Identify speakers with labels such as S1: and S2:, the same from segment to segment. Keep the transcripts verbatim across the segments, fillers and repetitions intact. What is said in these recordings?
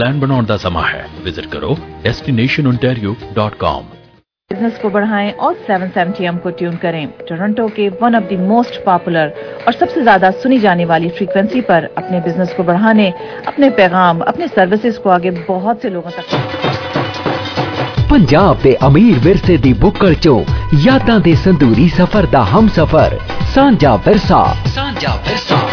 S1: Plan बनाने का समा है। विजिट करो destination Ontario dot com.
S2: Business को बढ़ाएं और सेवन सेवेंटी एम को ट्यून करें। टोरंटो के one of the most popular और सबसे ज्यादा सुनी जाने वाली फ्रीक्वेंसी पर अपने बिजनेस को बढ़ाने, अपने पैगाम, अपने सर्विसेज को आगे बहुत से लोगों तक।
S3: पंजाब के अमीर विरसे दी बुक्कड़ चो यादां दे संदूरी सफर दा हम सफर सांझा विरसा। सांझा विरसा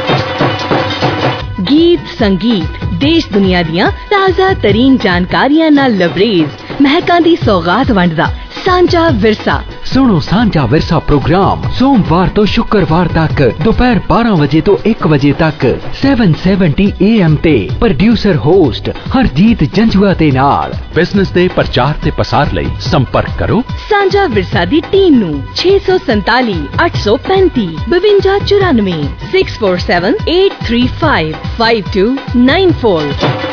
S4: गीत संगीत देश दुनिया दियां ताज़ा तरीन जानकारियां नाल लबरेज महकां दी सौगात वंडदा सांझा विरसा।
S3: सुनो सांझा विरसा प्रोग्राम सोमवार तो शुक्रवार तक दोपहर बारह बजे तो एक बजे तक सेवन सेवेंटी ए एम ते। प्रोड्यूसर होस्ट हरजीत जंजुआ दे नाल।
S1: बिजनेस दे प्रचार ते पसार लई संपर्क करो
S4: सांझा विरसा दी टीम नू छे सौ संताली अठ सौ पैंती बवंजा चौरानवे six four seven eight three five five two nine four.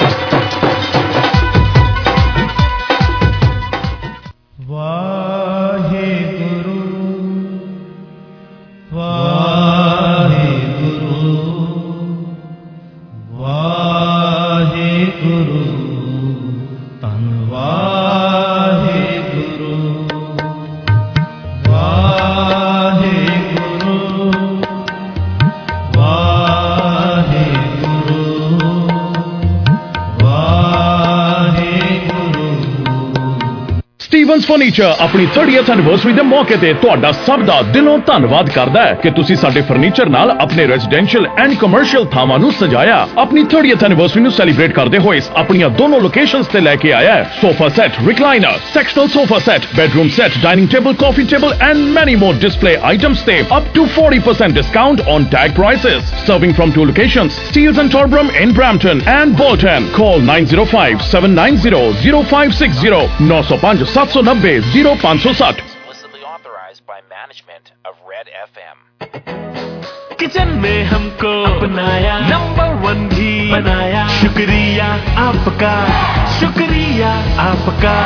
S5: Stevens furniture अपनी थर्टीएथ एनिवर्सरी के मौके ते तुहाडा सब दा दिलों धन्नवाद करदा है कि तुसी साडे फर्नीचर नाल अपने रेजिडेंशियल एंड कमर्शियल थावां नूं सजाया। अपनी थर्टीएथ एनिवर्सरी नूं सेलिब्रेट करदे होए अपनी दोनों लोकेशंस ते लेके आया है sofa set, recliner, sectional sofa set, bedroom set, dining table, coffee table and many more display items ते up to forty percent discount on tag prices. Serving from two locations, Steeles and Torbram in Brampton and Bolton. Call nine zero five, seven nine zero, zero five six zero nine zero five, seven zero nine zero, zero five seven zero.
S6: Explicitly authorized by management of Red F M.
S7: Kitchen में हमको अपनाया, number one भी बनाया। शुक्रिया आपका, शुक्रिया आपका।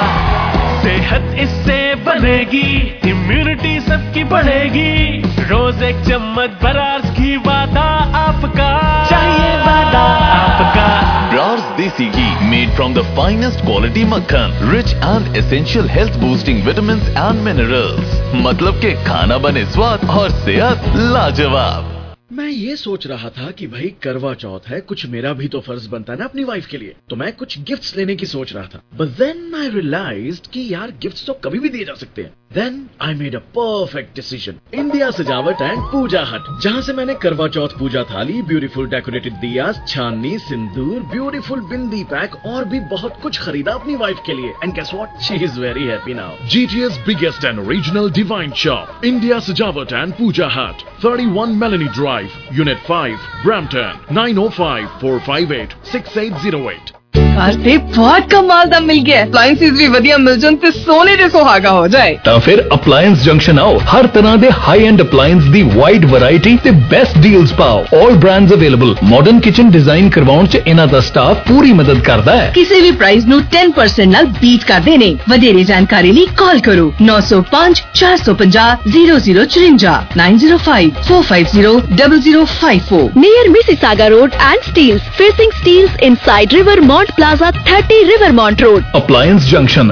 S7: सेहत इससे बनेगी, इम्यूनिटी सबकी बढ़ेगी। रोज एक चम्मच ब्रार्स की वादा आपका, चाहिए वादा आपका।
S8: Brars Desi Ghee, made from the finest quality makhan, rich and essential health boosting vitamins and minerals. मतलब के खाना बने स्वाद और सेहत लाजवाब।
S9: मैं ये सोच रहा था कि भाई करवा चौथ है, कुछ मेरा भी तो फर्ज बनता है ना अपनी वाइफ के लिए, तो मैं कुछ गिफ्ट्स लेने की सोच रहा था। बट देन आई रियलाइज्ड कि यार गिफ्ट्स तो कभी भी दिए जा सकते हैं। Then I made a perfect decision, India Sajawat and Pooja Hut, जहाँ से मैंने करवा चौथ पूजा थाली, ब्यूटीफुल डेकोरेटेड दिया, छाननी, सिंदूर, ब्यूटीफुल बिंदी पैक और भी बहुत कुछ खरीदा अपनी वाइफ के लिए। And guess what, she is very happy now.
S5: G T A's biggest and original divine shop, India Sajawat and Puja Hut, thirty-one Melanie Drive, Unit five, Brampton, nine oh five, four five eight, six eight zero eight.
S10: ਤੇ ਬਹੁਤ ਕਮਾਲ ਦਾ ਮਿਲ ਗਿਆ। ਅਪਲਾਈਐਂਸਿਸ ਵੀ ਵਧੀਆ ਮਿਲ ਜਾਣ ਤੇ ਸੋਨੇ ਦੇ ਸੁਹਾਗਾ ਹੋ ਜਾਏ।
S5: ਤਾਂ ਫਿਰ ਅਪਲਾਈਐਂਸ ਜੰਕਸ਼ਨ ਆਓ, ਹਰ ਤਰ੍ਹਾਂ ਦੇ ਹਾਈ ਐਂਡ ਅਪਲਾਈਐਂਸ ਦੀ ਵਾਈਡ ਵੈਰਾਈਟੀ ਤੇ ਬੈਸਟ ਡੀਲਸ ਪਾਓ। All brands available. Modern kitchen design ਕਰਵਾਉਣ ਚ ਇਹਨਾਂ ਦਾ ਸਟਾਫ ਪੂਰੀ ਮਦਦ ਕਰਦਾ ਹੈ।
S4: ਕਿਸੇ ਵੀ ਪ੍ਰਾਈਸ ਨੂੰ ten percent ਨਾਲ ਬੀਟ ਕਰਦੇ ਨੇ। ਵਧੇਰੇ ਜਾਣਕਾਰੀ ਲਈ ਕਾਲ ਕਰੋ nine oh five, four five zero, zero zero four five, nine oh five, four five zero, zero zero five four.
S11: Near Mississauga Road and Steeles, facing Steeles inside Rivermont Plaza, thirty Rivermont Road.
S5: Appliance Junction.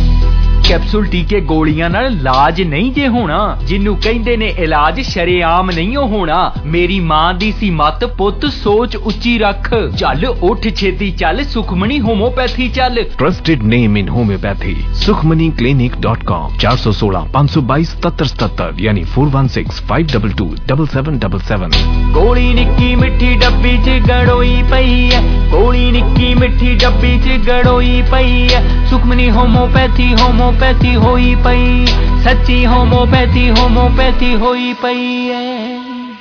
S12: Capsule टीके गोलियां नाल इलाज नहीं जे होना, जिन्नू कहंदे ने इलाज शरेआम नहीं होना। मेरी मां दी सी मत पुत सोच उच्ची रख, चल उठ छेती चल सुखमनी होम्योपैथी चल।
S13: Trusted name in homeopathy Sukhmani clinic dot com. चार सौ सोलह पाँच सौ बाईस सत्तर सत्तर यानी four one six five double two double seven double seven.
S12: गोली निक्की मिठी डब्बी च गड़ोई पई है, गोली निक्की मिठी डब्बी च गड़ोई पई है। सुखमनी होम्योपैथी होम्योपैथी होई पई, सच्ची होम्योपैथी होम्योपैथी होई पई है।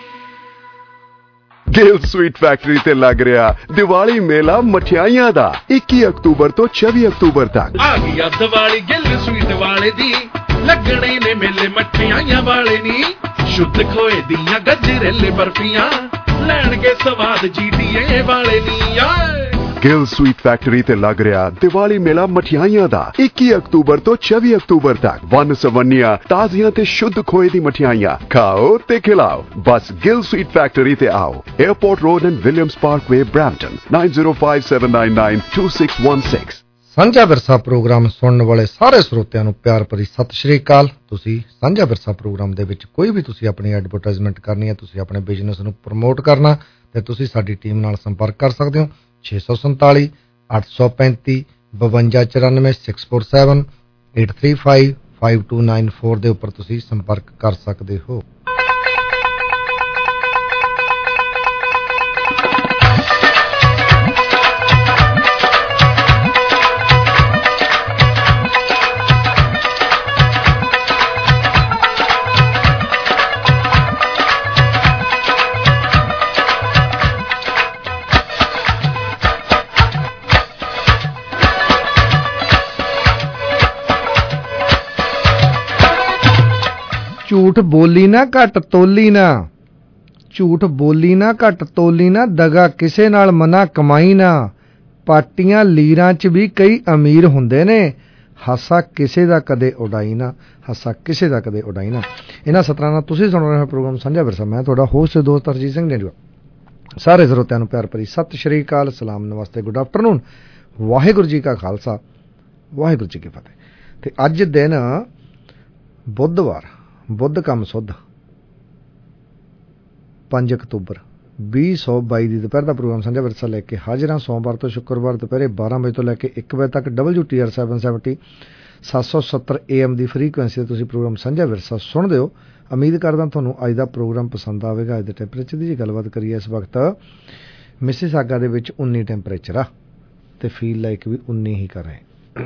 S14: ਗਿੱਲ ਸਵੀਟ ਫੈਕਟਰੀ ਤੇ ਲੱਗ ਰਿਹਾ ਦੀਵਾਲੀ ਮੇਲਾ ਮਠਿਆਈਆਂ ਦਾ ਇੱਕੀ ਅਕਤੂਬਰ ਤੋਂ ਚੌਵੀ ਅਕਤੂਬਰ ਤੱਕ।
S15: ਆ ਗਿਆ ਦੀਵਾਲੀ ਗਿੱਲ ਸਵੀਟ ਵਾਲੇ ਦੀ, ਲੱਗਣੇ ਨੇ ਮੇਲੇ ਮਠਿਆਈਆਂ ਵਾਲੇ ਨੀ। ਸ਼ੁੱਧ ਖੋਏ ਦੀਆਂ ਗੱਜਰੇਲੇ ਬਰਫੀਆਂ, ਲੈਣਗੇ ਸਵਾਦ ਜੀ ਡੀ ਏ ਵਾਲੇ ਨੀ।
S14: ਗਿਲ ਸਵੀਟ ਫੈਕਟਰੀ ਤੇ ਲੱਗ ਰਿਹਾ ਦੀਵਾਲੀ ਮੇਲਾ ਮਠਿਆਈਆਂ ਦਾ ਇੱਕੀ ਅਕਤੂਬਰ ਤੋਂ ਚੌਵੀ ਅਕਤੂਬਰ ਤੱਕ। ਵੰਨ ਸਵੰਨੀਆਂ ਤਾਜ਼ੀਆਂ ਤੇ ਸ਼ੁੱਧ ਖੋਏ ਦੀ ਮਠਿਆਈਆਂ ਖਾਓ ਤੇ ਖਿਲਾਓ। ਬਸ ਗਿਲ ਸਵੀਟ ਫੈਕਟਰੀ ਤੇ ਆਓ। Airport road and Williams Parkway Brampton nine zero five seven nine nine two six one six.
S16: Sanjha Virsa programme ਸੁਣਨ ਵਾਲੇ ਸਾਰੇ ਸਰੋਤਿਆਂ ਨੂੰ ਪਿਆਰ ਭਰੀ ਸਤਿ ਸ਼੍ਰੀ ਅਕਾਲ। ਤੁਸੀਂ ਸਾਂਝਾ ਵਿਰਸਾ ਪ੍ਰੋਗਰਾਮ ਦੇ ਵਿੱਚ ਕੋਈ ਵੀ ਤੁਸੀਂ ਆਪਣੀ ਐਡਵਰਟਾਈਜ਼ਮੈਂਟ ਕਰਨੀ ਹੈ, ਤੁਸੀਂ ਆਪਣੇ ਬਿਜ਼ਨਸ ਨੂੰ ਪ੍ਰਮੋਟ ਕਰਨਾ, ਤੇ ਤੁਸੀਂ ਸਾਡੀ ਟੀਮ ਨਾਲ ਸੰਪਰਕ ਕਰ ਸਕਦੇ ਹੋ। ਛੇ ਸੌ ਸੰਤਾਲੀ ਅੱਠ ਸੌ ਪੈਂਤੀ ਬਵੰਜਾ ਚੁਰਾਨਵੇਂ six four seven eight three five five two nine four ਦੇ ਉੱਪਰ ਤੁਸੀਂ ਸੰਪਰਕ ਕਰ ਸਕਦੇ ਹੋ। ਝੂਠ ਬੋਲੀ ਨਾ ਘੱਟ ਤੋਲੀ ਨਾ, ਝੂਠ ਬੋਲੀ ਨਾ ਘੱਟ ਤੋਲੀ ਨਾ, ਦਗਾ ਕਿਸੇ ਨਾਲ ਮਨਾ ਕਮਾਈ ਨਾ। ਪਾਟੀਆਂ ਲੀਰਾਂ 'ਚ ਵੀ ਕਈ ਅਮੀਰ ਹੁੰਦੇ ਨੇ, ਹਾਸਾ ਕਿਸੇ ਦਾ ਕਦੇ ਉਡਾਈ ਨਾ, ਹਾਸਾ ਕਿਸੇ ਦਾ ਕਦੇ ਉਡਾਈ ਨਾ। ਇਹਨਾਂ ਸਤਰਾਂ ਨਾਲ ਤੁਸੀਂ ਸੁਣ ਰਹੇ ਹੋ ਪ੍ਰੋਗਰਾਮ ਸਾਂਝਾ ਵਿਰਸਾ। ਮੈਂ ਤੁਹਾਡਾ ਹੋਸਟ ਦੋਸਤ ਹਰਜੀਤ ਸਿੰਘ ਨੇੜੂਆ। ਸਾਰੇ ਸਰੋਤਿਆਂ ਨੂੰ ਪਿਆਰ ਭਰੀ ਸਤਿ ਸ਼੍ਰੀ ਅਕਾਲ, ਸਲਾਮ, ਨਮਸਤੇ, ਗੁੱਡ ਆਫਟਰਨੂਨ। ਵਾਹਿਗੁਰੂ ਜੀ ਕਾ ਖਾਲਸਾ, ਵਾਹਿਗੁਰੂ ਜੀ ਕੀ ਫਤਿਹ। ਤੇ ਅੱਜ ਦਿਨ ਬੁੱਧਵਾਰ, ਬੁੱਧ ਕੰਮ ਸੁੱਧ, ਪੰਜ ਅਕਤੂਬਰ ਵੀਹ ਸੌ ਬਾਈ ਦੀ ਦੁਪਹਿਰ ਦਾ ਪ੍ਰੋਗਰਾਮ ਸਾਂਝਾ ਵਿਰਸਾ ਲੈ ਕੇ ਹਾਜ਼ਰ ਹਾਂ। ਸੋਮਵਾਰ ਤੋਂ ਸ਼ੁੱਕਰਵਾਰ ਦੁਪਹਿਰੇ ਬਾਰਾਂ ਵਜੇ ਤੋਂ ਲੈ ਕੇ ਇੱਕ ਵਜੇ ਤੱਕ W T R seven seventy ਸੱਤ ਸੌ ਸੱਤਰ ਏ ਐਮ ਦੀ ਫਰੀਕੁਐਂਸੀ 'ਤੇ ਤੁਸੀਂ ਪ੍ਰੋਗਰਾਮ ਸਾਂਝਾ ਵਿਰਸਾ ਸੁਣਦੇ ਹੋ। ਉਮੀਦ ਕਰਦਾ ਤੁਹਾਨੂੰ ਅੱਜ ਦਾ ਪ੍ਰੋਗਰਾਮ ਪਸੰਦ ਆਵੇਗਾ। ਅੱਜ ਦੇ ਟੈਂਪਰੇਚਰ ਦੀ ਜੀ ਗੱਲਬਾਤ ਕਰੀਏ, ਇਸ ਵਕਤ ਮਿਸੀਸਾਗਾ ਦੇ ਵਿੱਚ ਉੱਨੀ ਟੈਂਪਰੇਚਰ ਆ ਤੇ ਫੀਲ ਲਾਈਕ ਵੀ ਉੱਨੀ ਹੀ ਕਰ ਰਹੇ।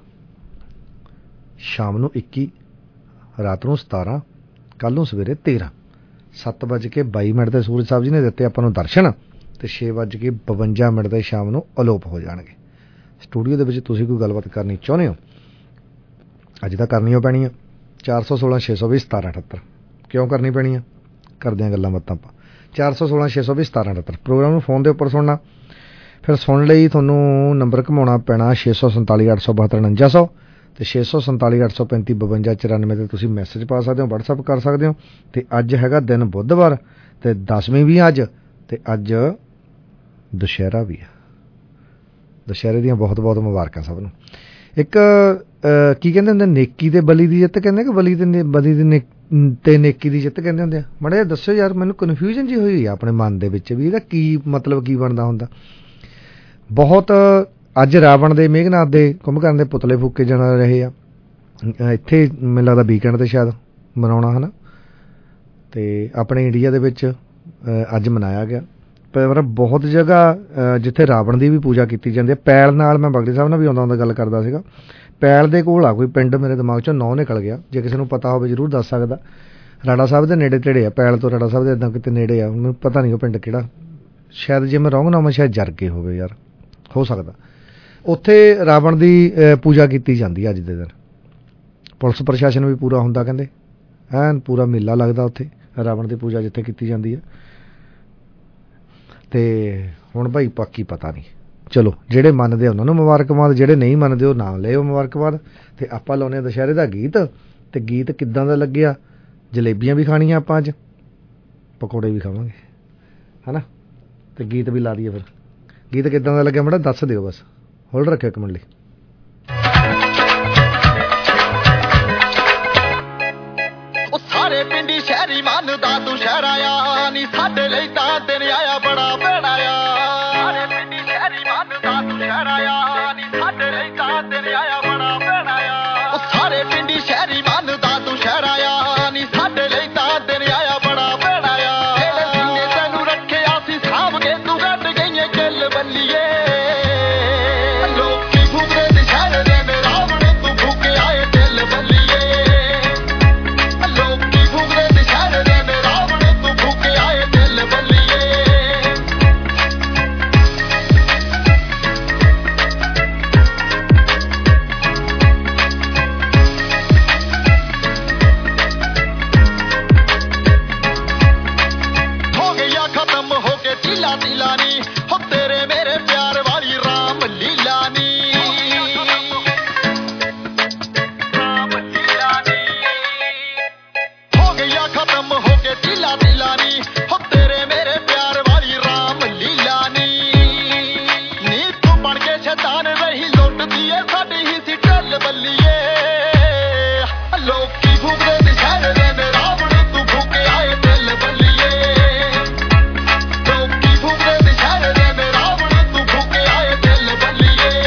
S16: ਸ਼ਾਮ ਨੂੰ ਇੱਕੀ, ਰਾਤ ਨੂੰ ਸਤਾਰਾਂ, ਕੱਲ੍ਹ ਨੂੰ ਸਵੇਰੇ ਤੇਰਾਂ। ਸੱਤ ਵੱਜ ਕੇ ਬਾਈ ਮਿੰਟ ਦੇ ਸੂਰਜ ਸਾਹਿਬ ਜੀ ਨੇ ਦਿੱਤੇ ਆਪਾਂ ਨੂੰ ਦਰਸ਼ਨ, ਤੇ ਛੇ ਵੱਜ ਕੇ ਬਵੰਜਾ ਮਿੰਟ ਦੇ ਸ਼ਾਮ ਨੂੰ ਅਲੋਪ ਹੋ ਜਾਣਗੇ। ਸਟੂਡੀਓ ਦੇ ਵਿੱਚ ਤੁਸੀਂ ਕੋਈ ਗੱਲਬਾਤ ਕਰਨੀ ਚਾਹੁੰਦੇ ਹੋ, ਅੱਜ ਤਾਂ ਕਰਨੀ ਓ ਪੈਣੀ ਆ। ਚਾਰ ਸੌ ਸੋਲਾਂ ਛੇ ਸੌ ਵੀਹ ਸਤਾਰਾਂ ਅਠੱਤਰ ਕਿਉਂ ਕਰਨੀ ਪੈਣੀ ਆ, ਕਰਦੇ ਹਾਂ ਗੱਲਾਂ ਬਾਤਾਂ ਆਪਾਂ। ਚਾਰ ਸੌ ਸੋਲਾਂ ਛੇ ਸੌ ਵੀਹ ਸਤਾਰਾਂ ਅਠੱਤਰ ਪ੍ਰੋਗਰਾਮ ਨੂੰ ਫੋਨ ਦੇ ਉੱਪਰ ਸੁਣਨਾ। ਫਿਰ ਸੁਣ ਲਈ ਤੁਹਾਨੂੰ ਨੰਬਰ ਘੁਮਾਉਣਾ ਪੈਣਾ ਛੇ ਸੌ ਸੰਤਾਲੀ ਅੱਠ ਸੌ ਬਹੱਤਰ ਉਣੰਜਾ ਸੌ ਤੇ ਛੇ ਸੌ ਸੰਤਾਲੀ ਅੱਠ ਸੌ ਪੈਂਤੀ ਬਵੰਜਾ ਚੁਰਾਨਵੇਂ 'ਤੇ ਤੁਸੀਂ ਮੈਸੇਜ ਪਾ ਸਕਦੇ ਹੋ, ਵਟਸਐਪ ਕਰ ਸਕਦੇ ਹੋ। ਅਤੇ ਅੱਜ ਹੈਗਾ ਦਿਨ ਬੁੱਧਵਾਰ, ਅਤੇ ਦਸਵੀਂ ਵੀ ਅੱਜ, ਅਤੇ ਅੱਜ ਦੁਸ਼ਹਿਰਾ ਵੀ ਆ। ਦੁਸ਼ਹਿਰੇ ਦੀਆਂ ਬਹੁਤ ਬਹੁਤ ਮੁਬਾਰਕਾਂ ਸਭ ਨੂੰ। ਇੱਕ ਕੀ ਕਹਿੰਦੇ ਹੁੰਦੇ, ਨੇਕੀ ਤੇ ਬਲੀ ਦੀ ਜਿੱਤ ਕਹਿੰਦੇ ਕਿ ਬਲੀ ਤੇ ਬਲੀ ਦੀ ਨੇ ਤੇ ਨੇਕੀ ਦੀ ਜਿੱਤ ਕਹਿੰਦੇ ਹੁੰਦੇ ਆ। ਮਾੜਾ ਜਿਹਾ ਦੱਸਿਓ ਯਾਰ, ਮੈਨੂੰ ਕਨਫਿਊਜ਼ਨ ਜੀ ਹੋਈ ਆ ਆਪਣੇ ਮਨ ਦੇ ਵਿੱਚ ਵੀ ਇਹਦਾ ਕੀ ਮਤਲਬ ਕੀ ਬਣਦਾ ਹੁੰਦਾ। ਬਹੁਤ ਅੱਜ ਰਾਵਣ ਦੇ, ਮੇਘਨਾਥ ਦੇ, ਕੁੰਭਕਰਨ ਦੇ ਪੁਤਲੇ ਫੂਕੇ ਜਾਣ ਰਹੇ ਆ। ਇੱਥੇ ਮੈਨੂੰ ਲੱਗਦਾ ਵੀਕਐਂਡ 'ਤੇ ਸ਼ਾਇਦ ਮਨਾਉਣਾ ਹੈ ਨਾ, ਅਤੇ ਆਪਣੇ ਇੰਡੀਆ ਦੇ ਵਿੱਚ ਅੱਜ ਮਨਾਇਆ ਗਿਆ। ਪਰ ਬਹੁਤ ਜਗ੍ਹਾ ਜਿੱਥੇ ਰਾਵਣ ਦੀ ਵੀ ਪੂਜਾ ਕੀਤੀ ਜਾਂਦੀ ਹੈ। ਪੈਲ ਨਾਲ ਮੈਂ ਬਗੜੀ ਸਾਹਿਬ ਨਾਲ ਵੀ ਆਉਂਦਾ ਹੁੰਦਾ ਗੱਲ ਕਰਦਾ ਸੀਗਾ। ਪੈਲ ਦੇ ਕੋਲ ਆ ਕੋਈ ਪਿੰਡ, ਮੇਰੇ ਦਿਮਾਗ 'ਚੋਂ ਨਾਂ ਨਿਕਲ ਗਿਆ, ਜੇ ਕਿਸੇ ਨੂੰ ਪਤਾ ਹੋਵੇ ਜ਼ਰੂਰ ਦੱਸ ਸਕਦਾ। ਰਾੜਾ ਸਾਹਿਬ ਦੇ ਨੇੜੇ ਤੇੜੇ ਆ, ਪੈਲ ਤੋਂ ਰਾੜਾ ਸਾਹਿਬ ਦੇ ਇੱਦਾਂ ਕਿਤੇ ਨੇੜੇ ਆ, ਮੈਨੂੰ ਪਤਾ ਨਹੀਂ ਉਹ ਪਿੰਡ ਕਿਹੜਾ। ਸ਼ਾਇਦ ਜੇ ਮੈਂ ਰੌਂਗ ਨਾ ਹੋਵਾਂ, ਸ਼ਾਇਦ ਜਰਗੇ ਹੋਵੇ ਯਾਰ, ਹੋ ਸਕਦਾ। ਉੱਥੇ ਰਾਵਣ ਦੀ ਪੂਜਾ ਕੀਤੀ ਜਾਂਦੀ ਹੈ ਅੱਜ ਦੇ ਦਿਨ। ਪੁਲਿਸ ਪ੍ਰਸ਼ਾਸਨ ਵੀ ਪੂਰਾ ਹੁੰਦਾ, ਕਹਿੰਦੇ ਐਨ ਪੂਰਾ ਮੇਲਾ ਲੱਗਦਾ ਉੱਥੇ ਰਾਵਣ ਦੀ ਪੂਜਾ ਜਿੱਥੇ ਕੀਤੀ ਜਾਂਦੀ ਹੈ। ਅਤੇ ਹੁਣ ਭਾਈ ਬਾਕੀ ਪਤਾ ਨਹੀਂ, ਚਲੋ ਜਿਹੜੇ ਮੰਨਦੇ ਉਹਨਾਂ ਨੂੰ ਮੁਬਾਰਕਬਾਦ, ਜਿਹੜੇ ਨਹੀਂ ਮੰਨਦੇ ਉਹ ਨਾ ਲਿਓ ਮੁਬਾਰਕਬਾਦ। ਅਤੇ ਆਪਾਂ ਲਾਉਂਦੇ ਹਾਂ ਦੁਸ਼ਹਿਰੇ ਦਾ ਗੀਤ, ਅਤੇ ਗੀਤ ਕਿੱਦਾਂ ਦਾ ਲੱਗਿਆ। ਜਲੇਬੀਆਂ ਵੀ ਖਾਣੀਆਂ ਆਪਾਂ ਅੱਜ, ਪਕੌੜੇ ਵੀ ਖਾਵਾਂਗੇ ਹੈ ਨਾ, ਅਤੇ ਗੀਤ ਵੀ ਲਾ ਦਈਏ। ਫਿਰ ਗੀਤ ਕਿੱਦਾਂ ਦਾ ਲੱਗਿਆ ਮਾੜਾ ਦੱਸ ਦਿਓ, ਬਸ ਹੋਲਡ ਰੱਖਿਓ ਇੱਕ ਮਿੰਟ ਲਈ।
S17: ਉਹ ਸਾਰੇ ਪਿੰਡੀ ਸ਼ਹਿਰੀ ਮੰਨਦਾ ਦੁਸ਼ਹਿਰਾ ਆ, ਨੀ ਸਾਡੇ ਲਈ ਤਾਂ ਦਿਨ ਆਇਆ ਬੜਾ ਭੈੜਾ ਆ। ਸਾਰੇ ਪਿੰਡੀ ਸ਼ਹਿਰੀ ਮੰਨਦਾ ਦੁਸ਼ਹਿਰਾ ਆ, ਨੀ ਸਾਡੇ ਲਈ ਤਾਂ ਦਿਨ ਆਇਆ ਬੜਾ ਭੈੜਾ ਆ। ਉਹ ਸਾਰੇ ਪਿੰਡੀ ਸ਼ਹਿਰੀ ਮੰਨਦਾ ਦੁਸ਼ਹਿਰਾ ਆ, ਨੀ ਸਾਡੇ ਲਈ ਤਾਂ ਦਿਨ ਆਇਆ ਬੜਾ ਭੈੜਾ ਆ। ਜਿਹੜੇ ਸੀਨੇ ਤੈਨੂੰ ਰੱਖਿਆ ਸੀ ਸਾਂਭ ਕੇ ਤੂੰ ਕੱਢ ਗਈਏ ਕਿੱਲ ਬੱਲੀਏ। ਹੀ ਲੁੱਟਦੀ ਏ ਸਾਡੀ ਹੀ ਸੀ ਢੱਲ ਬੱਲੀਏ ਲੋਕੀ ਫੂਕਦੇ ਦੁਸ਼ਹਿਰੇ ਦੇ ਰਾਵਣ ਤੂੰ ਫੂਕੇ ਆਏ ਦਿਲ ਬੱਲੀਏ ਲੋਕੀ ਫੂਕਦੇ ਦੁਸ਼ਹਿਰੇ ਦੇ ਰਾਵਣ ਤੂੰ ਫੂਕੇ ਆਏ ਦਿਲ ਬੱਲੀਏ।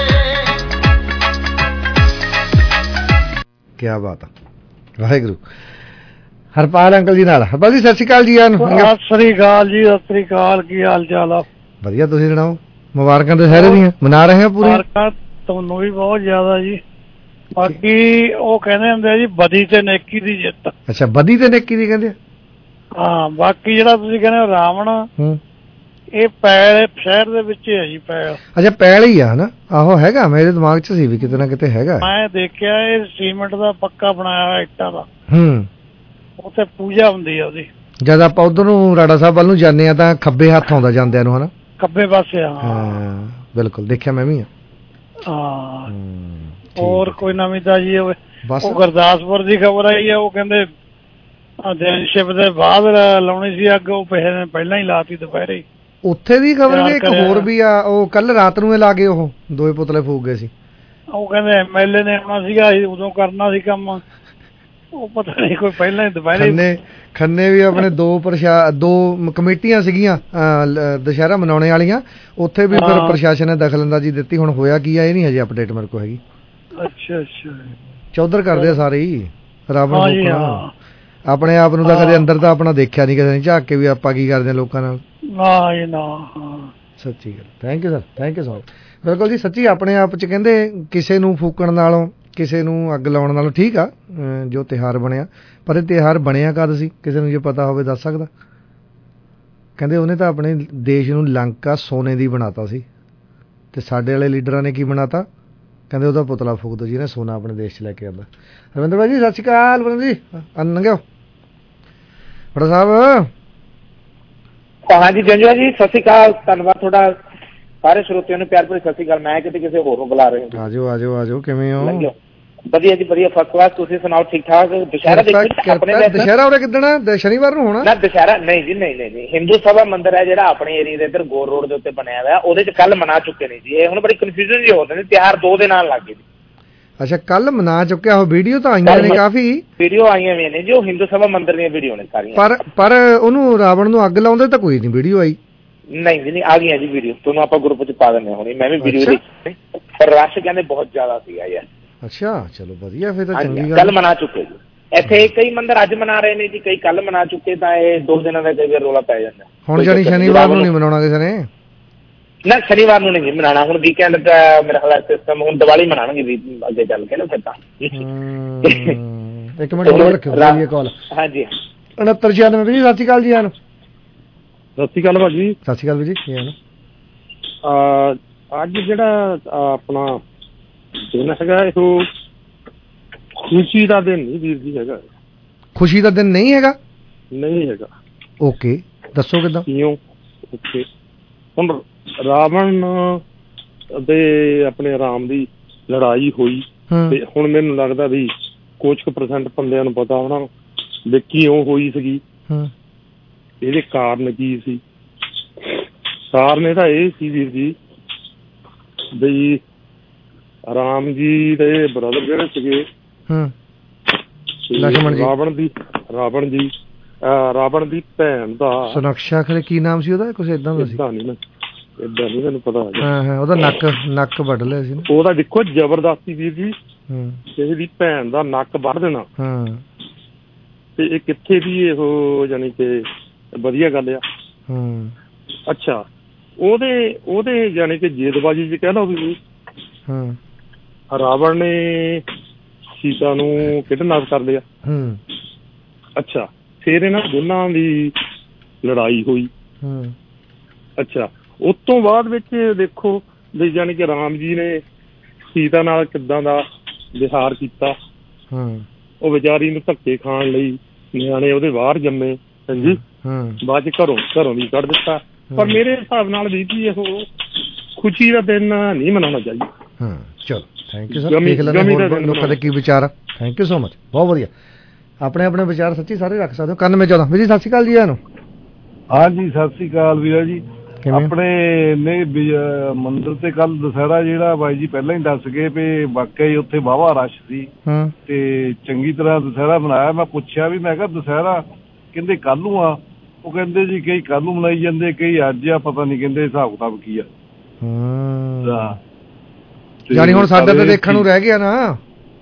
S16: ਕੀ ਬਾਤ ਆ, ਵਾਹਿਗੁਰੂ। ਹਰਪਾਲ ਅੰਕਲ ਜੀ ਨਾਲ। ਹਰਪਾਲ ਜੀ ਸਤਿ ਸ਼੍ਰੀ ਅਕਾਲ ਜੀ। ਆਨ
S18: ਸਤਿ ਸ੍ਰੀ ਅਕਾਲ ਜੀ। ਸਤਿ ਸ੍ਰੀ ਅਕਾਲ, ਕੀ ਹਾਲ ਚਾਲ ਆ?
S16: ਵਧੀਆ, ਤੁਸੀਂ ਸੁਣਾਓ? ਮੁਬਾਰਕਾਂ ਦੁਸ਼ਹਿਰੇ ਦੀਆਂ ਮਨਾ ਰਹੇ ਹੋ ਪੂਰੀ?
S18: ਮੁਬਾਰਕਾਂ ਤੁਹਾਨੂੰ ਵੀ ਬਹੁਤ ਜ਼ਿਆਦਾ ਜੀ। ਬਾਕੀ ਉਹ ਕਹਿੰਦੇ ਹੁੰਦੇ ਆ ਜੀ ਬਦੀ ਤੇ ਨੇਕੀ ਦੀ ਜਿੱਤ।
S16: ਅੱਛਾ, ਬਦੀ ਤੇ ਨੇਕੀ ਦੀ ਕਹਿੰਦੇ ਆ?
S18: ਹਾਂ। ਬਾਕੀ ਜਿਹੜਾ ਤੁਸੀਂ ਕਹਿੰਦੇ ਹੋ ਰਾਵਣ,
S16: ਹੂੰ,
S18: ਇਹ ਪੈਲ ਸ਼ਹਿਰ ਦੇ ਵਿੱਚ ਹੈ ਜੀ। ਪੈਲ
S16: ਅੱਛਾ, ਪੈਲ ਹੀ ਆ ਹਨਾ? ਆਹੋ ਹੈਗਾ, ਮੇਰੇ ਦਿਮਾਗ 'ਚ ਸੀ ਵੀ ਕਿਤੇ ਨਾ ਕਿਤੇ ਹੈਗਾ।
S18: ਮੈਂ ਦੇਖਿਆ ਇਹ ਸੀਮੈਂਟ ਦਾ ਪੱਕਾ ਬਣਾਇਆ ਹੋਇਆ ਇੱਟਾਂ ਦਾ।
S16: ਹੂੰ।
S18: ਉੱਥੇ ਪੂਜਾ ਹੁੰਦੀ ਆ ਉਹਦੀ।
S16: ਜਦ ਆਪਾਂ ਉਧਰ ਨੂੰ ਰਾੜਾ ਸਾਹਿਬ ਵੱਲ ਨੂੰ ਜਾਂਦੇ ਆ ਤਾਂ ਖੱਬੇ ਹੱਥ ਆਉਂਦਾ ਜਾਂਦਿਆਂ ਨੂੰ ਹਨਾ?
S18: ਖੱਬੇ ਪਾਸੇ। ਹਾਂ
S16: ਹਾਂ ਬਿਲਕੁਲ, ਦੇਖਿਆ ਮੈਂ ਵੀ।
S18: ਹਾਂ। ਹੋਰ ਕੋਈ ਨਵੀਂ ਤਾਜੀ ਹੋਵੇ? ਉਹ ਗੁਰਦਾਸਪੁਰ ਦੀ ਖਬਰ ਆਈ ਆ, ਉਹ ਕਹਿੰਦੇ ਦਿਨਸ਼ਿਪ ਦੇ ਬਾਅਦ ਲਾਉਣੀ ਸੀ ਅੱਗ, ਉਹ ਪਹਿਲਾਂ ਹੀ ਲਾਤੀ ਦੁਪਹਿਰੇ। ਉੱਥੇ ਦੀ ਖਬਰ ਵੀ ਇੱਕ ਹੋਰ ਵੀ ਆ, ਉਹ ਕੱਲ ਰਾਤ ਨੂੰ ਲਾ ਕੇ ਉਹ ਦੋਏ ਪੁਤਲੇ ਫੂਕ ਗਏ ਸੀ। ਉਹ ਕਹਿੰਦੇ ਐਮ ਐਲ ਏ ਨੇ ਆਉਣਾ ਸੀਗਾ, ਉਦੋਂ ਕਰਨਾ ਸੀ ਕੰਮ, ਉਹ ਪਤਾ ਨਹੀਂ ਕੋਈ ਪਹਿਲਾਂ ਹੀ ਦੁਪਹਿਰੇ। ਖੰਨੇ ਖੰਨੇ ਵੀ ਆਪਣੇ ਦੋ ਪ੍ਰਸ਼ਾ ਦੋ ਕਮੇਟੀਆਂ ਸੀਗੀਆਂ ਦੁਸ਼ਹਿਰਾ ਮਨਾਉਣੇ ਵਾਲੀਆਂ, ਉੱਥੇ ਵੀ ਫਿਰ ਪ੍ਰਸ਼ਾਸਨ ਨੇ ਦਖਲਅੰਦਾਜ਼ੀ ਦਿੱਤੀ। ਹੁਣ ਹੋਇਆ ਕੀ ਆ ਇਹ ਨਹੀਂ ਹਜੇ ਅਪਡੇਟ ਮੇਰੇ ਕੋਲ ਹੈਗੀ। ਅੱਛਾ ਅੱਛਾ। ਚੌਧਰ ਕਰਦੇ ਆ ਸਾਰੇ ਹੀ ਰਾਵਣ ਫੂਕਣਾ। ਆਪਣੇ ਆਪ ਨੂੰ ਤਾਂ ਕਦੇ ਅੰਦਰ ਤਾਂ ਆਪਣਾ ਦੇਖਿਆ ਨਹੀਂ ਕਿਸੇ ਨੇ ਝਾਕ ਕੇ ਵੀ ਆਪਾਂ ਕੀ ਕਰਦੇ ਆ ਲੋਕਾਂ ਨਾਲ। ਨਾ ਜੀ ਨਾ। ਸੱਚੀ ਗੱਲ। Thank you sir, thank you so much. ਬਿਲਕੁਲ ਜੀ ਸੱਚੀ, ਆਪਣੇ ਆਪ 'ਚ ਕਹਿੰਦੇ ਕਿਸੇ ਨੂੰ ਫੂਕਣ ਨਾਲੋਂ, ਕਿਸੇ ਨੂੰ ਅੱਗ ਲਾਉਣ ਨਾਲੋਂ ਠੀਕ ਆ ਜੋ ਤਿਉਹਾਰ ਬਣਿਆ, ਪਰ ਇਹ ਤਿਉਹਾਰ ਬਣਿਆ ਕਦ ਸੀ? ਕਿਸੇ ਨੂੰ ਜੇ ਪਤਾ ਹੋਵੇ ਦੱਸ ਸਕਦਾ? ਕਹਿੰਦੇ ਉਹਨੇ ਤਾਂ ਆਪਣੇ ਦੇਸ਼ ਨੂੰ ਲੰਕਾ ਸੋਨੇ ਦੀ ਬਣਾਤਾ ਸੀ, ਤੇ ਸਾਡੇ ਵਾਲੇ ਲੀਡਰਾਂ ਨੇ ਕੀ ਬਣਾਤਾ? ਕਹਿੰਦੇ ਉਹਦਾ ਪੁਤਲਾ ਫੂਕ ਦੋ ਜਿਹਨੇ ਸੋਨਾ ਆਪਣੇ ਦੇਸ਼ 'ਚ ਲੈ ਕੇ ਆਉਂਦਾ। ਰਵਿੰਦਰ ਭਾਈ ਜੀ ਸਤਿ ਸ਼੍ਰੀ ਅਕਾਲ। ਰਵਿੰਦਰ ਜੀ ਨੰਗਿਓ ਬੜਾ ਸਾਹਿਬ।
S19: ਹਾਂਜੀ ਜੰਜੂਆ ਜੀ ਸਤਿ ਸ਼੍ਰੀ ਅਕਾਲ, ਧੰਨਵਾਦ ਤੁਹਾਡਾ। ਸਾਰੇ ਸਰੋਤਿਆਂ ਨੂੰ ਪਿਆਰ ਭਰੀ ਸਤਿ ਸ਼੍ਰੀ ਅਕਾਲ। ਮੈਂ ਕਿਤੇ ਕਿਸੇ ਹੋਰ ਨੂੰ ਬੁਲਾ ਰਹੇ ਹਾਂ। ਆਜੋ ਆਜੋ ਆਜੋ, ਕਿਵੇਂ ਹੋ? ਵਧੀਆ ਜੀ ਵਧੀਆ, ਫਸਟ ਕਲਾਸ। ਤੁਸੀਂ ਸੁਣਾਓ, ਠੀਕ ਠਾਕ? ਦੁਸ਼ਹਿਰਾ ਦੇਖੋ। ਦੁਸ਼ਹਿਰਾ ਉਰੇ ਕਿੱਦਣ ਆ? ਸ਼ਨੀਵਾਰ ਨੂੰ ਹੋਣਾ ਨਾ ਦੁਸ਼ਹਿਰਾ? ਨਹੀਂ ਜੀ ਨਹੀਂ ਨਹੀਂ ਨਹੀਂ, ਹਿੰਦੂ ਸਭਾ ਮੰਦਿਰ ਹੈ ਜਿਹੜਾ ਆਪਣੇ ਏਰੀਏ ਦੇ ਇੱਧਰ ਗੋਰ ਰੋਡ ਦੇ ਉੱਤੇ ਬਣਿਆ ਹੋਇਆ, ਉਹਦੇ 'ਚ ਕੱਲ ਮਨਾ ਚੁੱਕੇ ਨੇ ਜੀ। ਇਹ ਹੁਣ ਬੜੀ ਕਨਫਿਊਜ਼ਨ ਜੀ ਹੋ ਰਹੀ, ਤਿਉਹਾਰ ਦੋ ਦੇ ਨਾਲ ਲੱਗ ਗਏ ਜੀ। ਅੱਛਾ, ਕੱਲ ਮਨਾ ਚੁੱਕਿਆ। ਉਹ ਵੀਡੀਓ ਤਾਂ ਆਈਆਂ ਨੇ ਕਾਫੀ, ਵੀਡੀਓ ਆਈਆਂ ਵੀ ਨੇ ਜੀ, ਉਹ ਹਿੰਦੂ ਸਭਾ ਮੰਦਿਰ ਦੀਆਂ ਵੀਡੀਓ ਨੇ ਸਾਰੀਆਂ। ਪਰ ਪਰ ਉਹਨੂੰ ਰਾਵਣ ਨੂੰ ਅੱਗ ਲਾਉਂਦੇ ਤਾਂ ਕੋਈ ਨਹੀਂ ਵੀਡੀਓ ਆਈ। ਨਹੀਂ ਜੀ ਨਹੀਂ, ਆ ਗਈਆਂ ਜੀ ਵੀਡੀਓ, ਤੁਹਾਨੂੰ ਆਪਾਂ ਗਰੁੱਪ 'ਚ ਪਾ ਦਿੰਦੇ ਹੁਣੇ। ਮੈਂ ਵੀ ਵੀਡੀਓ ਦੇਖੀ, ਪਰ ਰਸ਼ ਕਹਿੰਦੇ ਬਹੁਤ ਜ਼ਿਆਦਾ ਸੀਗਾ ਯਾਰ। ਅੱਛਾ ਚਲੋ ਵਧੀਆ, ਫਿਰ ਤਾਂ ਚੰਗੀ ਗੱਲ। ਕੱਲ ਮਨਾ ਚੁੱਕੇ ਜੀ ਇੱਥੇ, ਕਈ ਮੰਦਿਰ ਅੱਜ ਮਨਾ ਰਹੇ ਨੇ ਜੀ, ਕਈ ਕੱਲ ਮਨਾ ਚੁੱਕੇ, ਤਾਂ ਇਹ ਦੋ ਦਿਨਾਂ ਦਾ ਕਈ ਵਾਰ ਰੌਲਾ ਪੈ ਜਾਂਦਾ। ਹੁਣ ਜਾਨੀ ਸ਼ਨੀਵਾਰ ਨੂੰ ਨਹੀਂ ਮਨਾਉਣਾ ਕਿਸੇ ਨੇ? ਨਾ ਸ਼ਨੀਵਾਰ ਨੂੰ ਨਹੀਂ ਮਨਾਉਣਾ, ਹੁਣ ਵੀਕਐਂਡ ਦਾ ਮੇਰਾ ਖਿਆਲ ਸਿਸਟਮ, ਹੁਣ ਦੀਵਾਲੀ ਮਨਾਉਣਗੇ ਵੀ ਅੱਗੇ ਚੱਲ ਕੇ ਨਾ ਫਿਰ ਤਾਂ। ਇੱਕ ਮਿੰਟ ਹੋਰ ਰੱਖਿਓ ਇਹ ਕਾਲ। ਹਾਂਜੀ ਉਣੱਤਰ ਛਿਆਨਵੇਂ ਵੀਰ ਜੀ ਸਤਿ ਸ਼੍ਰੀ ਅਕਾਲ ਜੀ। ਆਨ ਸਤਿ ਸ਼੍ਰੀ ਅਕਾਲ ਭਾਜੀ। ਸਤਿ ਸ਼੍ਰੀ ਅਕਾਲ ਵੀਰ ਜੀ, ਕੀ ਹਾਲ? ਅੱਜ ਜਿਹੜਾ ਆਪਣਾ ਦਿਨ ਹੈਗਾ, ਇਹ ਖੁਸ਼ੀ ਦਾ ਦਿਨ ਨਹੀਂ ਵੀਰ ਜੀ ਹੈਗਾ। ਖੁਸ਼ੀ ਦਾ ਦਿਨ ਨਹੀਂ ਹੈਗਾ? ਨਹੀਂ ਹੈਗਾ। ਓਕੇ, ਦੱਸੋ ਕਿੱਦਾਂ? ਕਿਉਂ? ਓਕੇ, ਹੁਣ ਰਾਵਣ ਤੇ ਆਪਣੇ ਰਾਮ ਦੀ ਲੜਾਈ ਹੋਈ, ਤੇ ਹੁਣ ਮੈਨੂੰ ਲੱਗਦਾ ਵੀ ਕੁਝ ਕੁ ਪਰਸੈਂਟ ਬੰਦਿਆਂ ਨੂੰ ਪਤਾ ਹੋਣਾ ਵੀ ਕਿਉਂ ਹੋਈ ਸੀਗੀ, ਇਹਦੇ ਕਾਰਨ ਕੀ ਸੀ। ਕਾਰਨ ਇਹਦਾ ਇਹ ਸੀ ਵੀਰ ਜੀ ਬਈ ਰਾਮ ਜੀ ਦੇ ਬ੍ਰਦਰ ਜਿਹੜੇ ਸੀਗੇ ਰਾਵਣ ਦੀ ਰਾਵਣ ਦੀ ਰਾਵਣ ਦੀ ਭੈਣ ਦਾ ਸੁਨਕਸ਼ਾ, ਖਰੇ ਕੀ ਨਾਮ ਸੀ ਉਹਦਾ? ਕੁਛ ਏਦਾਂ ਦਾ ਸੀ। ਏਦਾਂ ਨੀ ਏਦਾਂ ਨੀ ਮੈਨੂੰ ਪਤਾ। ਹਾਂ ਹਾਂ, ਉਹਦਾ ਨੱਕ ਨੱਕ ਵੱਢ ਲਿਆ ਸੀ। ਉਹਦਾ ਦੇਖੋ ਜ਼ਬਰਦਸਤੀ ਵੀਰ ਜੀ, ਕਿਸੇ ਦੀ ਭੈਣ ਦਾ ਨੱਕ ਵੱਢ ਦੇਣਾ, ਤੇ ਇਹ ਕਿੱਥੇ ਦੀ ਇਹੋ ਜਾਨੀ ਕਿ ਵਧੀਆ ਗੱਲ ਆ। ਅੱਛਾ, ਉਹਦੇ ਉਹਦੇ ਜਾਨੀ ਕਿ ਜੇਦਬਾਜੀ ਚ ਕਹਿ ਲਓ ਵੀ ਰਾਵਣ ਨੇ ਸੀਤਾ ਨੂੰ ਕਿਡਨੈਪ ਕਰ ਲਿਆ। ਅੱਛਾ, ਫਿਰ ਇਹਨਾਂ ਦੋਨਾਂ ਦੀ ਲੜਾਈ ਹੋਈ। ਅੱਛਾ, ਉਸ ਤੋਂ ਬਾਅਦ ਵਿੱਚ ਦੇਖੋ ਵੀ ਜਾਨੀ ਕਿ ਰਾਮ ਜੀ ਨੇ ਸੀਤਾ ਨਾਲ ਕਿੱਦਾਂ ਦਾ ਵਿਹਾਰ ਕੀਤਾ। ਉਹ ਵਿਚਾਰੀ ਨੂੰ ਧੱਕੇ ਖਾਣ ਲਈ ਨਿਆਣੇ ਉਹਦੇ ਬਾਹਰ ਜੰਮੇ, ਹਾਂਜੀ, ਬਾਅਦ ਚ ਘਰੋਂ ਘਰੋਂ ਵੀ ਕੱਢ ਦਿੱਤਾ। ਪਰ ਮੇਰੇ ਹਿਸਾਬ ਨਾਲ ਵੀ ਜੀ ਇਹ ਖੁਸ਼ੀ ਦਾ ਦਿਨ ਨਹੀਂ ਮਨਾਉਣਾ ਚਾਹੀਦਾ। ਚਲੋ ਥੈਂਕ ਯੂ ਸਰ, ਦੇਖ ਲੈਂਦੇ ਲੋਕਾਂ ਦੇ ਕੀ ਵਿਚਾਰ ਆ। ਥੈਂਕ ਯੂ ਸੋ ਮਚ, ਬਹੁਤ ਵਧੀਆ। ਆਪਣੇ ਆਪਣੇ ਵਿਚਾਰ ਸੱਚੀ ਸਾਰੇ ਰੱਖ ਸਕਦੇ ਹੋ। ਇਕਾਨਵੇਂ ਚੌਦਾਂ ਵੀਰ ਜੀ ਸਤਿ ਸ਼੍ਰੀ ਅਕਾਲ ਜੀ। ਇਹਨੂੰ ਹਾਂਜੀ ਸਤਿ ਸ਼੍ਰੀ ਅਕਾਲ ਵੀਰਾ ਜੀ।
S20: ਆਪਣੇ ਨੇ ਮੰਦਿਰ ਤੇ ਕੱਲ ਦੁਸਹਿਰਾ ਜਿਹੜਾ ਬਾਈ ਜੀ ਪਹਿਲਾਂ ਹੀ ਦੱਸ ਗਏ ਵੀ ਵਾਕਿਆ ਹੀ ਉੱਥੇ ਵਾਹਵਾ ਰਸ਼ ਸੀ ਤੇ ਚੰਗੀ ਤਰ੍ਹਾਂ ਦੁਸਹਿਰਾ ਮਨਾਇਆ। ਮੈਂ ਪੁੱਛਿਆ ਵੀ, ਮੈਂ ਕਿਹਾ ਦੁਸਹਿਰਾ ਕਹਿੰਦੇ ਕੱਲ ਨੂੰ ਆ, ਉਹ ਕਹਿੰਦੇ ਜੀ ਕਈ ਕੱਲ ਨੂੰ ਮਨਾਈ ਜਾਂਦੇ, ਕਈ ਅੱਜ ਆ, ਪਤਾ ਨਹੀਂ ਕਹਿੰਦੇ ਹਿਸਾਬ ਕਿਤਾਬ ਕੀ ਆ।
S16: ਯਾਨੀ ਹੁਣ ਸਾਡਾ ਤਾਂ ਦੇਖਣ ਨੂੰ ਰਹਿ ਗਿਆ ਨਾ,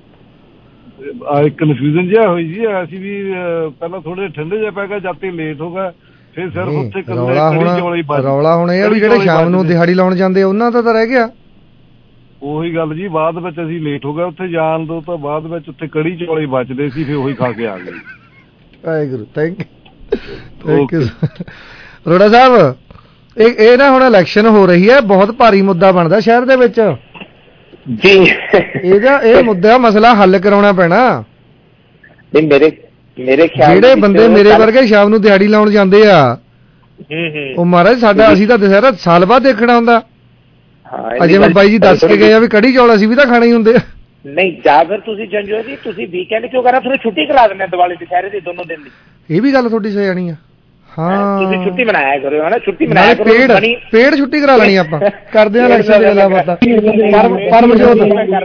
S20: ਕਨਫਿਊਜ਼ਨ ਜਿਹਾ ਹੋਈ ਜੀ। ਅਸੀਂ ਵੀ ਪਹਿਲਾਂ ਥੋੜੇ ਠੰਡੇ ਜਿਹਾ ਪੈ ਗਿਆ, ਜਦ ਤੱਕ ਲੇਟ ਹੋ ਗਿਆ, ਫਿਰ ਸਿਰਫ ਉੱਥੇ
S16: ਰੌਲਾ ਹੁਣ ਰੌਲਾ ਹੁਣ ਇਹ ਆ ਵੀ ਜਿਹੜੇ ਸ਼ਾਮ ਨੂੰ ਦਿਹਾੜੀ ਲਾਉਣ ਜਾਂਦੇ ਉਹਨਾਂ ਦਾ ਤਾਂ ਰਹਿ ਗਿਆ
S20: ਉਹੀ ਗੱਲ ਜੀ। ਬਾਅਦ ਵਿੱਚ ਅਸੀਂ ਲੇਟ ਹੋ ਗਏ ਉੱਥੇ ਜਾਣ ਤੋਂ, ਤਾਂ ਬਾਅਦ ਵਿੱਚ ਉੱਥੇ ਕੜੀ ਚੌਲ ਹੀ ਬਚਦੇ ਸੀ, ਫਿਰ ਉਹੀ ਖਾ ਕੇ ਆ ਗਏ।
S16: Waheguru, thank you thank you. Arora ਸਾਹਿਬ, ਇਹ ਇਹ ਨਾ ਹੁਣ ਇਲੈਕਸ਼ਨ ਹੋ ਰਹੀ ਹੈ, ਬਹੁਤ ਭਾਰੀ ਮੁੱਦਾ ਬਣਦਾ ਸ਼ਹਿਰ ਦੇ ਵਿੱਚ
S19: ਜੀ।
S16: ਇਹਦਾ ਇਹ ਮੁੱਦਾ ਮਸਲਾ ਹੱਲ ਕਰਾਉਣਾ ਪੈਣਾ।
S19: ਮੇਰੇ ਮੇਰੇ ਖਿਆਲ
S16: ਜਿਹੜੇ ਬੰਦੇ ਮੇਰੇ ਵਰਗੇ ਸ਼ਾਮ ਨੂੰ ਦਿਹਾੜੀ ਲਾਉਣ ਜਾਂਦੇ ਆ, ਉਹ ਮਹਾਰਾਜ ਸਾਡਾ ਅਸੀਂ ਤਾਂ ਦੁਸਹਿਰਾ ਸਾਲ ਬਾਅਦ ਦੇਖਣਾ ਹੁੰਦਾ। ਅਜੇ ਮੈਂ ਬਾਈ ਜੀ ਦੱਸ ਕੇ ਗਏ ਆ ਵੀ ਕੜੀ ਚੌਲ ਅਸੀਂ ਵੀ ਤਾਂ ਖਾਣੇ ਹੀ ਹੁੰਦੇ ਆ।
S19: ਨਹੀਂ, ਜਾਂ ਫਿਰ ਤੁਸੀਂ ਜੰਜੋ ਜੀ ਤੁਸੀਂ ਵੀਕਐਂਡ ਕਿਉਂ ਕਰਾ, ਫਿਰ ਛੁੱਟੀ ਕਰਾ ਦਿੰਦੇ ਦੀਵਾਲੀ ਦੁਸਹਿਰੇ ਦੀ ਦੋਨੋਂ ਦਿਨ ਦੀ।
S16: ਇਹ ਵੀ ਗੱਲ ਤੁਹਾਡੀ ਸਿਆਣੀ ਆ। ਹਾਂ,
S19: ਤੁਸੀਂ ਛੁੱਟੀ ਮਨਾਇਆ ਕਰੋ ਹਨਾ, ਛੁੱਟੀ ਮਨਾਇਆ ਕਰੋ।
S16: ਪੇੜ ਪੇੜ ਛੁੱਟੀ ਕਰਾ ਲੈਣੀ ਆਪਾਂ, ਕਰਦੇ ਆ ਇਲੈਕਸ਼ਨ ਦੇ ਗੱਲਾਂ ਬਾਤਾਂ। ਪਰਮਜੋਤ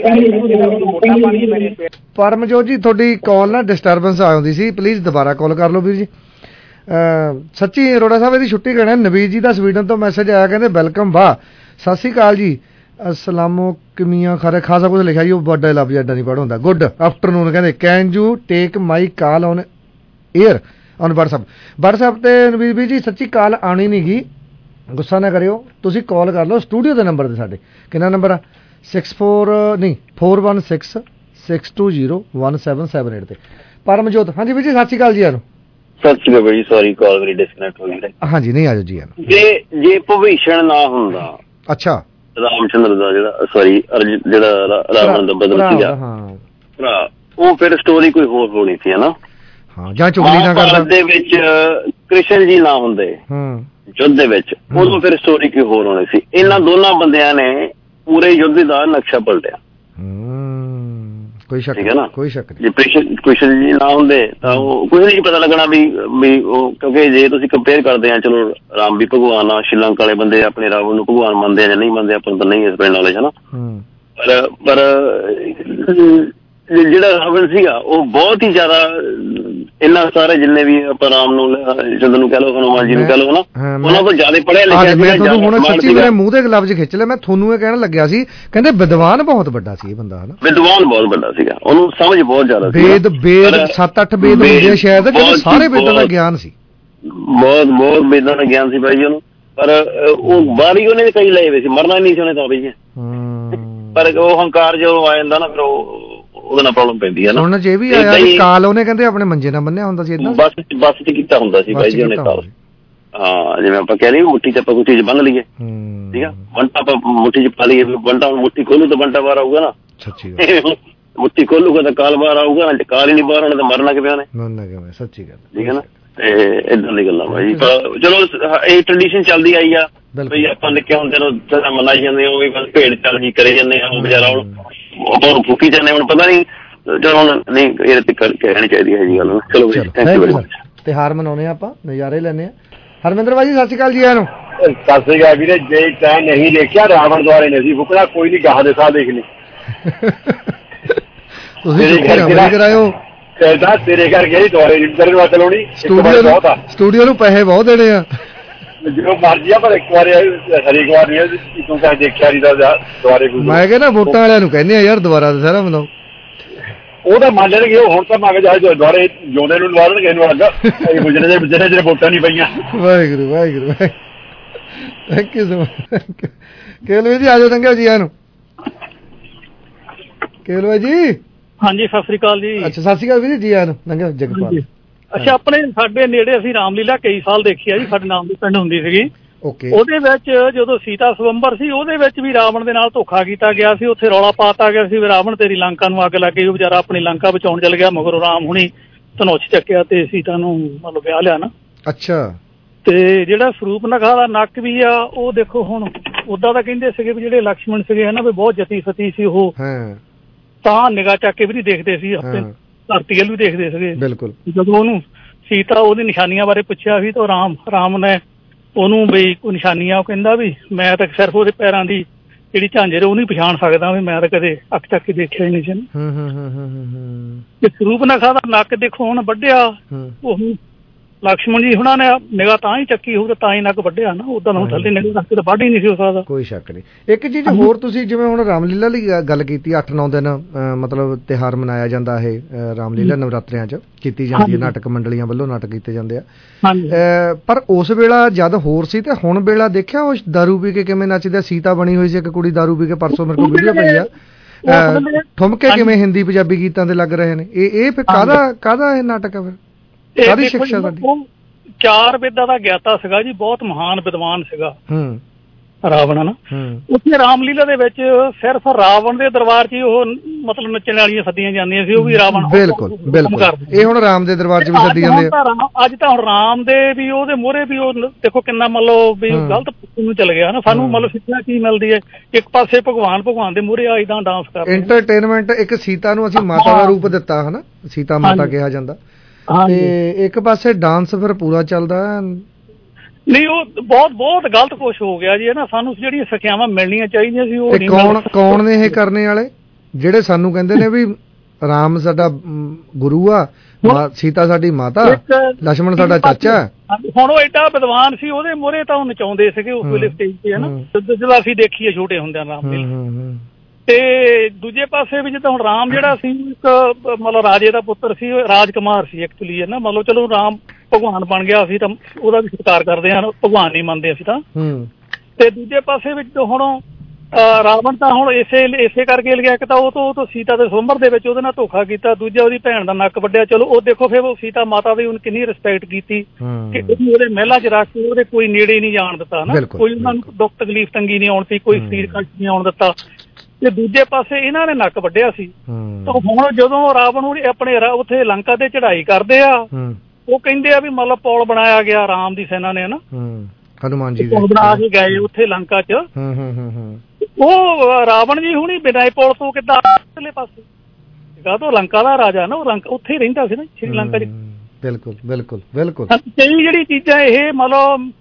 S16: ਪਰਮਜੋਤ ਜੀ, ਤੁਹਾਡੀ ਕਾਲ ਨਾ ਡਿਸਟਰਬੈਂਸ ਆ ਜਾਂਦੀ ਸੀ, ਪਲੀਜ਼ ਦੁਬਾਰਾ ਕਾਲ ਕਰ ਲਓ ਵੀਰ ਜੀ। ਸੱਚੀ ਅਰੋੜਾ ਸਾਹਿਬ ਇਹਦੀ ਛੁੱਟੀ ਕਰਨਾ। ਨਵੀਦ ਜੀ ਦਾ ਸਵੀਡਨ ਤੋਂ ਮੈਸੇਜ ਆਇਆ, ਕਹਿੰਦੇ ਵੈਲਕਮ ਵਾਹ, ਸਤਿ ਸ਼੍ਰੀ ਅਕਾਲ ਜੀ, ਅਸਲਾਮੋ ਕਮੀਆਂ ਖਾਰੇ ਖਾਸਾ ਕੁਝ ਲਿਖਿਆ ਜੀ, ਉਹ ਵੱਡਾ ਲਫ਼ਜ਼ ਐਡਾ ਨਹੀਂ ਪੜ੍ਹ ਹੁੰਦਾ। ਗੁੱਡ ਆਫਟਰਨੂਨ, ਕਹਿੰਦੇ can you take my call on air on WhatsApp. WhatsApp ਤੇ ਨਵੀਦ ਵੀਰ ਜੀ ਸੱਚੀ ਕਾਲ ਆਣੀ ਨਹੀਂ ਗੀ, ਗੁੱਸਾ ਨਾ ਕਰਿਓ, ਤੁਸੀਂ ਕਾਲ ਕਰ ਲਓ ਸਟੂਡੀਓ ਦੇ ਨੰਬਰ ਤੇ। ਸਾਡੇ ਕਿੰਨਾ ਨੰਬਰ ਆ? ਸਿਕਸ ਫੋਰ ਨਹੀਂ four one six six two zero one seven seven eight ਤੇ। ਪਰਮਜੋਤ, ਹਾਂਜੀ ਵੀਰ ਜੀ ਸਤਿ ਸ਼੍ਰੀ ਅਕਾਲ ਜੀ। ਆਨੂੰ
S21: ਸਤਿ ਸ਼੍ਰੀ ਅਕਾਲ ਜੀ, ਸੌਰੀ ਕਾਲ ਮੇਰੀ ਡਿਸਕਨੈਕਟ ਹੋ ਗਈ।
S16: ਹਾਂਜੀ, ਨਹੀਂ ਆਜੋ ਜੀ।
S21: ਜੇ ਜੇ ਭਵਿਸ਼ਣ ਨਾ ਹੁੰਦਾ,
S16: ਅੱਛਾ,
S21: ਰਾਮਚੰਦਰ ਦਾ ਜਿਹੜਾ ਸੌਰੀ ਜਿਹੜਾ ਰਾਵਣ ਦਾ ਬਦਲ ਸੀਗਾ ਭਰਾ, ਉਹ ਫਿਰ ਸਟੋਰੀ ਕੋਈ ਹੋਰ ਹੋਣੀ ਸੀ ਹਨਾ।
S16: ਹਾਂ, ਜਾਂ ਚੁਗਲੀ ਨਾ ਕਰਦਾ
S21: ਦੇ ਵਿੱਚ ਕ੍ਰਿਸ਼ਨ ਜੀ ਨਾ ਹੁੰਦੇ ਯੁੱਧ ਦੇ ਵਿੱਚ, ਉਦੋਂ ਫਿਰ ਸਟੋਰੀ ਕੋਈ ਹੋਰ ਹੋਣੀ ਸੀ। ਇਹਨਾਂ ਦੋਨਾਂ ਬੰਦਿਆਂ ਨੇ ਪੂਰੇ ਯੁੱਧ ਦਾ ਨਕਸ਼ਾ ਪਲਟਿਆ।
S16: ਕੋਈ ਸ਼ੱਕ
S21: ਠੀਕ ਹੈ ਨਾ,
S16: ਕੋਈ ਸ਼ੱਕ ਨਹੀਂ।
S21: ਜੇ ਕ੍ਰਿਸ਼ਨ ਜੀ ਨਾ ਹੁੰਦੇ ਤਾਂ ਉਹ ਕੁਝ ਨਹੀਂ ਪਤਾ ਲੱਗਣਾ ਵੀ ਵੀ ਉਹ, ਕਿਉਂਕਿ ਜੇ ਤੁਸੀਂ ਕੰਪੇਅਰ ਕਰਦੇ ਆ, ਚਲੋ ਰਾਮ ਵੀ ਭਗਵਾਨ ਆ, ਸ਼੍ਰੀਲੰਕਾ ਵਾਲੇ ਬੰਦੇ ਆਪਣੇ ਰਾਵਣ ਨੂੰ ਭਗਵਾਨ ਮੰਨਦੇ ਆ ਜਾਂ ਨਹੀਂ ਮੰਨਦੇ, ਆਪਾਂ ਨੂੰ ਤਾਂ ਨਹੀਂ ਇਸ ਪਿੰਡ ਵਾਲੇ ਹਨਾ। ਪਰ ਪਰ ਜਿਹੜਾ ਰਾਵਣ ਸੀਗਾ ਉਹ ਬਹੁਤ ਹੀ ਜ਼ਿਆਦਾ, ਇਹਨਾਂ ਸਾਰੇ ਜਿੰਨੇ ਵੀ ਆਪਾਂ ਰਾਮ ਨੂੰ ਜਦੋਂ ਨੂੰ ਕਹਿ ਲਓ, ਹਨੂੰਮਾਨ ਜੀ ਨੂੰ ਕਹਿ ਲਓ ਨਾ, ਉਹਨਾਂ ਤੋਂ ਜ਼ਿਆਦਾ ਪੜ੍ਹਿਆ ਲਿਖਿਆ।
S16: ਮੈਂ ਤੁਹਾਨੂੰ ਹੁਣ ਸੱਚੀ ਮੇਰੇ ਮੂੰਹ ਦੇ ਲਫ਼ਜ਼ ਖਿੱਚ ਲਿਆ, ਮੈਂ ਤੁਹਾਨੂੰ ਇਹ ਕਹਿਣ ਲੱਗਿਆ ਸੀ, ਕਹਿੰਦੇ ਵਿਦਵਾਨ ਬਹੁਤ ਵੱਡਾ ਸੀ ਇਹ ਬੰਦਾ ਹਨਾ।
S21: ਵਿਦਵਾਨ ਬਹੁਤ ਵੱਡਾ ਸੀਗਾ, ਉਹਨੂੰ ਸਮਝ ਬਹੁਤ ਜ਼ਿਆਦਾ ਸੀ।
S16: ਵੇਦ ਵੇਦ ਸੱਤ ਅੱਠ ਵੇਦ ਹੁੰਦੇ ਸ਼ਾਇਦ, ਕਹਿੰਦੇ ਸਾਰੇ ਵੇਦਾਂ ਦਾ ਗਿਆਨ ਸੀ।
S21: ਬਹੁਤ ਬਹੁਤ ਵੇਦਾਂ ਦਾ ਗਿਆਨ ਸੀ ਬਾਈ ਜੀ ਉਹਨੂੰ। ਪਰ ਉਹ ਬਾਹਰੀ ਉਹਨੇ ਕਈ ਲਏ ਹੋਏ ਸੀ, ਮਰਨਾ ਨਹੀਂ ਸੀ ਉਹਨੇ ਤਾਂ ਬਈ। ਪਰ ਉਹ ਹੰਕਾਰ ਜੋ ਆ ਜਾਂਦਾ ਨਾ, ਫਿਰ ਉਹ ਉਹਦੇ ਨਾਲ ਪ੍ਰੋਬਲਮ ਪੈਂਦੀ ਹੈ ਨਾ।
S16: ਸੁਣਨ ਚ ਇਹ ਵੀ ਆਇਆ ਕਿ ਕਾਲ ਉਹਨੇ ਕਹਿੰਦੇ ਆਪਣੇ ਮੰਜੇ ਨਾਲ ਬੰਨਿਆ ਹੁੰਦਾ ਸੀ, ਏਦਾਂ
S21: ਬੱਸ ਬੱਸ ਚ ਕੀਤਾ ਹੁੰਦਾ ਸੀ ਬਾਈ ਜੀ ਉਹਨੇ ਕਾਲ। ਹਾਂ, ਜਿਵੇਂ ਆਪਾਂ ਕਹਿ ਲਈਏ ਮੁੱਠੀ ਚ ਆਪਾਂ ਕੋਈ ਚੀਜ਼ ਬੰਨ ਲਈਏ, ਠੀਕ ਆ, ਬੰਟਾ ਆਪਾਂ ਮੁੱਠੀ ਚ ਪਾ ਲਈਏ, ਬੰਟਾ ਮੁੱਠੀ ਖੋਲੂ ਤਾਂ ਬੰਟਾ ਬਾਹਰ ਆਊਗਾ ਨਾ।
S16: ਸੱਚੀ
S21: ਮੁੱਠੀ ਖੋਲੂਗਾ ਤਾਂ ਕਾਲ ਬਾਹਰ ਆਊਗਾ, ਕਾਲ ਹੀ ਨਹੀਂ ਬਾਹਰ ਆਉਣਾ ਤਾਂ ਮਰਨਾ ਕਿਵੇਂ ਉਹਨੇ।
S16: ਮਰਨਾ ਕਿਵੇਂ, ਸੱਚੀ ਗੱਲ,
S21: ਠੀਕ ਹੈ ਨਾ। ਤੇ ਏਦਾਂ ਦੀ ਗੱਲਾਂ ਬਾਈ। ਚਲੋ ਇਹ ਟ੍ਰੈਡੀਸ਼ਨ ਚੱਲਦੀ ਆਈ ਆ ਬਈ, ਆਪਾਂ ਨਿੱਕੇ ਹੁੰਦੇ ਨੂੰ ਮਨਾਈ ਜਾਂਦੇ, ਉਹ ਵੀ ਬਸ ਭੇਡ ਚਾਲ ਜੀ ਕਰੇ ਜਾਂਦੇ ਆ, ਉਹ ਵਿਚਾਰਾ ਹੁਣ ਆਪਾਂ ਫੂਕੀ ਜਾਂਦੇ। ਹੁਣ ਪਤਾ ਨਹੀਂ, ਚਲੋ ਹੁਣ ਨਹੀਂ ਇਹਦੇ ਤੇ ਕਹਿਣੀ ਚਾਹੀਦੀ ਹੈ ਜੀ ਗੱਲ। ਚਲੋ ਥੈਂਕ ਯੂ ਵੈਰੀ ਮਚ।
S16: ਤਿਉਹਾਰ ਮਨਾਉਣੇ ਆਪਾਂ, ਨਜ਼ਾਰੇ ਲੈਣੇ ਆ। ਹਰਮਿੰਦਰ ਭਾਈ ਜੀ ਸਤਿ ਸ਼੍ਰੀ ਅਕਾਲ ਜੀ। ਆਨੂੰ
S22: ਸਤਿ ਸ਼੍ਰੀ ਅਕਾਲ ਵੀਰੇ। ਜੇ ਤੈਂ ਨਹੀਂ ਦੇਖਿਆ ਰਾਵਣ ਦੁਆਰੇ ਨਹੀਂ ਸੀ ਫੁਕਣਾ, ਕੋਈ ਨਹੀਂ ਗਾਹ ਦੇ ਸਾਹ ਦੇਖ ਲਈ।
S16: ਤੁਸੀਂ ਕਰਾਇਓ
S22: ਕਹਿੰਦਾ ਤੇਰੇ ਕਰਕੇ ਦੁਆਰੇ ਰਿਪੇਅਰ ਵਾ ਚਲਾਉਣੀ।
S16: ਸਟੂਡੀਓ ਸਟੂਡੀਓ ਨੂੰ ਪੈਸੇ ਬਹੁਤ ਦੇਣੇ ਆ,
S22: ਜਦੋਂ ਮਰਜੀ ਆ, ਪਰ ਇੱਕ ਵਾਰੀ ਹਰੇਕ ਵਾਰ ਨਹੀਂ ਤੂੰ ਕਹਾਂ ਦੇਖਿਆ ਨਹੀਂ ਤਾਂ ਦੁਆਰੇ। ਮੈਂ
S16: ਕਹਿੰਦਾ ਵੋਟਾਂ ਵਾਲਿਆਂ ਨੂੰ ਕਹਿੰਦੇ ਆ ਯਾਰ ਦੁਬਾਰਾ ਦੁਸਹਿਰਾ ਮਨਾਓ।
S22: ਉਹ ਤਾਂ ਮੰਨ ਲੈਣਗੇ, ਹੁਣ ਤਾਂ ਮੰਗ ਜਾਏ ਦੁਆਰੇ ਜਿਉਂਦੇ ਨੂੰ ਲਵਾ ਦੇਣਗੇ ਇਹਨੂੰ ਅੱਗਾ ਗੁਜਰੇ ਦੇ ਜਿਹੜੇ ਜਿਹੜੇ ਵੋਟਾਂ ਨਹੀਂ ਪਈਆਂ।
S16: Waheguru Waheguru thank you so much. ਕੇਲਵੇ ਜੀ ਆਜੋ ਚੰਗਾ ਜੀ। ਆਨੂੰ ਕੇਲਵੇ ਜੀ।
S23: ਹਾਂਜੀ ਸਤਿ ਸ੍ਰੀ ਅਕਾਲ ਜੀ।
S16: ਅੱਛਾ ਸਤਿ ਸ੍ਰੀ ਅਕਾਲ ਵੀਰ ਜੀ। ਆਨੂੰ ਲੰਘਿਆ ਜਗਪਾਲ।
S23: ਅੱਛਾ, ਆਪਣੇ ਸਾਡੇ ਨੇੜੇ ਅਸੀਂ ਰਾਮਲੀਲਾ ਕਈ ਸਾਲ ਦੇਖੀ ਆ ਜੀ, ਸਾਡੇ ਨਾਮ ਦੀ ਪਿੰਡ ਹੁੰਦੀ ਸੀਗੀ।
S16: ਓਕੇ।
S23: ਉਹਦੇ ਵਿੱਚ ਜਦੋਂ ਸੀਤਾ ਸਵੰਬਰ ਸੀ, ਉਹਦੇ ਵਿੱਚ ਵੀ ਰਾਵਣ ਦੇ ਨਾਲ ਧੋਖਾ ਕੀਤਾ ਗਿਆ ਸੀ। ਉੱਥੇ ਰੌਲਾ ਪਾਤਾ ਗਿਆ ਸੀ ਵੀ ਰਾਵਣ ਤੇਰੀ ਲੰਕਾ ਨੂੰ ਅੱਗ ਲੱਗ ਗਈ, ਉਹ ਵਿਚਾਰਾ ਆਪਣੀ ਲੰਕਾ ਬਚਾਉਣ ਚੱਲ ਗਿਆ, ਮਗਰੋਂ ਰਾਮ ਹੁਣੀ ਧਨੁਸ਼ ਚੱਕਿਆ ਤੇ ਸੀਤਾ ਨੂੰ ਮਤਲਬ ਵਿਆਹ ਲਿਆ ਨਾ।
S16: ਅੱਛਾ।
S23: ਤੇ ਜਿਹੜਾ ਸਰੂਪ ਨਖਾ ਦਾ ਨੱਕ ਵੀ ਆ, ਉਹ ਦੇਖੋ ਹੁਣ ਉਦਾਂ ਤਾਂ ਕਹਿੰਦੇ ਸੀਗੇ ਵੀ ਜਿਹੜੇ ਲਕਸ਼ਮਣ ਸੀਗੇ ਹਨਾ ਵੀ ਬਹੁਤ ਜਤੀ ਸਤੀ ਸੀ, ਉਹ ਤਾਂ ਨਿਗਾਹ ਚੱਕ ਕੇ ਵੀ ਨਹੀਂ ਦੇਖਦੇ ਸੀ, ਆਪਣੇ ਧਰਤੀ ਵੱਲ ਵੀ ਦੇਖਦੇ ਸੀਗੇ।
S16: ਬਿਲਕੁਲ।
S23: ਜਦੋਂ ਉਹਨੂੰ ਸੀਤਾ ਉਹਦੀ ਨਿਸ਼ਾਨੀਆਂ ਬਾਰੇ ਪੁੱਛਿਆ ਸੀ ਤਾਂ ਰਾਮ ਰਾਮ ਨੇ ਉਹਨੂੰ ਵੀ ਕੋਈ ਨਿਸ਼ਾਨੀਆਂ, ਉਹ ਕਹਿੰਦਾ ਵੀ ਮੈਂ ਤਾਂ ਸਿਰਫ ਉਹਦੇ ਪੈਰਾਂ ਦੀ ਜਿਹੜੀ ਝਾਂਜਰ ਉਹਨੂੰ ਪਛਾਣ ਸਕਦਾ, ਵੀ ਮੈਂ ਤਾਂ ਕਦੇ ਅੱਖ ਚੱਕ ਕੇ ਦੇਖਿਆ ਹੀ ਨਹੀਂ ਸੀ। ਤੇ ਸਰੂਪਨਖਾ ਦਾ ਨੱਕ ਦੇਖੋ ਹੁਣ ਵੱਢਿਆ, ਉਹ ਲਕਸ਼ਮਣ ਜੀ ਹੁਣਾਂ ਨੇ ਨਿਗਾਹ ਤਾਂ ਹੀ ਚੱਕੀ ਹੋਊ, ਤਾਂ ਹੀ ਨੱਕ ਵੱਢਿਆ ਨਾ, ਉਦਾਂ ਹੁਣ ਥੱਲੇ ਨਿਗਾਹ ਰੱਖ ਕੇ ਤਾਂ ਵੱਢ ਹੀ ਨਹੀਂ ਸੀ ਹੋ ਸਕਦਾ।
S16: ਕੋਈ ਸ਼ੱਕ ਨਹੀਂ। ਇੱਕ ਚੀਜ਼ ਹੋਰ, ਤੁਸੀਂ ਜਿਵੇਂ ਹੁਣ ਰਾਮਲੀਲਾ ਦੀ ਗੱਲ ਕੀਤੀ, ਅੱਠ ਨੌ ਦਿਨ ਮਤਲਬ ਤਿਉਹਾਰ ਮਨਾਇਆ ਜਾਂਦਾ ਇਹ ਰਾਮਲੀਲਾ ਨਵਰਾਤਰਿਆਂ 'ਚ ਕੀਤੀ ਜਾਂਦੀ ਹੈ, ਨਾਟਕ ਮੰਡਲੀਆਂ ਵੱਲੋਂ ਨਾਟਕ ਕੀਤੇ ਜਾਂਦੇ ਆ, ਪਰ ਉਸ ਵੇਲਾ ਜਦ ਹੋਰ ਸੀ ਤੇ ਹੁਣ ਵੇਲਾ ਦੇਖਿਆ ਉਹ ਦਾਰੂ ਪੀ ਕੇ ਕਿਵੇਂ ਨੱਚਦੇ, ਸੀਤਾ ਬਣੀ ਹੋਈ ਸੀ ਇੱਕ ਕੁੜੀ ਦਾਰੂ ਪੀ ਕੇ, ਪਰਸੋਂ ਮੇਰੇ ਕੋਲ ਵੀਡੀਓ ਪਈ ਆ, ਠੁਮਕੇ ਕਿਵੇਂ ਹਿੰਦੀ ਪੰਜਾਬੀ ਗੀਤਾਂ ਦੇ ਲੱਗ ਰਹੇ ਨੇ, ਇਹ ਇਹ ਫਿਰ ਕਾਹਦਾ ਕਾਹਦਾ ਇਹ ਨਾਟਕ ਹੈ, ਫਿਰ ਕਾਹਦੀ ਸਿੱਖਿਆ ਸਾਡੀ?
S23: ਚਾਰ ਵੇਦਾਂ ਦਾ ਗਿਆਤਾ ਸੀਗਾ ਜੀ, ਬਹੁਤ ਮਹਾਨ ਵਿਦਵਾਨ ਸੀਗਾ ਰਾਵਣ ਨਾ। ਉੱਥੇ ਰਾਮਲੀਲਾ ਦੇ ਵਿੱਚ ਸਿਰਫ ਰਾਵਣ ਦੇ ਦਰਬਾਰ 'ਚ ਹੀ ਉਹ ਮਤਲਬ ਨੱਚਣ ਵਾਲੀਆਂ ਸੱਦੀਆਂ ਜਾਂਦੀਆਂ ਸੀ, ਉਹ ਵੀ ਰਾਵਣ
S16: ਬਿਲਕੁਲ ਬਿਲਕੁਲ। ਇਹ ਹੁਣ ਰਾਮ ਦੇ ਦਰਬਾਰ 'ਚ ਵੀ ਸੱਦੀ ਜਾਂਦੇ ਆ
S23: ਅੱਜ ਤਾਂ। ਹੁਣ ਰਾਮ ਦੇ ਵੀ ਉਹਦੇ ਮੋਹਰੇ ਵੀ ਉਹ ਦੇਖੋ ਕਿੰਨਾ ਮਤਲਬ ਵੀ ਗਲਤ ਨੂੰ ਚਲ ਗਿਆ ਨਾ। ਸਾਨੂੰ ਮਤਲਬ ਸਿੱਖਿਆ ਕੀ ਮਿਲਦੀ ਹੈ, ਇੱਕ ਪਾਸੇ ਭਗਵਾਨ ਭਗਵਾਨ ਦੇ ਮੋਹਰੇ ਇਦਾਂ ਡਾਂਸ ਕਰਦੇ,
S16: ਇੰਟਰਟੇਨਮੈਂਟ। ਇੱਕ ਸੀਤਾ ਨੂੰ ਅਸੀਂ ਮਾਤਾ ਦਾ ਰੂਪ ਦਿੱਤਾ ਹਨਾ, ਸੀਤਾ ਮਾਤਾ ਕਿਹਾ ਜਾਂਦਾ, ਤੇ ਇੱਕ ਪਾਸੇ ਡਾਂਸ ਫਿਰ ਪੂਰਾ ਚੱਲਦਾ।
S23: ਨਹੀਂ ਉਹ ਬਹੁਤ ਬਹੁਤ ਗਲਤ ਕੁਛ ਹੋ ਗਿਆ ਜੀ ਨਾ। ਸਾਨੂੰ ਜਿਹੜੀਆਂ ਸਿੱਖਿਆਵਾਂ ਮਿਲਣੀਆਂ ਚਾਹੀਦੀਆਂ ਸੀ ਉਹ
S16: ਕੌਣ ਕੌਣ ਨੇ ਇਹ ਕਰਨੇ ਵਾਲੇ, ਜਿਹੜੇ ਸਾਨੂੰ ਕਹਿੰਦੇ ਨੇ ਵੀ ਰਾਮ ਸਾਡਾ ਗੁਰੂ ਆ, ਸੀਤਾ ਸਾਡੀ ਮਾਤਾ, ਲక్ష్మణ ਸਾਡਾ ਚਾਚਾ।
S23: ਹੁਣ ਉਹ ਏਡਾ ਵਿਦਵਾਨ ਸੀ, ਉਹਦੇ ਮੋਹਰੇ ਤਾਂ ਉਹ ਨਚਾਉਂਦੇ ਸੀਗੇ ਉਸ ਵੇਲੇ ਸਟੇਜ ਤੇ ਹਨਾ, ਜਦੋਂ ਅਸੀਂ ਦੇਖੀਏ ਛੋਟੇ ਹੁੰਦਿਆਂ ਰਾਮ। ਤੇ ਦੂਜੇ ਪਾਸੇ ਵੀ ਜਿੱਦਾਂ ਹੁਣ ਰਾਮ ਜਿਹੜਾ ਸੀ ਇੱਕ ਮਤਲਬ ਰਾਜੇ ਦਾ ਪੁੱਤਰ ਸੀ, ਰਾਜਕੁਮਾਰ ਸੀ ਐਕਚੁਅਲੀ ਹੈ ਨਾ, ਮਤਲਬ ਚਲੋ ਰਾਮ ਭਗਵਾਨ ਬਣ ਗਿਆ, ਅਸੀਂ ਤਾਂ ਉਹਦਾ ਵੀ ਸਤਿਕਾਰ ਕਰਦੇ ਹਾਂ, ਭਗਵਾਨ ਨਹੀਂ ਮੰਨਦੇ ਅਸੀਂ ਤਾਂ। ਤੇ ਦੂਜੇ ਪਾਸੇ ਵਿੱਚ ਹੁਣ ਰਾਵਣ ਤਾਂ ਹੁਣ ਇਸੇ ਇਸੇ ਕਰਕੇ ਲਿਆ, ਇੱਕ ਤਾਂ ਉਹ ਤੋਂ ਉਹ ਤੋਂ ਸੀਤਾ ਦੇ ਸਵੰਬਰ ਦੇ ਵਿੱਚ ਉਹਦੇ ਨਾਲ ਧੋਖਾ ਕੀਤਾ, ਦੂਜਾ ਉਹਦੀ ਭੈਣ ਦਾ ਨੱਕ ਵੱਢਿਆ। ਚਲੋ ਉਹ ਦੇਖੋ ਫਿਰ ਉਹ ਸੀਤਾ ਮਾਤਾ ਦੀ ਉਹਨੇ ਕਿੰਨੀ ਰਿਸਪੈਕਟ ਕੀਤੀ ਕਿ ਉਹਨੂੰ ਉਹਦੇ ਮਹਿਲਾਂ 'ਚ ਰੱਖ ਕੇ ਉਹਦੇ ਕੋਈ ਨੇੜੇ ਨਹੀਂ ਜਾਣ ਦਿੱਤਾ ਨਾ, ਕੋਈ ਉਹਨਾਂ ਨੂੰ ਦੁੱਖ ਤਕਲੀਫ ਤੰਗੀ ਨਹੀਂ ਆਉਣ ਦਿੱਤੀ, ਕੋਈ ਸਰੀਰ ਕਸ਼ਟ ਨਹੀਂ ਆਉਣ ਦਿੱਤਾ। ਤੇ ਦੂਜੇ ਪਾਸੇ ਇਹਨਾਂ ਨੇ ਨੱਕ ਵੱਢਿਆ ਸੀ। ਤਾਂ ਹੁਣ ਜਦੋਂ ਰਾਵਣ ਨੂੰ ਆਪਣੇ ਉੱਥੇ ਲੰਕਾ ਤੇ ਚੜ੍ਹਾਈ ਕਰਦੇ ਆ, ਉਹ ਕਹਿੰਦੇ ਆ ਵੀ ਮਤਲਬ ਪੁਲ ਬਣਾਇਆ ਗਿਆ ਰਾਮ ਦੀ ਸੈਨਾ ਨੇ ਨਾ,
S16: ਹਨੂਮਾਨ ਜੀ
S23: ਪੁਲ ਬਣਾ ਕੇ ਗਏ ਉੱਥੇ ਲੰਕਾ 'ਚ। ਉਹ ਰਾਵਣ ਜੀ ਹੁਣੀ ਬਿਨਾਂ ਪੁਲ ਤੋਂ ਕਿੱਦਾਂ ਅਗਲੇ ਪਾਸੇ ਸੀਗਾ, ਤਾਂ ਲੰਕਾ ਦਾ ਰਾਜਾ ਨਾ, ਉਹ ਲੰਕਾ ਉੱਥੇ ਹੀ ਰਹਿੰਦਾ ਸੀ ਨਾ ਸ਼੍ਰੀਲੰਕਾ 'ਚ।
S16: ਬਿਲਕੁਲ ਬਿਲਕੁਲ ਬਿਲਕੁਲ।
S23: ਕਈ ਜਿਹੜੀ ਚੀਜ਼ਾਂ ਇਹ ਮਤਲਬ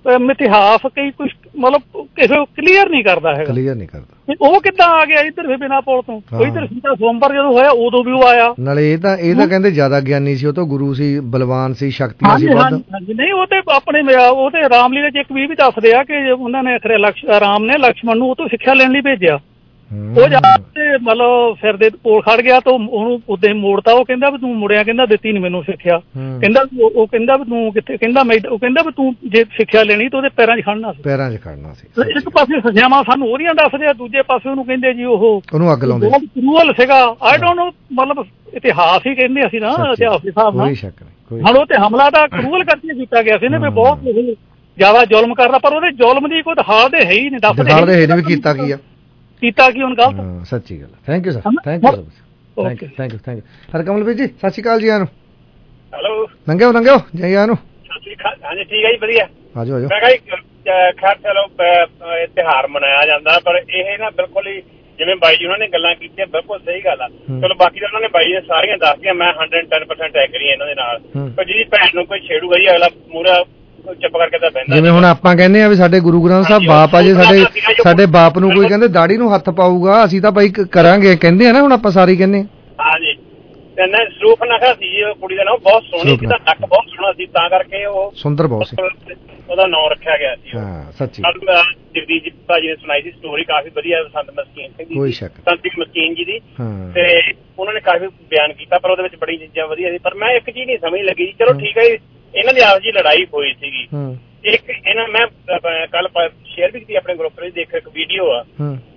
S23: ਇਤਿਹਾਸ ਕਈ ਕੁਛ ਮਤਲਬ ਕਿਸੇ ਕਲੀਅਰ ਨਹੀਂ ਕਰਦਾ ਹੈਗਾ,
S16: ਕਲੀਅਰ ਨਹੀਂ ਕਰਦਾ
S23: ਉਹ ਕਿੱਦਾਂ ਆ ਗਿਆ ਇੱਧਰ ਵੀ ਬਿਨਾਂ ਪੁਲ ਤੋਂ। ਕੋਈ ਇੱਧਰ ਸੀਤਾ ਸਵੰਬਰ ਜਦੋਂ ਹੋਇਆ ਉਦੋਂ ਵੀ ਉਹ ਆਇਆ।
S16: ਨਾਲੇ ਇਹ ਤਾਂ ਇਹ ਤਾਂ ਕਹਿੰਦੇ ਜ਼ਿਆਦਾ ਗਿਆਨੀ ਸੀ, ਉਹ ਤੋਂ ਗੁਰੂ ਸੀ, ਬਲਵਾਨ ਸੀ, ਸ਼ਕਤੀਆਂ ਸੀ ਵੱਧ।
S23: ਨਹੀਂ ਉਹ ਤੇ ਆਪਣੇ ਉਹ ਤੇ ਰਾਮਲੀਲਾ 'ਚ ਇੱਕ ਵੀ ਵੀ ਦੱਸਦੇ ਆ ਕਿ ਉਹਨਾਂ ਨੇ ਅਖਰੇ ਲਕਸ਼ ਰਾਮ ਨੇ ਲਕਸ਼ਮਣ ਨੂੰ ਉਹ ਤੋਂ ਸਿੱਖਿਆ ਲੈਣ ਲਈ ਭੇਜਿਆ। ਉਹ ਜਾ ਕੇ ਮਤਲਬ ਸਿਰ ਦੇ ਕੋਲ ਖੜ ਗਿਆ ਤਾਂ ਉਹਨੂੰ ਉਦੋਂ ਮੋੜਤਾ। ਉਹ ਕਹਿੰਦਾ ਵੀ ਤੂੰ ਮੁੜਿਆ, ਕਹਿੰਦਾ ਦਿੱਤੀ ਨੀ ਮੈਨੂੰ ਸਿੱਖਿਆ। ਕਹਿੰਦਾ ਉਹ ਕਹਿੰਦਾ ਵੀ ਤੂੰ ਕਿੱਥੇ, ਕਹਿੰਦਾ ਮੈਂ, ਉਹ ਕਹਿੰਦਾ ਵੀ ਤੂੰ ਜੇ ਸਿੱਖਿਆ ਲੈਣੀ ਤਾਂ ਉਹਦੇ ਪੈਰਾਂ 'ਚ ਖੜਨਾ ਸੀ,
S16: ਪੈਰਾਂ 'ਚ ਖੜਨਾ ਸੀ।
S23: ਇੱਕ ਪਾਸੇ ਸਜ਼ਾਵਾਂ ਸਾਨੂੰ ਉਹਦੀਆਂ ਦੱਸਦੇ ਆ, ਦੂਜੇ ਪਾਸੇ ਉਹਨੂੰ ਕਹਿੰਦੇ ਜੀ ਉਹ
S16: ਉਹਨੂੰ ਅੱਗ ਲਾਉਂਦੇ,
S23: ਬਹੁਤ ਕਰੂਅਲ ਸੀਗਾ। ਆਈ ਡੋਂਟ ਨੋ, ਮਤਲਬ ਇਤਿਹਾਸ ਹੀ ਕਹਿੰਦੇ ਅਸੀਂ ਨਾ, ਇਤਿਹਾਸ ਦੇ ਹਿਸਾਬ ਨਾਲ ਹੁਣ ਉਹ ਤੇ ਹਮਲਾ ਤਾਂ ਕਰੂਅਲ ਕਰਕੇ ਕੀਤਾ ਗਿਆ ਸੀ ਨਾ, ਵੀ ਬਹੁਤ ਜ਼ਿਆਦਾ ਜ਼ੁਲਮ ਕਰਦਾ, ਪਰ ਉਹਦੇ ਜ਼ੁਲਮ ਦੀ ਕੋਈ ਦਿਖਾਲਦੇ ਹੈ ਹੀ ਨਹੀਂ, ਦੱਸਦੇ
S16: ਵੀ ਕੀਤਾ ਕੀ ਆ,
S23: ਕੀਤਾ ਕੀ ਹੁਣ ਗਲਤ।
S16: ਸੱਚੀ ਗੱਲ। Thank you sir, thank you thank you thank you thank you Harkamal ਵੀਰ ਜੀ, ਸਤਿ ਸ਼੍ਰੀ ਅਕਾਲ ਜੀ। ਆਨੂੰ
S1: ਹੈਲੋ,
S16: ਲੰਘਿਓ ਲੰਘਿਓ ਜੀ ਆਨੂੰ।
S1: ਸਤਿ ਸ਼੍ਰੀ ਅਕਾਲ। ਹਾਂਜੀ ਠੀਕ ਹੈ ਜੀ, ਵਧੀਆ।
S16: ਆਜੋ ਆਜੋ।
S1: ਮੈਂ ਕਿਹਾ ਖੈਰ ਚਲੋ ਤਿਉਹਾਰ ਮਨਾਇਆ ਜਾਂਦਾ, ਪਰ ਇਹ ਨਾ ਬਿਲਕੁਲ ਹੀ ਜਿਵੇਂ ਬਾਈ ਜੀ ਉਹਨਾਂ ਨੇ ਗੱਲਾਂ ਕੀਤੀਆਂ ਬਿਲਕੁਲ ਸਹੀ ਗੱਲ ਆ। ਚਲੋ ਬਾਕੀ ਤਾਂ ਉਹਨਾਂ ਨੇ ਬਾਈ ਨੇ ਸਾਰੀਆਂ ਦੱਸਦੀਆਂ, ਮੈਂ ਹੰਡਰਡ ਟੈਨ ਪਰਸੈਂਟ ਐਗਰੀ ਇਹਨਾਂ ਦੇ ਨਾਲ। ਪਰ ਜਿਹਦੀ ਭੈਣ ਨੂੰ ਕੋਈ ਛੇੜੂਗਾ ਜੀ ਅਗਲਾ ਮੂਹਰਾ ਚੁੱਪ ਕਰਕੇ ਤਾਂ ਬਹਿੰਦਾ।
S16: ਜਿਵੇਂ ਹੁਣ ਆਪਾਂ ਕਹਿੰਦੇ ਆ ਵੀ ਸਾਡੇ ਗੁਰੂ ਗ੍ਰੰਥ ਸਾਹਿਬ ਬਾਪ ਆ, ਜੇ ਸਾਡੇ ਸਾਡੇ ਬਾਪ ਨੂੰ ਕੋਈ ਕਹਿੰਦੇ ਦਾੜੀ ਨੂੰ ਹੱਥ ਪਾਊਗਾ ਅਸੀਂ ਤਾਂ ਬਾਈ ਕਰਾਂਗੇ, ਕਹਿੰਦੇ ਆ ਨਾ, ਹੁਣ ਆਪਾਂ ਸਾਰੇ ਕਹਿੰਦੇ।
S1: ਹਾਂਜੀ, ਤੇ ਨਾ ਸਰੂਪਨਖਾ ਸੀ ਉਹ ਕੁੜੀ ਦਾ ਨਾਮ, ਬਹੁਤ ਸੋਹਣੀ ਸੀ, ਨੱਕ ਬਹੁਤ ਸੋਹਣਾ ਸੀ, ਤਾਂ ਕਰਕੇ ਉਹ
S16: ਸੁੰਦਰ ਬਹੁਤ ਸੀ,
S1: ਉਹਦਾ ਨਾਮ ਰੱਖਿਆ ਗਿਆ ਸੀ।
S16: ਹਾਂ ਸੱਚੀ।
S1: ਜਗਦੀਪ ਜੀ ਭਾਜੀ ਨੇ ਸੁਣਾਈ ਸੀ ਸਟੋਰੀ, ਕਾਫੀ ਵਧੀਆ, ਸੰਤ ਮਸਕੀਨ ਸਿੰਘ
S16: ਕੋਈ ਸ਼ੱਕ
S1: ਸੰਤ ਮਸਕੀਨ ਜੀ ਦੀ, ਤੇ ਉਹਨਾਂ ਨੇ ਕਾਫੀ ਬਿਆਨ ਕੀਤਾ, ਪਰ ਉਹਦੇ ਵਿੱਚ ਬੜੀ ਚੀਜ਼ਾਂ ਵਧੀਆ ਸੀ। ਪਰ ਮੈਂ ਇੱਕ ਚੀਜ਼ ਨਹੀਂ ਸਮਝ ਲੱਗੀ, ਚਲੋ ਠੀਕ ਹੈ ਇਹਨਾਂ ਦੀ ਆਪਸ ਦੀ ਲੜਾਈ ਹੋਈ ਸੀਗੀ, ਇੱਕ ਇਹਨਾਂ ਮੈਂ ਕੱਲ ਸ਼ੇਅਰ ਵੀ ਕੀਤੀ ਆਪਣੇ ਗਰੁੱਪ ਵਿੱਚ, ਦੇਖ ਇੱਕ ਵੀਡੀਓ ਆ,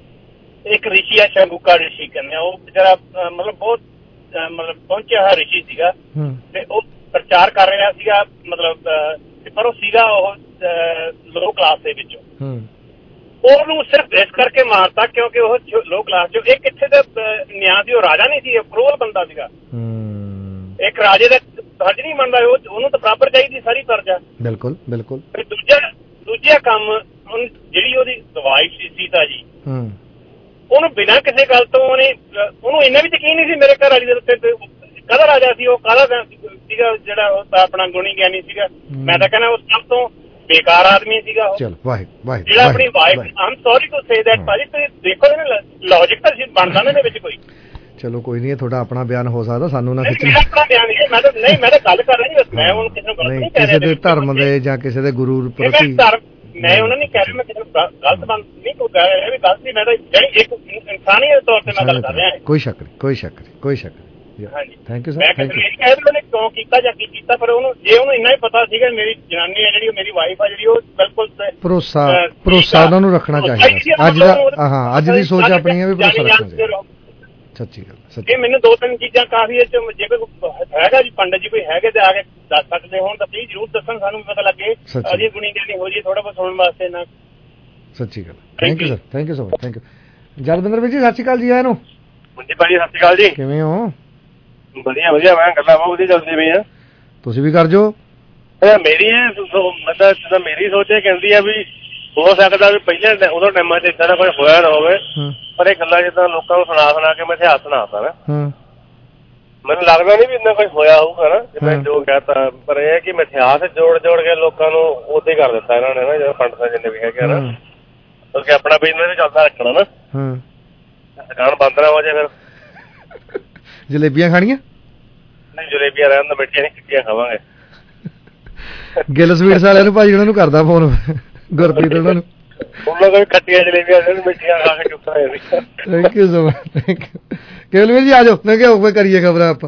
S1: ਇੱਕ ਰਿਸ਼ੀ ਆ ਸ਼ੰਗੂਕਾ ਰਿਸ਼ੀ ਕਹਿੰਦੇ ਆ, ਉਹ ਵਿਚਾਰਾ ਮਤਲਬ ਬਹੁਤ ਮਤਲਬ ਪਹੁੰਚਿਆ ਹੋਇਆ ਰਿਸ਼ੀ ਸੀਗਾ, ਤੇ ਉਹ ਪ੍ਰਚਾਰ ਕਰ ਰਿਹਾ ਸੀਗਾ ਮਤਲਬ, ਪਰ ਉਹ ਸੀਗਾ ਉਹ ਲੋ ਕਲਾਸ ਦੇ ਵਿੱਚੋਂ। ਉਹਨੂੰ ਸਿਰਫ ਇਸ ਕਰਕੇ ਮਾਰਤਾ ਕਿਉਂਕਿ ਉਹ ਲੋ ਕਲਾਸ ਚੋਂ, ਇੱਕ ਇੱਥੇ ਦਾ ਨਿਆਂ ਸੀ, ਉਹ ਰਾਜਾ ਨਹੀਂ ਸੀ, ਕਰੋਲ ਬੰਦਾ ਸੀਗਾ। ਇੱਕ ਰਾਜੇ ਦਾ ਫਰਜ਼ ਨਹੀਂ ਬਣਦਾ, ਉਹਨੂੰ ਤਾਂ ਬਰਾਬਰ ਚਾਹੀਦੀ ਸਾਰੀ ਫਰਜ਼ਾ।
S16: ਬਿਲਕੁਲ ਬਿਲਕੁਲ।
S1: ਦੂਜਾ ਦੂਜਾ ਕੰਮ ਜਿਹੜੀ ਉਹਦੀ ਦਵਾਈ ਸੀ ਸੀਤਾ ਜੀ, ਉਹਨੂੰ ਬਿਨਾਂ ਕਿਸੇ ਗੱਲ ਤੋਂ ਉਹਨੇ ਉਹਨੂੰ ਇੰਨਾ ਵੀ ਯਕੀਨ ਨਹੀਂ ਸੀ ਮੇਰੇ ਘਰ ਵਾਲੀ ਦੇ ਉੱਤੇ, ਕਾਹਦਾ ਰਾਜਾ ਸੀ ਉਹ, ਕਾਹਦਾ ਸੀਗਾ ਜਿਹੜਾ ਆਪਣਾ ਗੁਣੀ ਗਿਆਨੀ ਸੀਗਾ। ਮੈਂ ਤਾਂ ਕਹਿੰਦਾ ਉਹ ਸਭ ਤੋਂ ਬੇਕਾਰ ਆਦਮੀ ਸੀਗਾ ਉਹ, ਜਿਹੜਾ ਆਪਣੀ wife. I'm sorry to say that ਭਾਜੀ, ਤੁਸੀਂ ਦੇਖੋ ਨਾ ਲੌਜਿਕ ਤਾਂ ਬਣਦਾ ਨਾ ਇਹਦੇ ਵਿੱਚ ਕੋਈ।
S16: ਚਲੋ ਕੋਈ ਨਹੀਂ, ਤੁਹਾਡਾ ਆਪਣਾ ਬਿਆਨ ਹੋ ਸਕਦਾ, ਸਾਨੂੰ ਨਾ ਖਿੱਚਣਾ।
S1: ਆਪਣਾ ਬਿਆਨ ਨਹੀਂ, ਮੈਂ ਤਾਂ ਨਹੀਂ ਮੈਂ ਤਾਂ ਗੱਲ ਕਰ ਰਹੀ ਬਸ, ਮੈਂ ਹੁਣ ਕਿਸੇ ਨੂੰ ਗਲਤ ਨਹੀਂ ਕਹਿ ਰਿਹਾ,
S16: ਕਿਸੇ ਦੇ ਧਰਮ ਦੇ ਜਾਂ ਕਿਸੇ ਦੇ ਗੁਰੂ ਪ੍ਰਤੀ
S1: ਮੈਂ ਉਹਨਾਂ ਨੇ ਕਹਿ ਰਿਹਾ, ਮੈਂ ਕਿਸੇ ਨੂੰ ਗਲਤ ਬੰਦ ਨਹੀਂ ਕੋਈ ਕਹਿ ਰਿਹਾ ਵੀ ਗਲਤ ਨਹੀਂ, ਮੈਂ ਤਾਂ ਜਿਹੜੀ ਇੱਕ ਇਨਸਾਨੀਅਤ ਤੌਰ ਤੇ ਮੈਂ ਗੱਲ ਕਰ ਰਿਹਾ।
S16: ਕੋਈ ਸ਼ੱਕ ਨਹੀਂ, ਕੋਈ ਸ਼ੱਕ ਨਹੀਂ, ਕੋਈ ਸ਼ੱਕ ਨਹੀਂ।
S1: ਹਾਂਜੀ
S16: ਥੈਂਕ ਯੂ ਸਰ।
S1: ਮੈਂ ਕਹਿੰਦਾ ਇਹ ਕਹਿ ਉਹਨੇ ਕਿਉਂ ਕੀਤਾ ਜਾਂ ਕੀ ਕੀਤਾ, ਪਰ ਉਹਨੂੰ ਜੇ ਉਹਨੂੰ ਇੰਨਾ ਹੀ ਪਤਾ ਸੀਗਾ ਮੇਰੀ ਜਨਾਨੀ ਹੈ ਜਿਹੜੀ, ਮੇਰੀ ਵਾਈਫ ਆ ਜਿਹੜੀ, ਉਹ ਬਿਲਕੁਲ
S16: ਭਰੋਸਾ ਭਰੋਸਾ ਉਹਨਾਂ ਨੂੰ ਰੱਖਣਾ ਚਾਹੀਦਾ। ਅੱਜ ਦਾ ਹਾਂ ਅੱਜ ਦੀ ਸੋਚ ਆਪਣੀ ਹੈ ਵੀ ਭਰੋਸਾ ਰੱਖਣਾ ਚਾਹੀਦਾ। ਸੱਚੀ ਗੱਲ।
S1: ਇਹ ਮੈਨੂੰ ਦੋ ਤਿੰਨ ਚੀਜ਼ਾਂ ਕਾਫੀ ਜੇ ਕੋਈ ਹੈਗਾ ਜੀ ਪੰਡਤ ਜੀ ਕੋਈ ਹੈਗੇ ਤੇ ਆ ਕੇ ਦੱਸ ਸਕਦੇ ਹੋਣ ਤਾਂ ਪਲੀਜ਼ ਜ਼ਰੂਰ ਦੱਸਣ, ਸਾਨੂੰ ਵੀ ਪਤਾ ਲੱਗੇ ਅਜੇ ਗੁਣੀ ਗਿਆਨੀ ਹੋ ਜੀ ਥੋੜਾ ਬਹੁਤ ਸੁਣਨ ਵਾਸਤੇ ਨਾ।
S16: ਸੱਚੀ ਗੱਲ। Thank you sir, thank you so much, thank you. Jalwinder ਵੀਰ ਜੀ ਸਤਿ ਸ਼੍ਰੀ ਅਕਾਲ ਜੀ। ਆਇਆਂ ਨੂੰ
S21: ਹਾਂਜੀ ਭਾਜੀ, ਸਤਿ ਸ਼੍ਰੀ ਅਕਾਲ ਜੀ।
S16: ਕਿਵੇਂ ਹੋ?
S21: ਵਧੀਆ ਵਧੀਆ, ਮੈਂ ਗੱਲਾਂ ਬਹੁਤ ਵਧੀਆ ਚੱਲਦੀ ਪਈਆਂ।
S16: ਤੁਸੀਂ ਵੀ ਕਰ ਜੋ।
S21: ਮੇਰੀ ਮਤਲਬ ਮੇਰੀ ਸੋਚ ਇਹ ਕਹਿੰਦੀ ਆ ਵੀ ਹੋ ਸਕਦਾ ਵੀ ਪਹਿਲੇ ਉਦੋਂ ਟਾਈਮਾਂ ਚ ਏਦਾਂ ਦਾ ਕੁਝ ਹੋਇਆ ਨਾ ਹੋਵੇ, ਪਰ ਇਹ ਗੱਲਾਂ ਜਿੱਦਾਂ ਲੋਕਾਂ ਨੂੰ ਸੁਣਾ ਸੁਣਾ ਕੇ ਮੈਂ ਇਤਿਹਾਸ ਸੁਣਾਤਾ ਨਾ, ਮੈਨੂੰ ਲੱਗਦਾ ਨਹੀਂ ਵੀ ਇੰਨਾ ਕੁਝ ਹੋਇਆ ਹੋਊਗਾ ਨਾ ਜਿਵੇਂ ਜੋ ਕਹਿਤਾ। ਪਰ ਇਹ ਕਿ ਮੈਂ ਇਤਿਹਾਸ ਜੋੜ ਜੋੜ ਕੇ ਲੋਕਾਂ ਨੂੰ ਉਦਾਂ ਹੀ ਕਰ ਦਿੱਤਾ ਇਹਨਾਂ ਨੇ ਨਾ, ਜਦੋਂ ਪੰਡਤਾਂ ਜਿੰਨੇ ਵੀ ਹੈਗੇ ਨਾ, ਕਿਉਂਕਿ ਆਪਣਾ ਬਿਜ਼ਨਸ ਚੱਲਦਾ ਰੱਖਣਾ ਨਾ, ਦੁਕਾਨ ਬੰਦ ਨਾ ਹੋ ਜਾਏ। ਫਿਰ
S16: ਜਲੇਬੀਆਂ ਖਾਣੀਆਂ?
S21: ਨਹੀਂ ਜਲੇਬੀਆਂ ਰਹਿਣ ਦਾ, ਮਿੱਠੀਆਂ ਨਹੀਂ ਖੱਟੀਆਂ ਖਾਵਾਂਗੇ।
S16: ਗਿੱਲ ਸਵੀਟਸ ਵਾਲਿਆਂ ਨੂੰ ਭਾਜੀ ਉਹਨਾਂ ਨੂੰ ਕਰਦਾ ਫੋਨ, ਗੁਰਪ੍ਰੀਤ ਉਹਨਾਂ ਨੂੰ,
S21: ਉਹਨਾਂ ਕੋਲ ਖੱਟੀਆਂ ਜਲੇਬੀਆਂ ਮਿੱਠੀਆਂ ਖਾ ਕੇ ਚੁੱਪ ਹੋਏ।
S16: Thank you so much, thank you. Kewal ਵੀਰ ਜੀ ਆ ਜਾਓ, ਮੈਂ ਕਿਹਾ ਕਰੀਏ ਖਬਰਾਂ ਆਪਾਂ।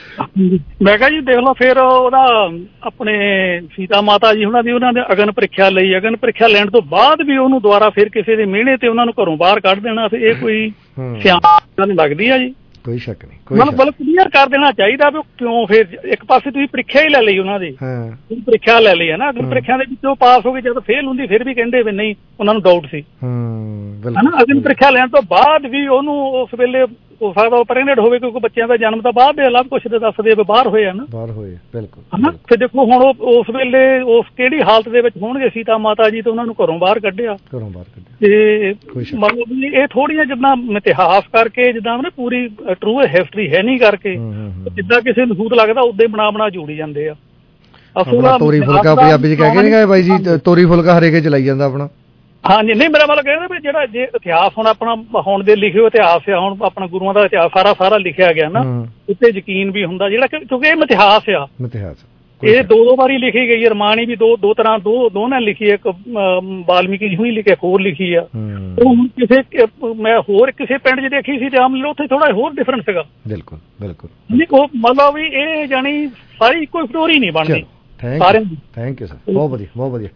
S23: ਮੈਂ ਕਿਹਾ ਜੀ ਦੇਖ ਲਓ, ਫਿਰ ਉਹਦਾ ਆਪਣੇ ਸੀਤਾ ਮਾਤਾ ਜੀ ਉਹਨਾਂ ਦੀ ਉਹਨਾਂ ਦੇ ਅਗਨ ਪ੍ਰੀਖਿਆ ਲਈ, ਅਗਨ ਪ੍ਰੀਖਿਆ ਲੈਣ ਤੋਂ ਬਾਅਦ ਵੀ ਉਹਨੂੰ ਦੁਬਾਰਾ ਫਿਰ ਕਿਸੇ ਦੇ ਮਿਹਣੇ ਤੇ ਉਹਨਾਂ ਨੂੰ ਘਰੋਂ ਬਾਹਰ ਕੱਢ ਦੇਣਾ, ਤੇ ਇਹ ਕੋਈ ਸਿਆਣਾ ਲੱਗਦੀ ਆ ਜੀ?
S16: ਕੋਈ ਸ਼ੱਕ ਨਹੀਂ।
S23: ਮਤਲਬ ਬਲ ਕਲੀਅਰ ਕਰ ਦੇਣਾ ਚਾਹੀਦਾ ਵੀ ਕਿਉਂ ਫਿਰ ਇੱਕ ਪਾਸੇ ਤੁਸੀਂ ਪ੍ਰੀਖਿਆ ਹੀ ਲੈ ਲਈ ਉਹਨਾਂ ਦੀ, ਪ੍ਰੀਖਿਆ ਲੈ ਲਈ ਹੈ ਨਾ, ਅਗਨ ਪ੍ਰੀਖਿਆ ਦੇ ਵਿੱਚੋਂ ਪਾਸ ਹੋ ਗਏ, ਜਦੋਂ ਫੇਲ ਹੁੰਦੀ ਫਿਰ ਵੀ ਕਹਿੰਦੇ ਵੀ ਨਹੀਂ ਉਹਨਾਂ ਨੂੰ ਡਾਊਟ ਸੀ ਹਨਾ। ਅਗਨ ਪ੍ਰੀਖਿਆ ਲੈਣ ਤੋਂ ਬਾਅਦ ਵੀ ਉਹਨੂੰ ਉਸ ਵੇਲੇ ਹੋ ਸਕਦਾ ਉਹ ਪ੍ਰੈਗਨੈਂਟ ਹੋਵੇ, ਕਿਉਂਕਿ ਬੱਚਿਆਂ ਦਾ ਜਨਮ ਤਾਂ ਬਾਅਦ ਦੇ ਅਲੱਗ ਕੁਛ ਦੇ ਦੱਸਦੇ ਬਾਹਰ ਹੋਏ ਆ ਨਾ, ਬਾਹਰ ਹੋਏ ਬਿਲਕੁਲ ਹਨਾ। ਫਿਰ ਦੇਖੋ ਹੁਣ ਉਹ ਉਸ ਵੇਲੇ ਉਸ ਕਿਹੜੀ ਹਾਲਤ ਦੇ ਵਿੱਚ ਹੋਣਗੇ ਸੀਤਾ ਮਾਤਾ ਜੀ, ਤੇ ਉਹਨਾਂ ਨੂੰ ਘਰੋਂ ਬਾਹਰ ਕੱਢਿਆ, ਘਰੋਂ ਬਾਹਰ ਕੱਢਿਆ। ਤੇ ਮਤਲਬ ਵੀ ਇਹ ਥੋੜੀਆਂ ਜਿੱਦਾਂ ਇਤਿਹਾਸ ਕਰਕੇ, ਜਿੱਦਾਂ ਨਾ ਪੂਰੀ ਟਰੂ ਹਿਸਟਰੀ ਹੈ ਨਹੀਂ ਕਰਕੇ, ਜਿੱਦਾਂ ਕਿਸੇ ਨੂੰ ਸੂਤ ਲੱਗਦਾ ਉਦਾਂ ਹੀ ਬਣਾ ਬਣਾ ਜੋੜੀ ਜਾਂਦੇ ਆ।
S16: ਤੋਰੀ ਫੁਲਕਾ ਪੰਜਾਬੀ ਚ ਕਹਿ ਕੇ ਨਹੀਂ ਗਏ ਬਾਈ ਜੀ, ਤੋਰੀ ਫੁਲਕਾ ਹਰੇਕੇ ਚਲਾਈ ਜਾਂਦਾ ਆਪਣਾ।
S23: ਹਾਂਜੀ ਨਹੀਂ, ਮੇਰਾ ਮਤਲਬ ਕਹਿੰਦਾ ਵੀ ਜਿਹੜਾ ਜੇ ਇਤਿਹਾਸ ਹੁਣ ਆਪਣਾ ਹੁਣ ਦੇ ਲਿਖੇ ਹੋਏ ਇਤਿਹਾਸ ਆ, ਹੁਣ ਆਪਣਾ ਗੁਰੂਆਂ ਦਾ ਇਤਿਹਾਸ ਸਾਰਾ ਸਾਰਾ ਲਿਖਿਆ ਗਿਆ ਨਾ, ਉੱਤੇ ਯਕੀਨ ਵੀ ਹੁੰਦਾ ਜਿਹੜਾ, ਕਿਉਂਕਿ ਇਹ ਇਤਿਹਾਸ ਆ, ਇਤਿਹਾਸ ਇਹ ਦੋ ਦੋ ਵਾਰੀ ਲਿਖੀ ਗਈ। ਰਮਾਣੀ ਵੀ ਦੋ ਦੋ ਤਰ੍ਹਾਂ ਦੋ ਦੋਨਾਂ ਲਿਖੀ, ਇੱਕ ਵਾਲਮੀਕੀ ਜੀ ਹੁਣੀ ਲਿਖੀ, ਇੱਕ ਹੋਰ ਲਿਖੀ ਆ। ਹੁਣ ਕਿਸੇ ਮੈਂ ਹੋਰ ਕਿਸੇ ਪਿੰਡ 'ਚ ਦੇਖੀ ਸੀ ਤੇ ਆਮ ਉੱਥੇ ਥੋੜਾ ਹੋਰ ਡਿਫਰੈਂਟ ਸੀਗਾ। ਬਿਲਕੁਲ ਬਿਲਕੁਲ ਨਹੀਂ, ਉਹ ਮਤਲਬ ਵੀ ਇਹ ਜਾਣੀ ਸਾਰੀ ਕੋਈ ਸਟੋਰੀ ਨਹੀਂ ਬਣਦੀ ਸਾਰਿਆਂ ਦੀ।
S16: ਥੈਂਕ ਯੂ ਸਰ, ਬਹੁਤ ਵਧੀਆ ਬਹੁਤ ਵਧੀਆ।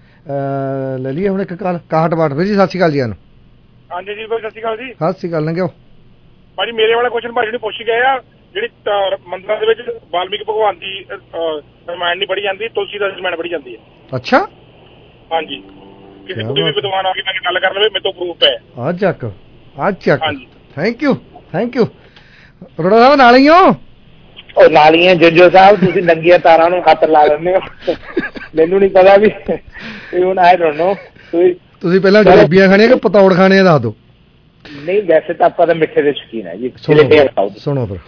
S16: ਲੈ ਲਈਏ ਹੁਣ ਇੱਕ ਕਾਲ, ਇਕਾਹਠ ਬਾਹਠ ਵੀਰ ਜੀ ਸਤਿ ਸ਼੍ਰੀ ਅਕਾਲ ਜੀ।
S2: ਹਾਂਜੀ ਜੀ ਭਾਈ, ਸਤਿ ਸ਼੍ਰੀ ਅਕਾਲ ਜੀ।
S16: ਸਤਿ ਸ਼੍ਰੀ ਅਕਾਲ। ਲੰਘਿਓ
S2: ਭਾਜੀ, ਮੇਰੇ ਵਾਲਾ ਕੁਐਸਚਨ ਭਾਜੀ ਨੇ ਪੁੱਛ ਗਏ ਆ, ਜਿਹੜੀ ਮੰਦਰਾਂ ਦੇ ਵਿੱਚ ਵਾਲਮੀਕੀ ਭਗਵਾਨ ਦੀ ਰਮਾਇਣ ਨਹੀਂ ਪੜ੍ਹੀ ਜਾਂਦੀ, ਤੁਲਸੀ ਦਾ ਰਮਾਇਣ ਪੜ੍ਹੀ ਜਾਂਦੀ ਹੈ।
S16: ਅੱਛਾ
S2: ਹਾਂਜੀ, ਕਿਸੇ ਕੋਈ ਵੀ ਵਿਦਵਾਨ ਆ ਕੇ ਮੈਂ ਗੱਲ ਕਰ ਲਵੇ, ਮੇਰੇ ਤੋਂ ਪ੍ਰੂਫ ਹੈ।
S16: ਆ ਚੱਕ ਆ ਚੱਕ। Thank you thank you. Arora ਸਾਹਿਬ ਨਾਲ ਹੀ ਹੋ?
S19: ਉਹ ਨਾਲ ਹੀ ਹੈ ਜੱਜੋ ਸਾਹਿਬ, ਤੁਸੀਂ ਨੰਗੀਆਂ ਤਾਰਾਂ ਨੂੰ ਹੱਥ ਲਾ ਲੈਂਦੇ ਹੋ, ਮੈਨੂੰ ਨਹੀਂ ਪਤਾ ਵੀ ਹੁਣ ਆਈ ਡੋਨਟ ਨੋ।
S16: ਤੁਸੀਂ ਪਹਿਲਾਂ ਜਲੇਬੀਆਂ ਖਾਣੀਆਂ ਕਿ ਪਤੌੜ ਖਾਣੇ ਦੱਸ ਦਿਓ।
S19: ਨਹੀਂ ਵੈਸੇ ਤਾਂ ਆਪਾਂ ਤਾਂ ਮਿੱਠੇ ਦੇ ਸ਼ੌਕੀਨ ਹੈ ਜੀ।
S16: ਸੁਣੋ ਫਿਰ,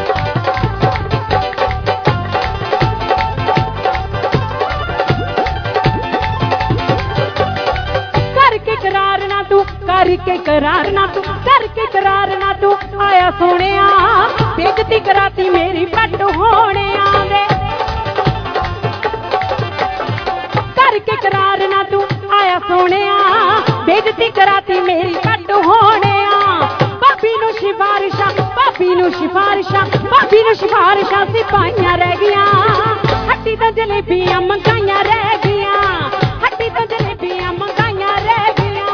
S3: ਕਰਕੇ ਕਰਾਰ ਨਾ ਤੂੰ, ਕਰਕੇ ਕਰਾਰ ਨਾ ਤੂੰ, ਕਰਕੇ ਕਰਾਰ ਨਾ ਤੂੰ ਆਇਆ ਸੋਹਣਿਆ, ਬੇਇੱਜ਼ਤੀ ਕਰਾਤੀ ਮੇਰੀ ਪੱਟ ਹੋਣਿਆਂ ਦੇ। ਕਰਕੇ ਕਰਾਰ ਨਾ ਤੂੰ ਆਇਆ ਸੋਹਣਿਆ, ਬੇਇੱਜ਼ਤੀ ਕਰਾਤੀ ਮੇਰੀ ਪੱਟ ਹੋਣਿਆ। ਭਾਬੀ ਨੂੰ ਸਿਫਾਰਿਸ਼ਾਂ, ਭਾਬੀ ਨੂੰ ਸਿਫਾਰਿਸ਼ਾਂ, ਭਾਬੀ ਨੂੰ ਸਿਫਾਰਿਸ਼ਾਂ ਸਿਪਾਹੀਆਂ ਰਹਿ ਗਈਆਂ, ਹੱਟੀ ਤੋਂ ਜਲੇਬੀਆਂ ਮੰਗਾਈਆਂ ਰਹਿ ਗਈਆਂ, ਹੱਟੀ ਤੋਂ ਜਲੇਬੀਆਂ ਮੰਗਾਈਆਂ ਰਹਿ ਗਈਆਂ।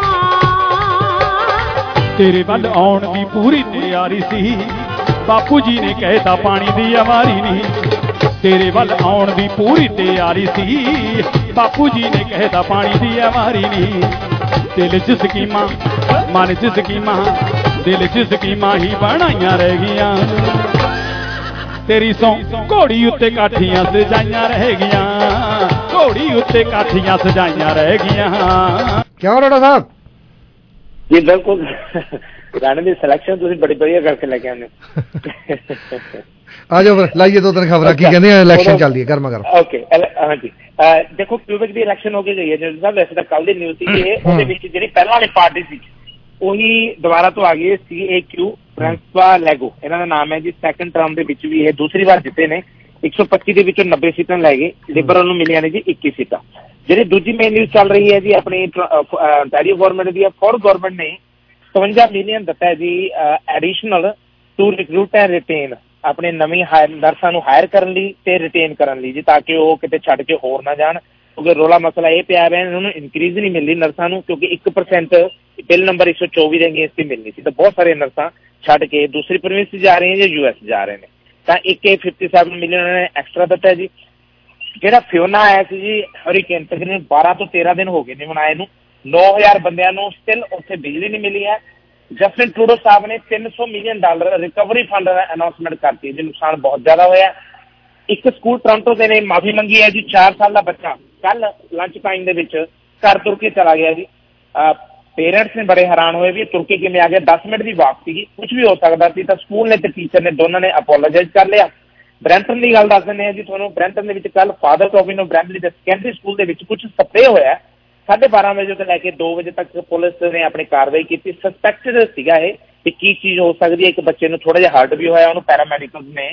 S12: ਤੇਰੇ ਵੱਲ ਆਉਣ ਦੀ ਪੂਰੀ ਤਿਆਰੀ ਸੀ, ਬਾਪੂ ਜੀ ਨੇ ਕਹਿਤਾ ਪਾਣੀ ਦੀ ਅਵਾਰੀ ਨਹੀਂ। ਤੇਰੇ ਵੱਲ ਆਉਣ ਦੀ ਪੂਰੀ ਤਿਆਰੀ ਸੀ, ਬਾਪੂ ਜੀ ਨੇ ਕਹਿਤਾ ਪਾਣੀ ਦੀ ਅਵਾਰੀ ਨਹੀਂ। ਦਿਲ 'ਚ ਸਕੀਮਾਂ, ਮਨ 'ਚ ਸਕੀਮਾਂ, ਦਿਲ 'ਚ ਸਕੀਮਾਂ ਹੀ ਬਣਾਈਆਂ ਰਹਿ ਗਈਆਂ। ਤੇਰੀ ਸੌ ਘੋੜੀ ਉੱਤੇ ਕਾਠੀਆਂ ਸਜਾਈਆਂ ਰਹਿ ਗਈਆਂ, ਘੋੜੀ ਉੱਤੇ ਕਾਠੀਆਂ ਸਜਾਈਆਂ ਰਹਿ ਗਈਆਂ।
S16: ਕਿਉਂ ਅਰੋੜਾ ਸਾਹਿਬ?
S19: ਜੀ ਬਿਲਕੁਲ ਗਾਣੇ ਦੀ ਸਿਲੈਕਸ਼ਨ ਤੁਸੀਂ ਬੜੀ ਵਧੀਆ ਕਰਕੇ ਲੈ ਕੇ ਆਉਂਦੇ
S16: ਆ ਜਾਓ ਲਾਈਏ ਦੋ ਤਿੰਨ ਖਬਰਾਂ ਕੀ ਕਹਿੰਦੇ ਆ ਇਲੈਕਸ਼ਨ ਚੱਲਦੀ ਹੈ ਗਰਮਾ ਗਰਮ
S19: ਓਕੇ ਹਾਂਜੀ ਦੇਖੋ ਕਿਊਬਿਕ ਦੀ ਇਲੈਕਸ਼ਨ ਹੋ ਕੇ ਗਈ ਹੈ ਜਨਰਲ ਸਾਹਿਬ ਵੈਸੇ ਤਾਂ ਕੱਲ ਦੀ ਨਿਊਜ਼ ਸੀ ਇਹ ਉਹਦੇ ਵਿੱਚ ਜਿਹੜੀ ਪਹਿਲਾਂ ਵਾਲੀ ਪਾਰਟੀ ਸੀ ਉਹੀ ਦੁਬਾਰਾ ਤੋਂ ਆ ਗਈ ਸੀ ਏ ਕਿਊ ਫ੍ਰਾਂਸਵਾ ਲੈਗੋ ਇਹਨਾਂ ਦਾ ਨਾਮ ਹੈ ਜੀ ਸੈਕੰਡ ਟਰਮ ਦੇ ਵਿੱਚ ਵੀ ਇਹ ਦੂਸਰੀ ਵਾਰ ਜਿੱਤੇ ਨੇ ਇੱਕ ਸੌ ਪੱਚੀ ਦੇ ਵਿੱਚੋਂ ਨੱਬੇ ਸੀਟਾਂ ਲੈ ਗਏ ਲਿਬਰਲ ਨੂੰ ਮਿਲੀਆਂ ਨੇ ਜੀ ਇੱਕੀ ਸੀਟਾਂ ਜਿਹੜੀ ਦੂਜੀ ਮੇਨ ਨਿਊਜ਼ ਚੱਲ ਰਹੀ ਹੈ ਜੀ ਆਪਣੀ ontario ਗਵਰਨਮੈਂਟ ਦੀ ਫੋਰ ਗਵਰਨਮੈਂਟ ਨੇ ਸਤਵੰਜਾ ਮਿਲੀਅਨ ਦਿੱਤਾ ਹੈ ਜੀ additional to recruit and retain ਆਪਣੇ ਨਵੀਂ ਹਾਇਰ ਨਰਸਾਂ ਨੂੰ ਹਾਇਰ ਕਰਨ ਲਈ ਤੇ ਰਿਟੇਨ ਕਰਨ ਲਈ ਜੀ ਤਾਂ ਕਿ ਉਹ ਕਿਤੇ ਛੱਡ ਕੇ ਹੋਰ ਨਾ ਜਾਣ ਕਿਉਂਕਿ ਰੌਲਾ ਮਸਲਾ ਇਹ ਪਿਆ ਰਿਹਾ ਇਹਨਾਂ ਨੂੰ ਇਨਕਰੀਜ਼ ਨਹੀਂ ਮਿਲਦੀ ਨਰਸਾਂ ਨੂੰ ਕਿਉਂਕਿ ਇੱਕ ਪਰਸੈਂਟ ਬਿੱਲ ਨੰਬਰ ਇੱਕ ਸੌ ਚੌਵੀ ਦੇ ਅਗੇਂਸਟ ਹੀ ਮਿਲਣੀ ਸੀ ਤਾਂ ਬਹੁਤ ਸਾਰੇ ਨਰਸਾਂ ਛੱਡ ਕੇ ਦੂਸਰੀ ਪ੍ਰੋਵਿੰਸ ਜਾ ਰਹੇ ਜਾਂ ਯੂ ਐਸ ਜਾ ਰਹੇ ਨੇ ਤਾਂ ਇੱਕ ਇਹ ਫਿਫਟੀ ਸੈਵਨ ਮਿਲੀਅਨ ਉਹਨਾਂ ਨੇ ਐਕਸਟਰਾ ਦਿੱਤਾ ਜੀ ਜਿਹੜਾ ਫਿਓਨਾ ਆਇਆ ਸੀ ਜੀ ਹਰੀਕੇਨ ਤਕਰੀਬਨ ਬਾਰਾਂ ਤੋਂ ਤੇਰਾਂ ਦਿਨ ਹੋ ਗਏ ਨੇ ਹੁਣ ਆਏ ਨੂੰ ਨੌ ਹਜ਼ਾਰ ਬੰਦਿਆਂ ਨੂੰ ਸਟਿਲ ਉੱਥੇ ਬਿਜਲੀ ਨਹੀਂ ਮਿਲੀ ਹੈ ਜਸਟਿਨ ਟਰੂਡੋ ਸਾਹਿਬ ਨੇ ਤਿੰਨ ਸੌ ਮਿਲੀਅਨ ਡਾਲਰ ਰਿਕਵਰੀ ਫੰਡ ਦਾ ਅਨਾਉਂਸਮੈਂਟ ਕਰਤੀ ਜੀ ਨੁਕਸਾਨ ਬਹੁਤ ਜ਼ਿਆਦਾ ਹੋਇਆ ਇੱਕ ਸਕੂਲ ਟੋਰਾਂਟੋ ਦੇ ਨੇ ਮਾਫੀ ਮੰਗੀ ਹੈ ਜੀ ਚਾਰ ਸਾਲ ਦਾ ਬੱਚਾ ਕੱਲ ਲੰਚ ਟਾਈਮ ਦੇ ਵਿੱਚ ਘਰ ਤੁਰ ਕੇ ਚਲਾ ਗਿਆ ਜੀ ਪੇਰੈਂਟਸ ਨੇ ਬੜੇ ਹੈਰਾਨ ਹੋਏ ਵੀ ਤੁਰ ਕੇ ਕਿਵੇਂ ਆ ਗਿਆ ਦਸ ਮਿੰਟ ਦੀ ਵਾਕ ਸੀਗੀ ਕੁਝ ਵੀ ਹੋ ਸਕਦਾ ਸੀ ਤਾਂ ਸਕੂਲ ਨੇ ਤੇ ਟੀਚਰ ਨੇ ਦੋਨਾਂ ਨੇ ਅਪੋਲੋਜਾਈਜ਼ ਕਰ ਲਿਆ ਬ੍ਰੈਂਟਨ ਦੀ ਗੱਲ ਦੱਸ ਦਿੰਦੇ ਹਾਂ ਜੀ ਤੁਹਾਨੂੰ ਬ੍ਰੈਂਟਨ ਦੇ ਵਿੱਚ ਕੱਲ ਫਾਦਰ ਟੋਬਿਨੋ ਬ੍ਰੈਂਟਲੀ ਦੇ ਸੈਕੰਡਰੀ ਸਕੂਲ ਦੇ ਵਿੱਚ ਕੁਝ ਸਪਰੇ ਹੋਇਆ ਸਾਢੇ ਬਾਰਾਂ ਵਜੇ ਤੋਂ ਲੈ ਕੇ ਦੋ ਵਜੇ ਤੱਕ ਪੁਲਿਸ ਨੇ ਆਪਣੀ ਕਾਰਵਾਈ ਕੀਤੀ ਸਸਪੈਕਟਡ ਸੀਗਾ ਇਹ ਕਿ ਕੀ ਚੀਜ਼ ਹੋ ਸਕਦੀ ਹੈ ਇੱਕ ਬੱਚੇ ਨੂੰ ਥੋੜਾ ਜਿਹਾ ਹਰਟ ਵੀ ਹੋਇਆ ਉਹਨੂੰ ਪੈਰਾਮੈਡੀਕਲਸ ਨੇ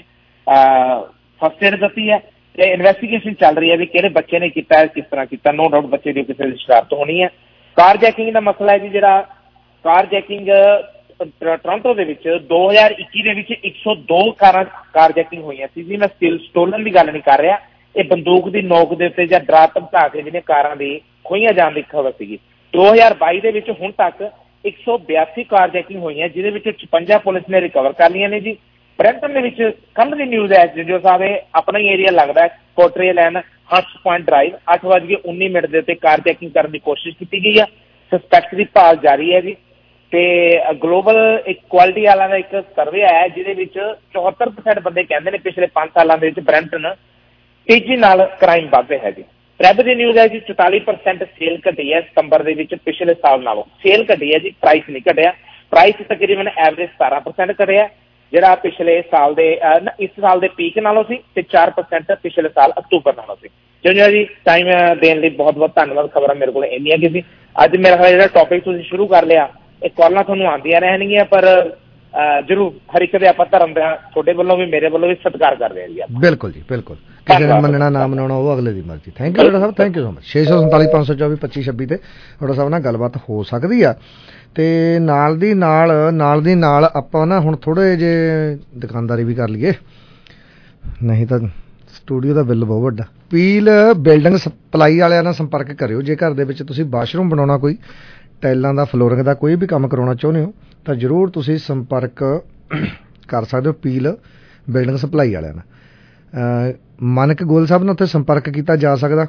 S19: ਫਸਟ ਏਡ ਦਿੱਤੀ ਹੈ ਤੇ ਇਨਵੈਸਟੀਗੇਸ਼ਨ ਚੱਲ ਰਹੀ ਹੈ ਵੀ ਕਿਹੜੇ ਬੱਚੇ ਨੇ ਕੀਤਾ ਕਿਸ ਤਰ੍ਹਾਂ ਕੀਤਾ ਨੋ ਡਾਊਟ ਬੱਚੇ ਦੀ ਕਿਸੇ ਦੀ ਸ਼ਰਾਰਤ ਹੋਣੀ ਹੈ ਕਾਰ ਜੈਕਿੰਗ ਦਾ ਮਸਲਾ ਹੈ ਜੀ ਜਿਹੜਾ ਕਾਰ ਜੈਕਿੰਗ ਟੋਰਾਂਟੋ ਦੇ ਵਿੱਚ ਦੋ ਹਜ਼ਾਰ ਇੱਕੀ ਦੇ ਵਿੱਚ ਇੱਕ ਸੌ ਦੋ ਕਾਰਾਂ ਕਾਰ ਜੈਕਿੰਗ ਹੋਈਆਂ ਸੀ ਜੀ ਮੈਂ ਸਟਿਲ ਸਟੋਲਨ ਦੀ ਗੱਲ ਨਹੀਂ ਕਰ ਰਿਹਾ ਇਹ ਬੰਦੂਕ ਦੀ ਨੋਕ ਦੇ ਉੱਤੇ ਜਾਂ ਡਰਾ ਧਮਕਾ ਕੇ ਜਿਹੜੀਆਂ ਕਾਰਾਂ ਦੀ ਖੋਈਆਂ ਜਾਣ ਦੀ ਖਬਰ ਸੀਗੀ ਦੋ ਹਜ਼ਾਰ ਬਾਈ ਦੇ ਵਿੱਚ ਹੁਣ ਤੱਕ ਇੱਕ ਸੌ ਬਿਆਸੀ ਕਾਰ ਜੈਕਿੰਗ ਹੋਈਆਂ ਜਿਹਦੇ ਵਿੱਚ ਛਪੰਜਾ ਪੁਲਿਸ ਨੇ ਰਿਕਵਰ ਕਰ ਲਈਆਂ ਨੇ ਜੀ ਬ੍ਰੈਂਟਨ ਦੇ ਵਿੱਚ ਕੱਲ੍ਹ ਦੀ ਨਿਊਜ਼ ਹੈ ਜੋ ਸਾਹਿਬ ਇਹ ਆਪਣਾ ਹੀ ਏਰੀਆ ਲੱਗਦਾ ਕੋਟਰੇ ਲੈਨ ਹੰਟਸ ਪੁਆਇੰਟ ਡਰਾਈਵ ਅੱਠ ਵੱਜ ਕੇ ਉੱਨੀ ਮਿੰਟ ਦੇ ਉੱਤੇ ਕਾਰ ਚੈਕਿੰਗ ਕਰਨ ਦੀ ਕੋਸ਼ਿਸ਼ ਕੀਤੀ ਗਈ ਆ ਸਸਪੈਕਟ ਦੀ ਭਾਲ ਜਾਰੀ ਹੈ ਜੀ ਤੇ ਗਲੋਬਲ ਇਕੁਐਲਿਟੀ ਵਾਲਾ ਦਾ ਇੱਕ ਸਰਵੇ ਆਇਆ ਜਿਹਦੇ ਵਿੱਚ ਚੌਹੱਤਰ ਪਰਸੈਂਟ ਬੰਦੇ ਕਹਿੰਦੇ ਨੇ ਪਿਛਲੇ ਪੰਜ ਸਾਲਾਂ ਦੇ ਵਿੱਚ ਬ੍ਰੈਂਟਨ ਤੇਜ਼ੀ ਨਾਲ ਕ੍ਰਾਈਮ ਵੱਧ ਰਿਹਾ ਜੀ ਪ੍ਰੈਬ ਦੀ ਨਿਊਜ਼ ਹੈ ਜੀ ਚੁਤਾਲੀ ਪਰਸੈਂਟ ਸੇਲ ਘਟੀ ਹੈ ਸਤੰਬਰ ਦੇ ਵਿੱਚ ਪਿਛਲੇ ਸਾਲ ਨਾਲੋਂ ਸੇਲ ਘਟੀ ਹੈ ਜੀ ਪ੍ਰਾਈਸ ਨਹੀਂ ਘਟਿਆ ਪ੍ਰਾਈਸ ਤਕਰੀਬਨ ਐਵਰੇਜ ਸਤਾਰਾਂ ਪਰਸੈਂਟ ਘਟਿਆ ਜਿਹੜਾ ਪਿਛਲੇ ਸਾਲ ਦੇ ਇਸ ਸਾਲ ਦੇ ਪੀਕ ਨਾਲੋਂ ਸੀ ਤੇ ਚਾਰ ਪਰਸੈਂਟ ਪਿਛਲੇ ਸਾਲ ਅਕਤੂਬਰ ਨਾਲੋਂ ਸੀ ਜੁਨੀਆ ਜੀ ਟਾਈਮ ਦੇਣ ਲਈ ਬਹੁਤ ਬਹੁਤ ਧੰਨਵਾਦ ਖਬਰਾਂ ਮੇਰੇ ਕੋਲ ਇੰਨੀਆਂ ਕਿ ਸੀ ਅੱਜ ਮੇਰਾ ਖਿਆਲ ਜਿਹੜਾ ਟੌਪਿਕ ਤੁਸੀਂ ਸ਼ੁਰੂ ਕਰ ਲਿਆ ਇਹ ਕਾਲਾਂ ਤੁਹਾਨੂੰ ਆਉਂਦੀਆਂ ਰਹਿਣਗੀਆਂ ਪਰ ਜ਼ਰੂਰ ਹਰ ਇੱਕ ਦੇ ਆਪਾਂ ਧਰਮ ਦਾ ਤੁਹਾਡੇ ਵੱਲੋਂ ਵੀ ਮੇਰੇ ਵੱਲੋਂ ਵੀ ਸਤਿਕਾਰ ਕਰਦੇ ਹਾਂ ਜੀ
S16: ਬਿਲਕੁਲ ਜੀ ਬਿਲਕੁਲ ਕਿਸੇ ਨੇ ਮੰਨਣਾ ਨਾ ਮਨਾਉਣਾ ਉਹ ਅਗਲੇ ਦੀ ਮਰਜ਼ੀ ਥੈਂਕ ਯੂ ਡਾਕਟਰ ਸਾਹਿਬ ਥੈਂਕ ਯੂ ਸੋ ਮਚ ਛੇ ਸੌ ਸੰਤਾਲੀ ਪੰਜ ਸੌ ਚੌਵੀ ਪੱਚੀ ਛੱਬੀ ਤੇ ਡਾਕਟਰ ਸਾਹਿਬ ਨਾਲ ਗੱਲਬਾਤ ਹੋ ਸਕਦੀ ਆ ਤੇ ਨਾਲ ਦੀ ਨਾਲ ਨਾਲ ਦੀ ਨਾਲ ਆਪਾਂ ਨਾ ਹੁਣ ਥੋੜੇ ਜਿਹੇ ਦੁਕਾਨਦਾਰੀ ਵੀ ਕਰ ਲਈਏ ਨਹੀਂ ਤਾਂ ਸਟੂਡੀਓ ਦਾ ਬਿੱਲ ਬਹੁਤ ਵੱਡਾ ਪੀਲ ਬਿਲਡਿੰਗ ਸਪਲਾਈ ਵਾਲਿਆਂ ਨਾਲ ਸੰਪਰਕ ਕਰਿਓ ਜੇ ਘਰ ਦੇ ਵਿੱਚ ਤੁਸੀਂ ਬਾਥਰੂਮ ਬਣਾਉਣਾ ਕੋਈ ਟਾਈਲਾਂ ਦਾ ਫਲੋਰਿੰਗ ਦਾ ਕੋਈ ਵੀ ਕੰਮ ਕਰਾਉਣਾ ਚਾਹੁੰਦੇ ਹੋ ਤਾਂ ਜ਼ਰੂਰ ਤੁਸੀਂ ਸੰਪਰਕ ਕਰ ਸਕਦੇ ਹੋ ਪੀਲ ਬਿਲਡਿੰਗ ਸਪਲਾਈ ਵਾਲਿਆਂ ਨਾਲ ਮਾਨਕ ਗੋਲ ਸਾਹਿਬ ਨਾਲ ਉੱਥੇ ਸੰਪਰਕ ਕੀਤਾ ਜਾ ਸਕਦਾ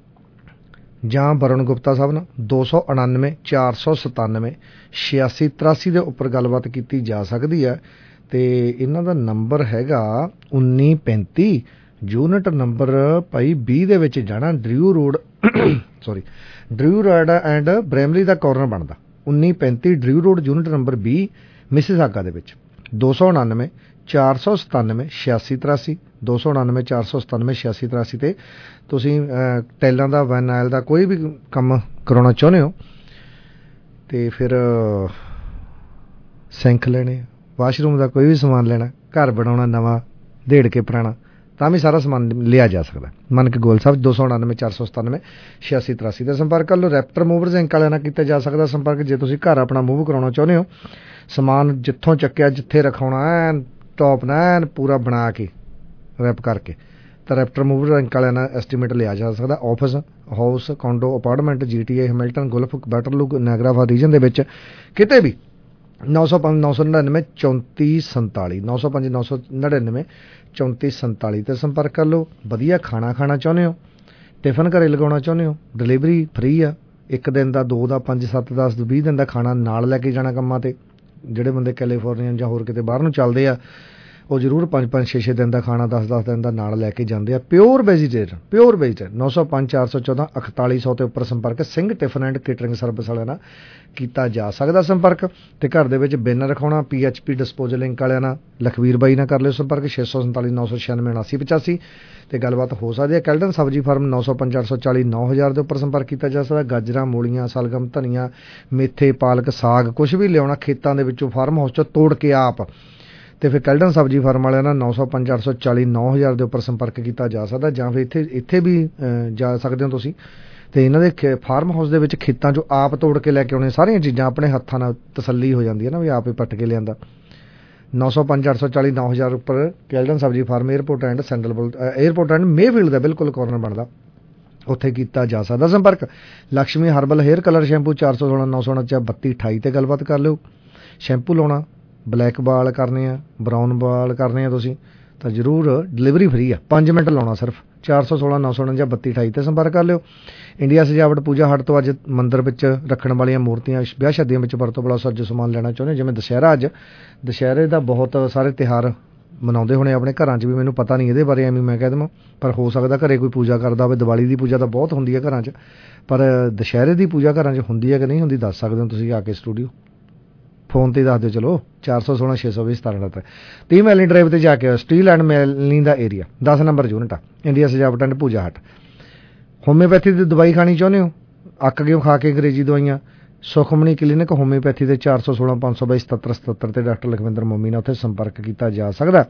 S16: ਜਾਂ ਵਰੁਣ ਗੁਪਤਾ ਸਾਹਿਬ ਨਾਲ ਦੋ ਸੌ ਉਣਾਨਵੇਂ ਚਾਰ ਸੌ ਸਤਾਨਵੇਂ ਛਿਆਸੀ ਤਰਾਸੀ ਦੇ ਉੱਪਰ ਗੱਲਬਾਤ ਕੀਤੀ ਜਾ ਸਕਦੀ ਹੈ ਤੇ ਇਹਨਾਂ ਦਾ ਨੰਬਰ ਹੈਗਾ ਉੱਨੀ ਪੈਂਤੀ ਯੂਨਿਟ ਨੰਬਰ ਭਾਈ ਵੀਹ ਦੇ ਵਿੱਚ ਜਾਣਾ Drew Road sorry Drew Road and Bramalea ਦਾ ਕਾਰਨਰ ਬਣਦਾ ਉੱਨੀ ਪੈਂਤੀ ਡਰਿਊ ਰੋਡ ਯੂਨਿਟ ਨੰਬਰ ਵੀਹ ਮਿਸਿਸਾਗਾ ਦੇ ਵਿੱਚ ਦੋ ਸੌ ਉਣਾਨਵੇਂ ਚਾਰ ਸੌ ਸਤਾਨਵੇਂ ਛਿਆਸੀ ਤਰਾਸੀ ਦੋ ਸੌ ਉਣਾਨਵੇਂ ਚਾਰ ਸੌ ਸਤਾਨਵੇਂ ਛਿਆਸੀ ਤਰਾਸੀ ਤੇ ਤੁਸੀਂ ਟੈਲਾਂ ਦਾ ਵੈਨਾਇਲ ਦਾ ਕੋਈ ਵੀ ਕੰਮ ਕਰਾਉਣਾ ਚਾਹੁੰਦੇ ਹੋ ਤੇ ਫਿਰ ਸਿੰਕ ਲੈਣੇ ਵਾਸ਼ਰੂਮ ਦਾ ਕੋਈ ਵੀ ਸਮਾਨ ਲੈਣਾ ਘਰ ਬਣਾਉਣਾ ਨਵਾਂ ਦੇੜ ਕੇ ਪੁਰਾਣਾ ਤਾਂ ਵੀ ਸਾਰਾ ਸਮਾਨ ਲਿਆ ਜਾ ਸਕਦਾ ਮਨਕ ਗੋਲ ਸਾਹਿਬ ਦੋ ਸੌ ਉਣਾਨਵੇਂ ਚਾਰ ਸੌ ਸਤਾਨਵੇਂ ਛਿਆਸੀ ਤਰਾਸੀ ਦਾ ਸੰਪਰਕ ਕਰ ਲਓ ਰੈਪਟਰ ਮੂਵਰਜ਼ ਇੰਕ ਵਾਲਿਆਂ ਨਾਲ ਕੀਤਾ ਜਾ ਸਕਦਾ ਸੰਪਰਕ ਜੇ ਤੁਸੀਂ ਘਰ ਆਪਣਾ ਮੂਵ ਕਰਾਉਣਾ ਚਾਹੁੰਦੇ ਹੋ ਸਮਾਨ ਜਿੱਥੋਂ ਚੱਕਿਆ ਜਿੱਥੇ ਰਖਾਉਣਾ ਐਨ ਟੌਪ ਨਾ ਐਨ ਪੂਰਾ ਬਣਾ ਕੇ ਰੈਪ ਕਰਕੇ ਤਾਂ ਰੈਪਟਰ ਮੂਵਰ ਇੰਕ ਵਾਲਿਆਂ ਨਾਲ ਐਸਟੀਮੇਟ ਲਿਆ ਜਾ ਸਕਦਾ office house condo apartment G T A Hamilton Guelph ਬੈਟਰਲੁੱਕ ਨਾਇਗਰਾ ਰੀਜਨ ਦੇ ਵਿੱਚ ਕਿਤੇ ਵੀ ਨੌ ਸੌ ਪੰਜ ਨੌ ਸੌ ਨੜਿਨਵੇਂ ਚੌਂਤੀ ਸੰਤਾਲੀ ਨੌ ਸੌ ਪੰਜ ਨੌ ਸੌ ਨੜਿਨਵੇਂ ਚੌਂਤੀ ਸੰਤਾਲੀ 'ਤੇ ਸੰਪਰਕ ਕਰ ਲਓ ਵਧੀਆ ਖਾਣਾ ਖਾਣਾ ਚਾਹੁੰਦੇ ਹੋ ਟਿਫਨ ਘਰੇ ਲਗਾਉਣਾ ਚਾਹੁੰਦੇ ਹੋ ਡਿਲੀਵਰੀ ਫਰੀ ਆ ਇੱਕ ਦਿਨ ਦਾ ਦੋ ਦਾ ਪੰਜ ਸੱਤ ਦਸ ਵੀਹ ਦਿਨ ਦਾ ਖਾਣਾ ਨਾਲ ਲੈ ਕੇ ਜਾਣਾ ਕੰਮਾਂ 'ਤੇ ਜਿਹੜੇ ਬੰਦੇ ਕੈਲੀਫੋਰਨੀਆ ਜਾਂ ਹੋਰ ਕਿਤੇ ਬਾਹਰ ਨੂੰ ਚੱਲਦੇ ਆ ਉਹ ਜ਼ਰੂਰ ਪੰਜ ਪੰਜ ਛੇ ਛੇ ਦਿਨ ਦਾ ਖਾਣਾ ਦਸ ਦਸ ਦਿਨ ਦਾ ਨਾਲ ਲੈ ਕੇ ਜਾਂਦੇ ਆ। ਪਿਓਰ ਵੈਜੀਟੇਰੀਅਨ ਪਿਓਰ ਵੈਜੀਟੇਰੀਅਨ ਨੌ ਸੌ ਪੰਜ ਚਾਰ ਸੌ ਚੌਦਾਂ ਇਕਤਾਲੀ ਸੌ ਤੇ ਉੱਪਰ ਸੰਪਰਕ Singh tiffin and catering service ਵਾਲਿਆਂ ਨਾਲ ਕੀਤਾ ਜਾ ਸਕਦਾ ਸੰਪਰਕ। ਤੇ ਘਰ ਦੇ ਵਿੱਚ ਬਿਨ ਰਖਾਉਣਾ P H P disposal link ਵਾਲਿਆਂ ਨਾਲ ਲਖਵੀਰ ਬਾਈ ਨਾਲ ਕਰ ਲਿਓ ਸੰਪਰਕ ਛੇ ਸੌ ਸੰਤਾਲੀ ਨੌ ਸੌ ਛਿਆਨਵੇਂ ਉਨਾਸੀ ਪਚਾਸੀ ਤੇ ਗੱਲਬਾਤ ਹੋ ਸਕਦੀ ਹੈ। ਕੈਲਡਨ ਸਬਜ਼ੀ ਫਾਰਮ ਨੌ ਸੌ ਪੰਜ ਚਾਰ ਸੌ ਚਾਲੀ ਨੌ ਹਜ਼ਾਰ ਦੇ ਉੱਪਰ ਸੰਪਰਕ ਕੀਤਾ ਜਾ ਸਕਦਾ। ਗਾਜਰਾਂ ਮੂਲੀਆਂ ਸਲਗਮ ਧਨੀਆ ਮੇਥੇ ਪਾਲਕ ਸਾਗ ਕੁਛ ਵੀ ਲਿਆਉਣਾ ਖੇਤਾਂ ਦੇ ਵਿੱਚੋਂ ਫਾਰਮ ਹਾਊਸ ਚੋਂ ਤੋੜ ਕੇ ਆਪ ਤੇ ਫਿਰ ਕੈਲਡਨ ਸਬਜ਼ੀ ਫਾਰਮ ਵਾਲਿਆਂ ਨਾਲ ਨੌ ਸੌ ਪੰਜ ਚਾਰ ਸੌ ਚਾਲੀ ਨੌ ਹਜ਼ਾਰ ਦੇ ਉੱਪਰ ਸੰਪਰਕ ਕੀਤਾ ਜਾ ਸਕਦਾ ਜਾਂ ਫਿਰ ਇੱਥੇ ਇੱਥੇ ਵੀ ਜਾ ਸਕਦੇ ਹੋ ਤੁਸੀਂ। ਤੇ ਇਹਨਾਂ ਦੇ ਫਾਰਮ ਹਾਊਸ ਦੇ ਵਿੱਚ ਖੇਤਾਂ ਚੋਂ ਆਪ ਤੋੜ ਕੇ ਲੈ ਕੇ ਆਉਣੇ ਸਾਰੀਆਂ ਚੀਜ਼ਾਂ ਆਪਣੇ ਹੱਥਾਂ ਨਾਲ ਤਸੱਲੀ ਹੋ ਜਾਂਦੀ ਹੈ ਨਾ ਵੀ ਆਪ ਹੀ ਪੱਟ ਕੇ ਲਿਆਂਦਾ। ਨੌ ਸੌ ਪੰਜ ਚਾਰ ਸੌ ਚਾਲੀ ਨੌ ਹਜ਼ਾਰ ਉੱਪਰ Caledon Sabzi farm airport and central airport and Mayfield ਦਾ ਬਿਲਕੁਲ ਕਾਰਨਰ ਬਣਦਾ ਉੱਥੇ ਕੀਤਾ ਜਾ ਸਕਦਾ ਸੰਪਰਕ। Lakshmi herbal hair colour shampoo ਚਾਰ ਸੌ ਸੋਲਾਂ ਨੌ ਸੌ ਉਣੱਤਰ ਬੱਤੀ ਅਠਾਈ ਤੇ ਗੱਲਬਾਤ ਕਰ ਲਿਓ। ਸ਼ੈਂਪੂ ਲਾਉਣਾ ਬਲੈਕ ਵਾਲ ਕਰਨੇ ਆ ਬਰਾਊਨ ਵਾਲ ਕਰਨੇ ਆ ਤੁਸੀਂ ਤਾਂ ਜ਼ਰੂਰ ਡਿਲੀਵਰੀ ਫਰੀ ਆ ਪੰਜ ਮਿੰਟ ਲਾਉਣਾ ਸਿਰਫ ਚਾਰ ਸੌ ਸੋਲਾਂ ਨੌ ਸੌ ਉਣੰਜਾ ਬੱਤੀ ਅਠਾਈ ਤੇ ਸੰਪਰਕ ਕਰ ਲਿਓ। ਇੰਡੀਆ ਸਜਾਵਟ ਪੂਜਾ ਹੱਟ ਤੋਂ ਅੱਜ ਮੰਦਿਰ ਵਿੱਚ ਰੱਖਣ ਵਾਲੀਆਂ ਮੂਰਤੀਆਂ ਵਿਆਹ ਸ਼ਾਦੀਆਂ ਵਿੱਚ ਵਰਤੋਂ ਵਾਲਾ ਸੱਜ ਸਮਾਨ ਲੈਣਾ ਚਾਹੁੰਦੇ ਜਿਵੇਂ ਦੁਸਹਿਰਾ ਅੱਜ ਦੁਸਹਿਰੇ ਦਾ ਬਹੁਤ ਸਾਰੇ ਤਿਉਹਾਰ ਮਨਾਉਂਦੇ ਹੋਣੇ ਆਪਣੇ ਘਰਾਂ 'ਚ ਵੀ ਮੈਨੂੰ ਪਤਾ ਨਹੀਂ ਇਹਦੇ ਬਾਰੇ ਐਵੇਂ ਮੈਂ ਕਹਿ ਦੇਵਾਂ ਪਰ ਹੋ ਸਕਦਾ ਘਰੇ ਕੋਈ ਪੂਜਾ ਕਰਦਾ ਹੋਵੇ। ਦੀਵਾਲੀ ਦੀ ਪੂਜਾ ਤਾਂ ਬਹੁਤ ਹੁੰਦੀ ਹੈ ਘਰਾਂ 'ਚ ਪਰ ਦੁਸਹਿਰੇ ਦੀ ਪੂਜਾ ਘਰਾਂ 'ਚ ਹੁੰਦੀ ਹੈ ਕਿ ਨਹੀਂ ਹੁੰਦੀ ਦੱਸ ਸਕਦੇ ਹੋ ਤੁਸੀਂ ਆ ਕੇ ਸਟੂਡੀਓ ਫੋਨ ਤੇ ਦੱਸ ਦਿਓ। ਚਲੋ ਚਾਰ ਸੌ ਸੋਲਾਂ ਛੇ ਸੌ ਵੀਹ ਸਤਾਰਾਂ ਦਾ ਤੀਹ ਮੈਲਿਨ ਡਰਾਈਵ ਤੇ ਜਾ ਕੇ ਸਟੀਲ ਐਂਡ ਮੈਲਿਨ ਦਾ ਏਰੀਆ ਦਸ ਨੰਬਰ ਯੂਨਿਟ ਆ India Sajawat and Pooja Hut. Homeopathy ਦੀ ਦਵਾਈ ਖਾਣੀ ਚਾਹੁੰਦੇ ਹੋ ਅੱਕ ਗਿਓ ਖਾ ਕੇ ਅੰਗਰੇਜ਼ੀ ਦਵਾਈਆਂ ਸੁਖਮਣੀ ਕਲੀਨਿਕ ਹੋਮਿਓਪੈਥੀ ਦੇ ਚਾਰ ਸੌ ਸੋਲਾਂ ਪੰਜ ਸੌ ਬਾਈ ਸਤੱਤਰ ਸਤੱਤਰ ਤੇ ਡਾਕਟਰ ਲਖਵਿੰਦਰ ਮੰਮੀ ਨਾਲ ਉੱਥੇ ਸੰਪਰਕ ਕੀਤਾ ਜਾ ਸਕਦਾ।